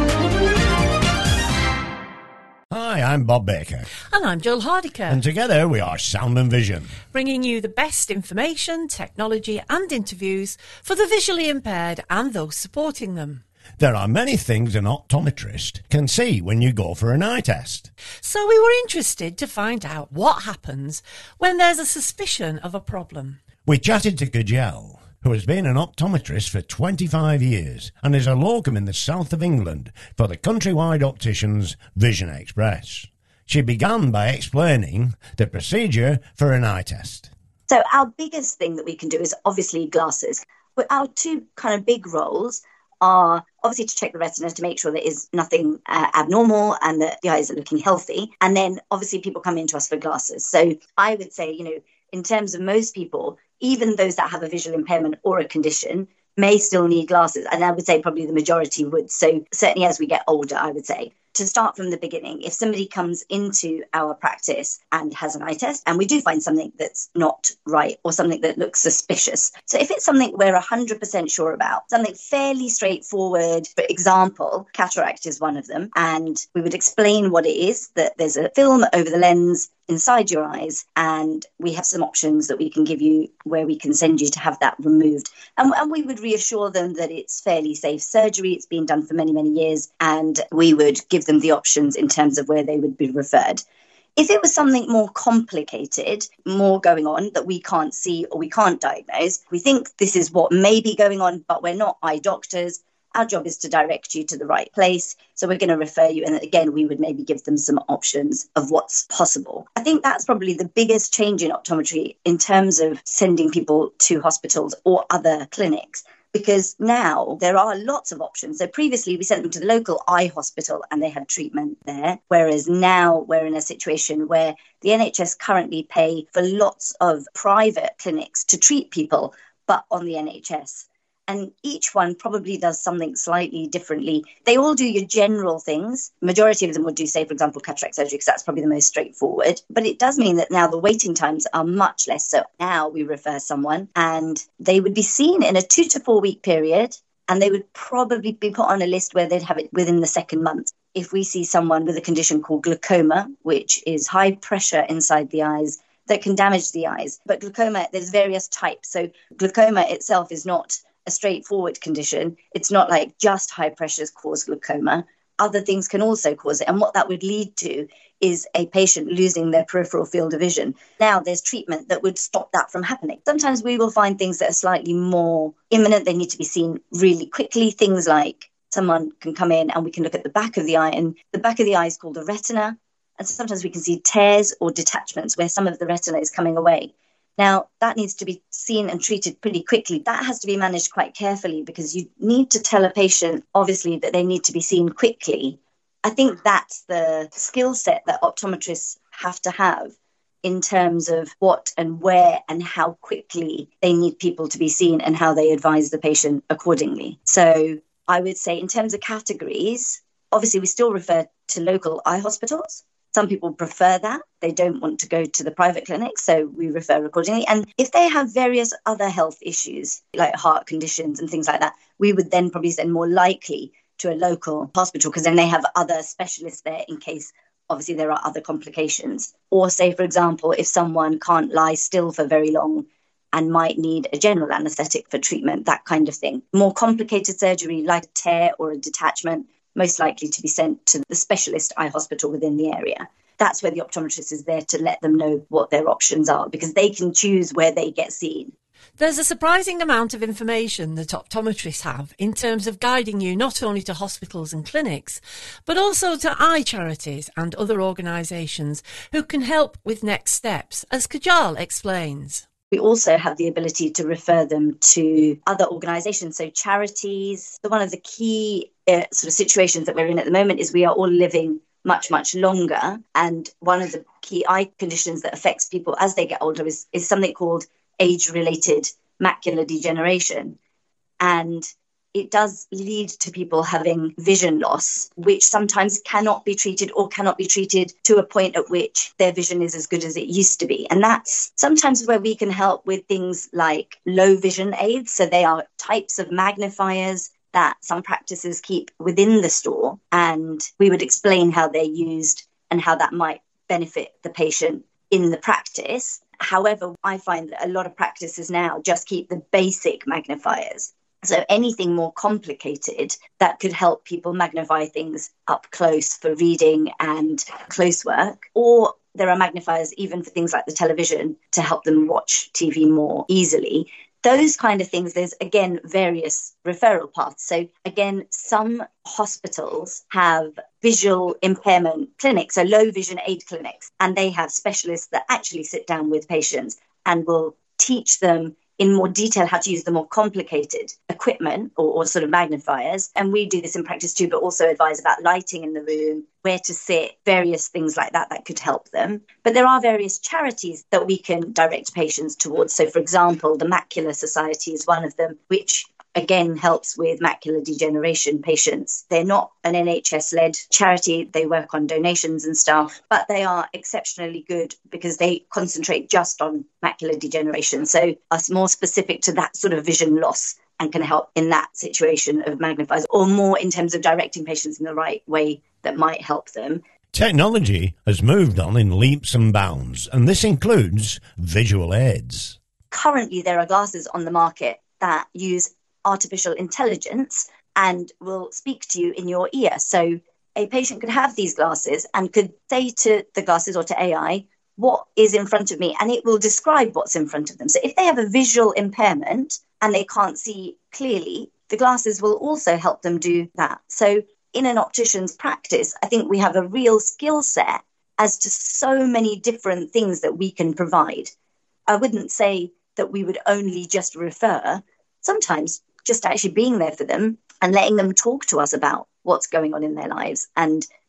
Hi, I'm Bob Baker. And I'm Joel Hardiker. And together we are Sound and Vision, bringing you the best information, technology and interviews for the visually impaired and those supporting them. There are many things an optometrist can see when you go for an eye test. So we were interested to find out what happens when there's a suspicion of a problem. We chatted to Kajal, who has been an optometrist for 25 years and is a locum in the south of England for the countrywide opticians Vision Express. She began by explaining the procedure for an eye test. So our biggest thing that we can do is obviously glasses. But our two kind of big roles are obviously to check the retina to make sure there is nothing abnormal and that the eyes are looking healthy. And then obviously people come into us for glasses. So I would say, in terms of most people, even those that have a visual impairment or a condition may still need glasses. And I would say probably the majority would. So certainly as we get older, I would say. To start from the beginning, if somebody comes into our practice and has an eye test and we do find something that's not right or something that looks suspicious. So if it's something we're 100% sure about, something fairly straightforward, for example, cataract is one of them, and we would explain what it is, that there's a film over the lens inside your eyes, and we have some options that we can give you where we can send you to have that removed. And we would reassure them that it's fairly safe surgery. It's been done for many, many years, and we would give them the options in terms of where they would be referred. If it was something more complicated, more going on that we can't see or we can't diagnose, we think this is what may be going on, but we're not eye doctors. Our job is to direct you to the right place. So we're going to refer you. And again, we would maybe give them some options of what's possible. I think that's probably the biggest change in optometry in terms of sending people to hospitals or other clinics, because now there are lots of options. So previously we sent them to the local eye hospital and they had treatment there. Whereas now we're in a situation where the NHS currently pay for lots of private clinics to treat people, but on the NHS. And each one probably does something slightly differently. They all do your general things. Majority of them would do, say, for example, cataract surgery, because that's probably the most straightforward. But it does mean that now the waiting times are much less. So now we refer someone and they would be seen in a 2 to 4 week period, and they would probably be put on a list where they'd have it within the second month. If we see someone with a condition called glaucoma, which is high pressure inside the eyes that can damage the eyes. But glaucoma, there's various types. So glaucoma itself is not a straightforward condition. It's not like just high pressures cause glaucoma. Other things can also cause it. And what that would lead to is a patient losing their peripheral field of vision. Now there's treatment that would stop that from happening. Sometimes we will find things that are slightly more imminent. They need to be seen really quickly. Things like someone can come in and we can look at the back of the eye, and the back of the eye is called the retina. And sometimes we can see tears or detachments where some of the retina is coming away. Now, that needs to be seen and treated pretty quickly. That has to be managed quite carefully because you need to tell a patient, obviously, that they need to be seen quickly. I think that's the skill set that optometrists have to have in terms of what and where and how quickly they need people to be seen and how they advise the patient accordingly. So I would say in terms of categories, obviously we still refer to local eye hospitals. Some people prefer that. They don't want to go to the private clinic, so we refer accordingly. And if they have various other health issues, like heart conditions and things like that, we would then probably send more likely to a local hospital because then they have other specialists there in case, obviously, there are other complications. Or say, for example, if someone can't lie still for very long and might need a general anaesthetic for treatment, that kind of thing. More complicated surgery like a tear or a detachment, most likely to be sent to the specialist eye hospital within the area. That's where the optometrist is there to let them know what their options are because they can choose where they get seen. There's a surprising amount of information that optometrists have in terms of guiding you not only to hospitals and clinics, but also to eye charities and other organisations who can help with next steps, as Kajal explains. We also have the ability to refer them to other organisations, so charities. So one of the key sort of situations that we're in at the moment is we are all living much, much longer. And one of the key eye conditions that affects people as they get older is something called age-related macular degeneration. And it does lead to people having vision loss, which sometimes cannot be treated or cannot be treated to a point at which their vision is as good as it used to be. And that's sometimes where we can help with things like low vision aids. So they are types of magnifiers that some practices keep within the store. And we would explain how they're used and how that might benefit the patient in the practice. However, I find that a lot of practices now just keep the basic magnifiers. So anything more complicated that could help people magnify things up close for reading and close work. Or there are magnifiers even for things like the television to help them watch TV more easily. Those kind of things, there's, again, various referral paths. So, again, some hospitals have visual impairment clinics, so low vision aid clinics, and they have specialists that actually sit down with patients and will teach them in more detail how to use the more complicated equipment or sort of magnifiers. And we do this in practice too, but also advise about lighting in the room, where to sit, various things like that that could help them. But there are various charities that we can direct patients towards. So, for example, the Macular Society is one of them, which again helps with macular degeneration patients. They're not an NHS-led charity. They work on donations and stuff, but they are exceptionally good because they concentrate just on macular degeneration. So are more specific to that sort of vision loss and can help in that situation of magnifiers, or more in terms of directing patients in the right way that might help them. Technology has moved on in leaps and bounds, and this includes visual aids. Currently, there are glasses on the market that use artificial intelligence and will speak to you in your ear. So a patient could have these glasses and could say to the glasses or to AI, what is in front of me? And it will describe what's in front of them. So if they have a visual impairment and they can't see clearly, the glasses will also help them do that. So in an optician's practice, I think we have a real skill set as to so many different things that we can provide. I wouldn't say that we would only just refer. Sometimes just actually being there for them and letting them talk to us about what's going on in their lives and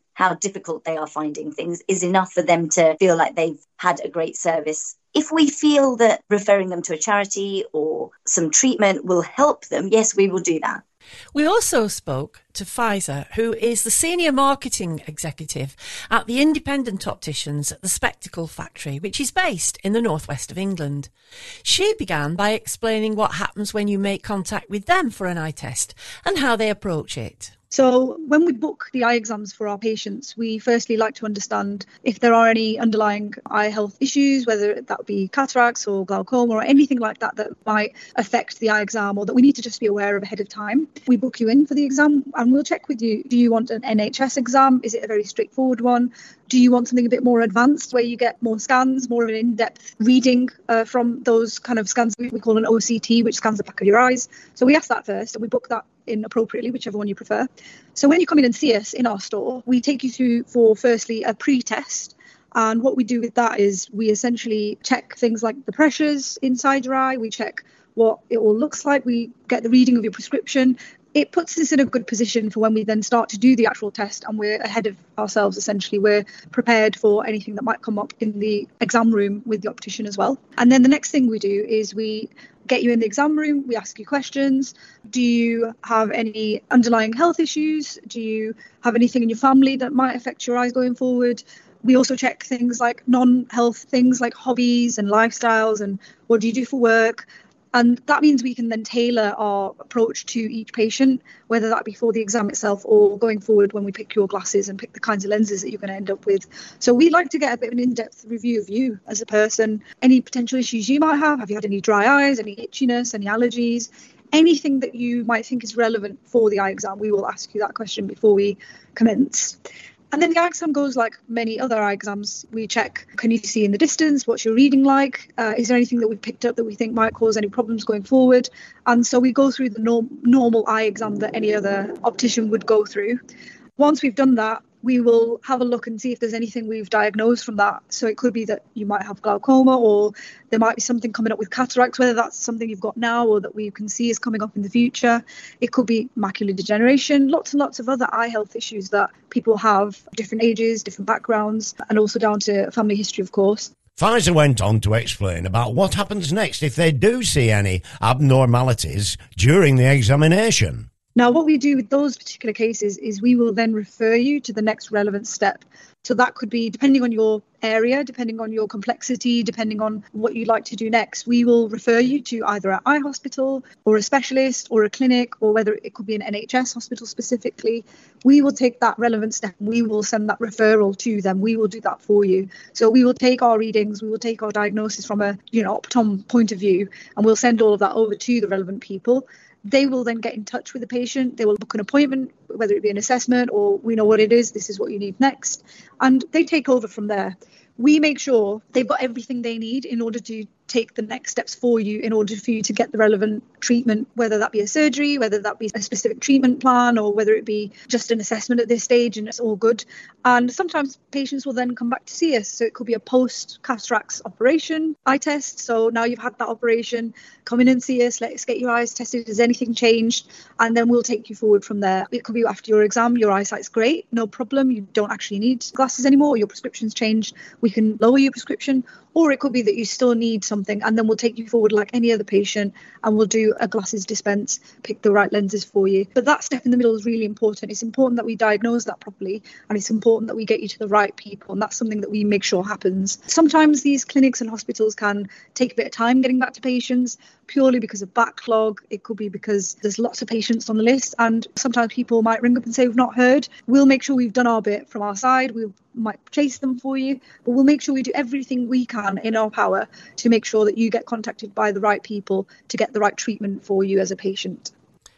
how difficult they are finding things is enough for them to feel like they've had a great service. If we feel that referring them to a charity or some treatment will help them, yes, we will do that. We also spoke to Pfizer, who is the senior marketing executive at the independent opticians at the Spectacle Factory, which is based in the northwest of England. She began by explaining what happens when you make contact with them for an eye test and how they approach it. So when we book the eye exams for our patients, we firstly like to understand if there are any underlying eye health issues, whether that be cataracts or glaucoma or anything like that that might affect the eye exam or that we need to just be aware of ahead of time. We book you in for the exam and we'll check with you. Do you want an NHS exam? Is it a very straightforward one? Do you want something a bit more advanced where you get more scans, more of an in-depth reading from those kind of scans we call an OCT, which scans the back of your eyes? So we ask that first and we book that in appropriately, whichever one you prefer. So when you come in and see us in our store, we take you through for firstly a pre-test. And what we do with that is we essentially check things like the pressures inside your eye. We check what it all looks like. We get the reading of your prescription. It puts us in a good position for when we then start to do the actual test and we're ahead of ourselves, essentially. We're prepared for anything that might come up in the exam room with the optician as well. And then the next thing we do is we get you in the exam room, we ask you questions. Do you have any underlying health issues? Do you have anything in your family that might affect your eyes going forward? We also check things like non-health things like hobbies and lifestyles and what do you do for work? And that means we can then tailor our approach to each patient, whether that be for the exam itself or going forward when we pick your glasses and pick the kinds of lenses that you're going to end up with. So we like to get a bit of an in-depth review of you as a person, any potential issues you might have. Have you had any dry eyes, any itchiness, any allergies? Anything that you might think is relevant for the eye exam, we will ask you that question before we commence. And then the eye exam goes like many other eye exams. We check, can you see in the distance? What's your reading like? Is there anything that we've picked up that we think might cause any problems going forward? And so we go through the normal eye exam that any other optician would go through. Once we've done that, we will have a look and see if there's anything we've diagnosed from that. So it could be that you might have glaucoma or there might be something coming up with cataracts, whether that's something you've got now or that we can see is coming up in the future. It could be macular degeneration, lots and lots of other eye health issues that people have, different ages, different backgrounds, and also down to family history, of course. Pfizer went on to explain about what happens next if they do see any abnormalities during the examination. Now, what we do with those particular cases is we will then refer you to the next relevant step. So that could be, depending on your area, depending on your complexity, depending on what you'd like to do next, we will refer you to either an eye hospital or a specialist or a clinic, or whether it could be an NHS hospital specifically. We will take that relevant step and we will send that referral to them. We will do that for you. So we will take our readings, we will take our diagnosis from a optom point of view, and we'll send all of that over to the relevant people. They will then get in touch with the patient. They will book an appointment, whether it be an assessment or we know what it is, this is what you need next. And they take over from there. We make sure they've got everything they need in order to take the next steps for you, in order for you to get the relevant treatment, whether that be a surgery, whether that be a specific treatment plan, or whether it be just an assessment at this stage and it's all good. And sometimes patients will then come back to see us. So it could be a post-cataracts operation eye test. So now you've had that operation, come in and see us, let's get your eyes tested. Has anything changed? And then we'll take you forward from there. It could be after your exam, your eyesight's great, no problem. You don't actually need glasses anymore. Your prescription's changed. We can lower your prescription. Or it could be that you still need something, and then we'll take you forward like any other patient and we'll do a glasses dispense, pick the right lenses for you. But that step in the middle is really important. It's important that we diagnose that properly, and it's important that we get you to the right people, and that's something that we make sure happens. Sometimes these clinics and hospitals can take a bit of time getting back to patients, purely because of backlog. It could be because there's lots of patients on the list, and sometimes people might ring up and say we've not heard. We'll make sure we've done our bit from our side. We might chase them for you, but we'll make sure we do everything we can in our power to make sure that you get contacted by the right people to get the right treatment for you as a patient.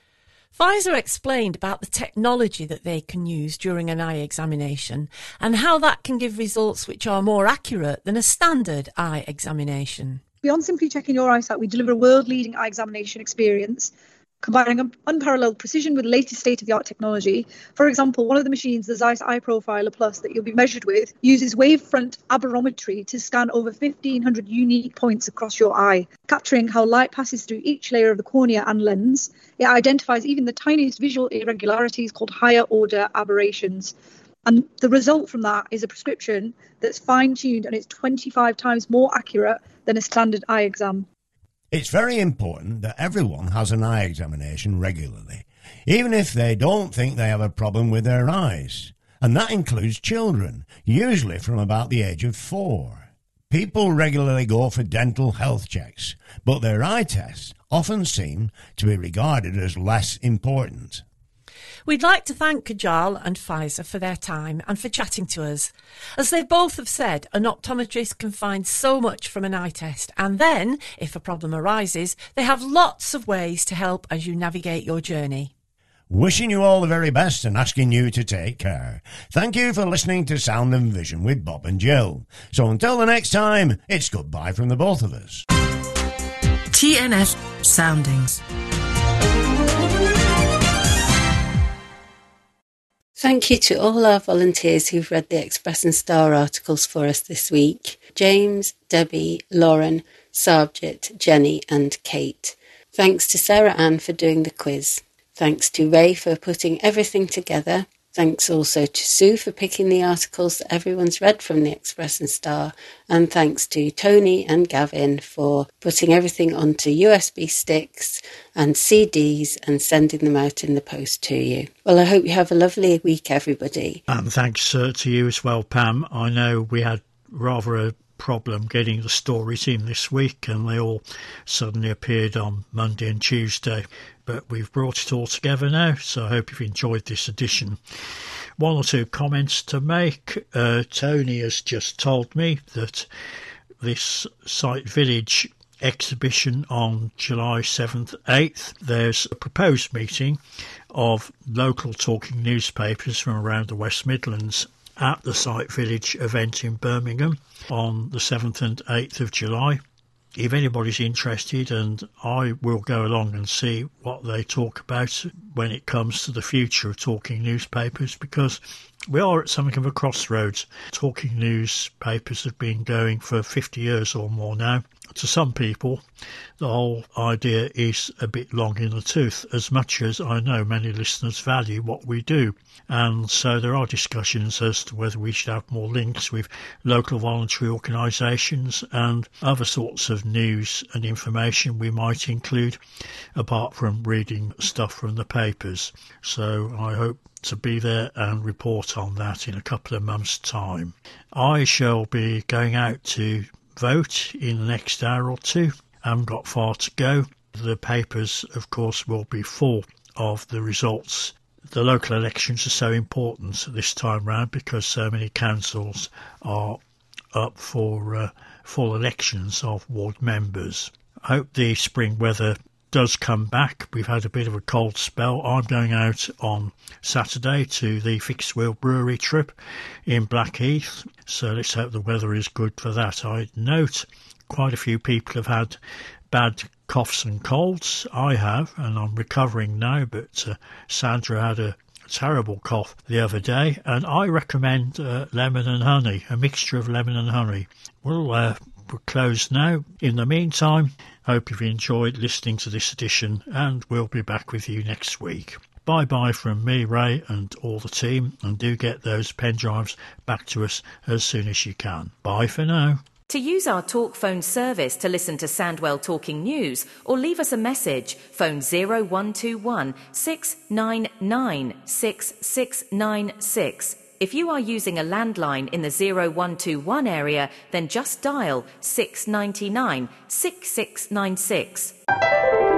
Pfizer explained about the technology that they can use during an eye examination and how that can give results which are more accurate than a standard eye examination. Beyond simply checking your eyesight, we deliver a world-leading eye examination experience, combining unparalleled precision with the latest state-of-the-art technology. For example, one of the machines, the Zeiss Eye Profiler Plus, that you'll be measured with, uses wavefront aberrometry to scan over 1,500 unique points across your eye, capturing how light passes through each layer of the cornea and lens. It identifies even the tiniest visual irregularities called higher-order aberrations. And the result from that is a prescription that's fine-tuned and it's 25 times more accurate than a standard eye exam. It's very important that everyone has an eye examination regularly, even if they don't think they have a problem with their eyes. And that includes children, usually from about the age of 4. People regularly go for dental health checks, but their eye tests often seem to be regarded as less important. We'd like to thank Kajal and Pfizer for their time and for chatting to us. As they both have said, an optometrist can find so much from an eye test, and then, if a problem arises, they have lots of ways to help as you navigate your journey. Wishing you all the very best and asking you to take care. Thank you for listening to Sound and Vision with Bob and Jill. So until the next time, it's goodbye from the both of us. TNF Soundings. Thank you to all our volunteers who've read the Express and Star articles for us this week. James, Debbie, Lauren, Sargit, Jenny and Kate. Thanks to Sarah Ann for doing the quiz. Thanks to Ray for putting everything together. Thanks also to Sue for picking the articles that everyone's read from the Express and Star. And thanks to Tony and Gavin for putting everything onto USB sticks and CDs and sending them out in the post to you. Well, I hope you have a lovely week, everybody. And thanks to you as well, Pam. I know we had rather a problem getting the stories in this week, and they all suddenly appeared on Monday and Tuesday, but we've brought it all together now, so I hope you've enjoyed this edition. One or two comments to make. Tony has just told me that this Sight Village exhibition on July 7th, 8th, there's a proposed meeting of local talking newspapers from around the West Midlands at the Sight Village event in Birmingham on the 7th and 8th of July. If anybody's interested, and I will go along and see what they talk about when it comes to the future of talking newspapers, because we are at something of a crossroads. Talking newspapers have been going for 50 years or more now. To some people, the whole idea is a bit long in the tooth, as much as I know many listeners value what we do. And so there are discussions as to whether we should have more links with local voluntary organisations and other sorts of news and information we might include, apart from reading stuff from the papers. So I hope to be there and report on that in a couple of months' time. I shall be going out to vote in the next hour or two. I haven't got far to go. The papers, of course, will be full of the results. The local elections are so important this time round because so many councils are up for full elections of ward members. I hope the spring weather does come back. We've had a bit of a cold spell. I'm going out on Saturday to the Fixed Wheel Brewery trip in Blackheath, so let's hope the weather is good for that. I note quite a few people have had bad coughs and colds. I have, and I'm recovering now, but Sandra had a terrible cough the other day, and I recommend lemon and honey, a mixture of lemon and honey. We're closed now. In the meantime, hope you've enjoyed listening to this edition, and we'll be back with you next week. Bye-bye from me, Ray, and all the team, and do get those pen drives back to us as soon as you can. Bye for now. To use our talk phone service to listen to Sandwell Talking News or leave us a message, phone 0121 699 6696. If you are using a landline in the 0121 area, then just dial 699 6696.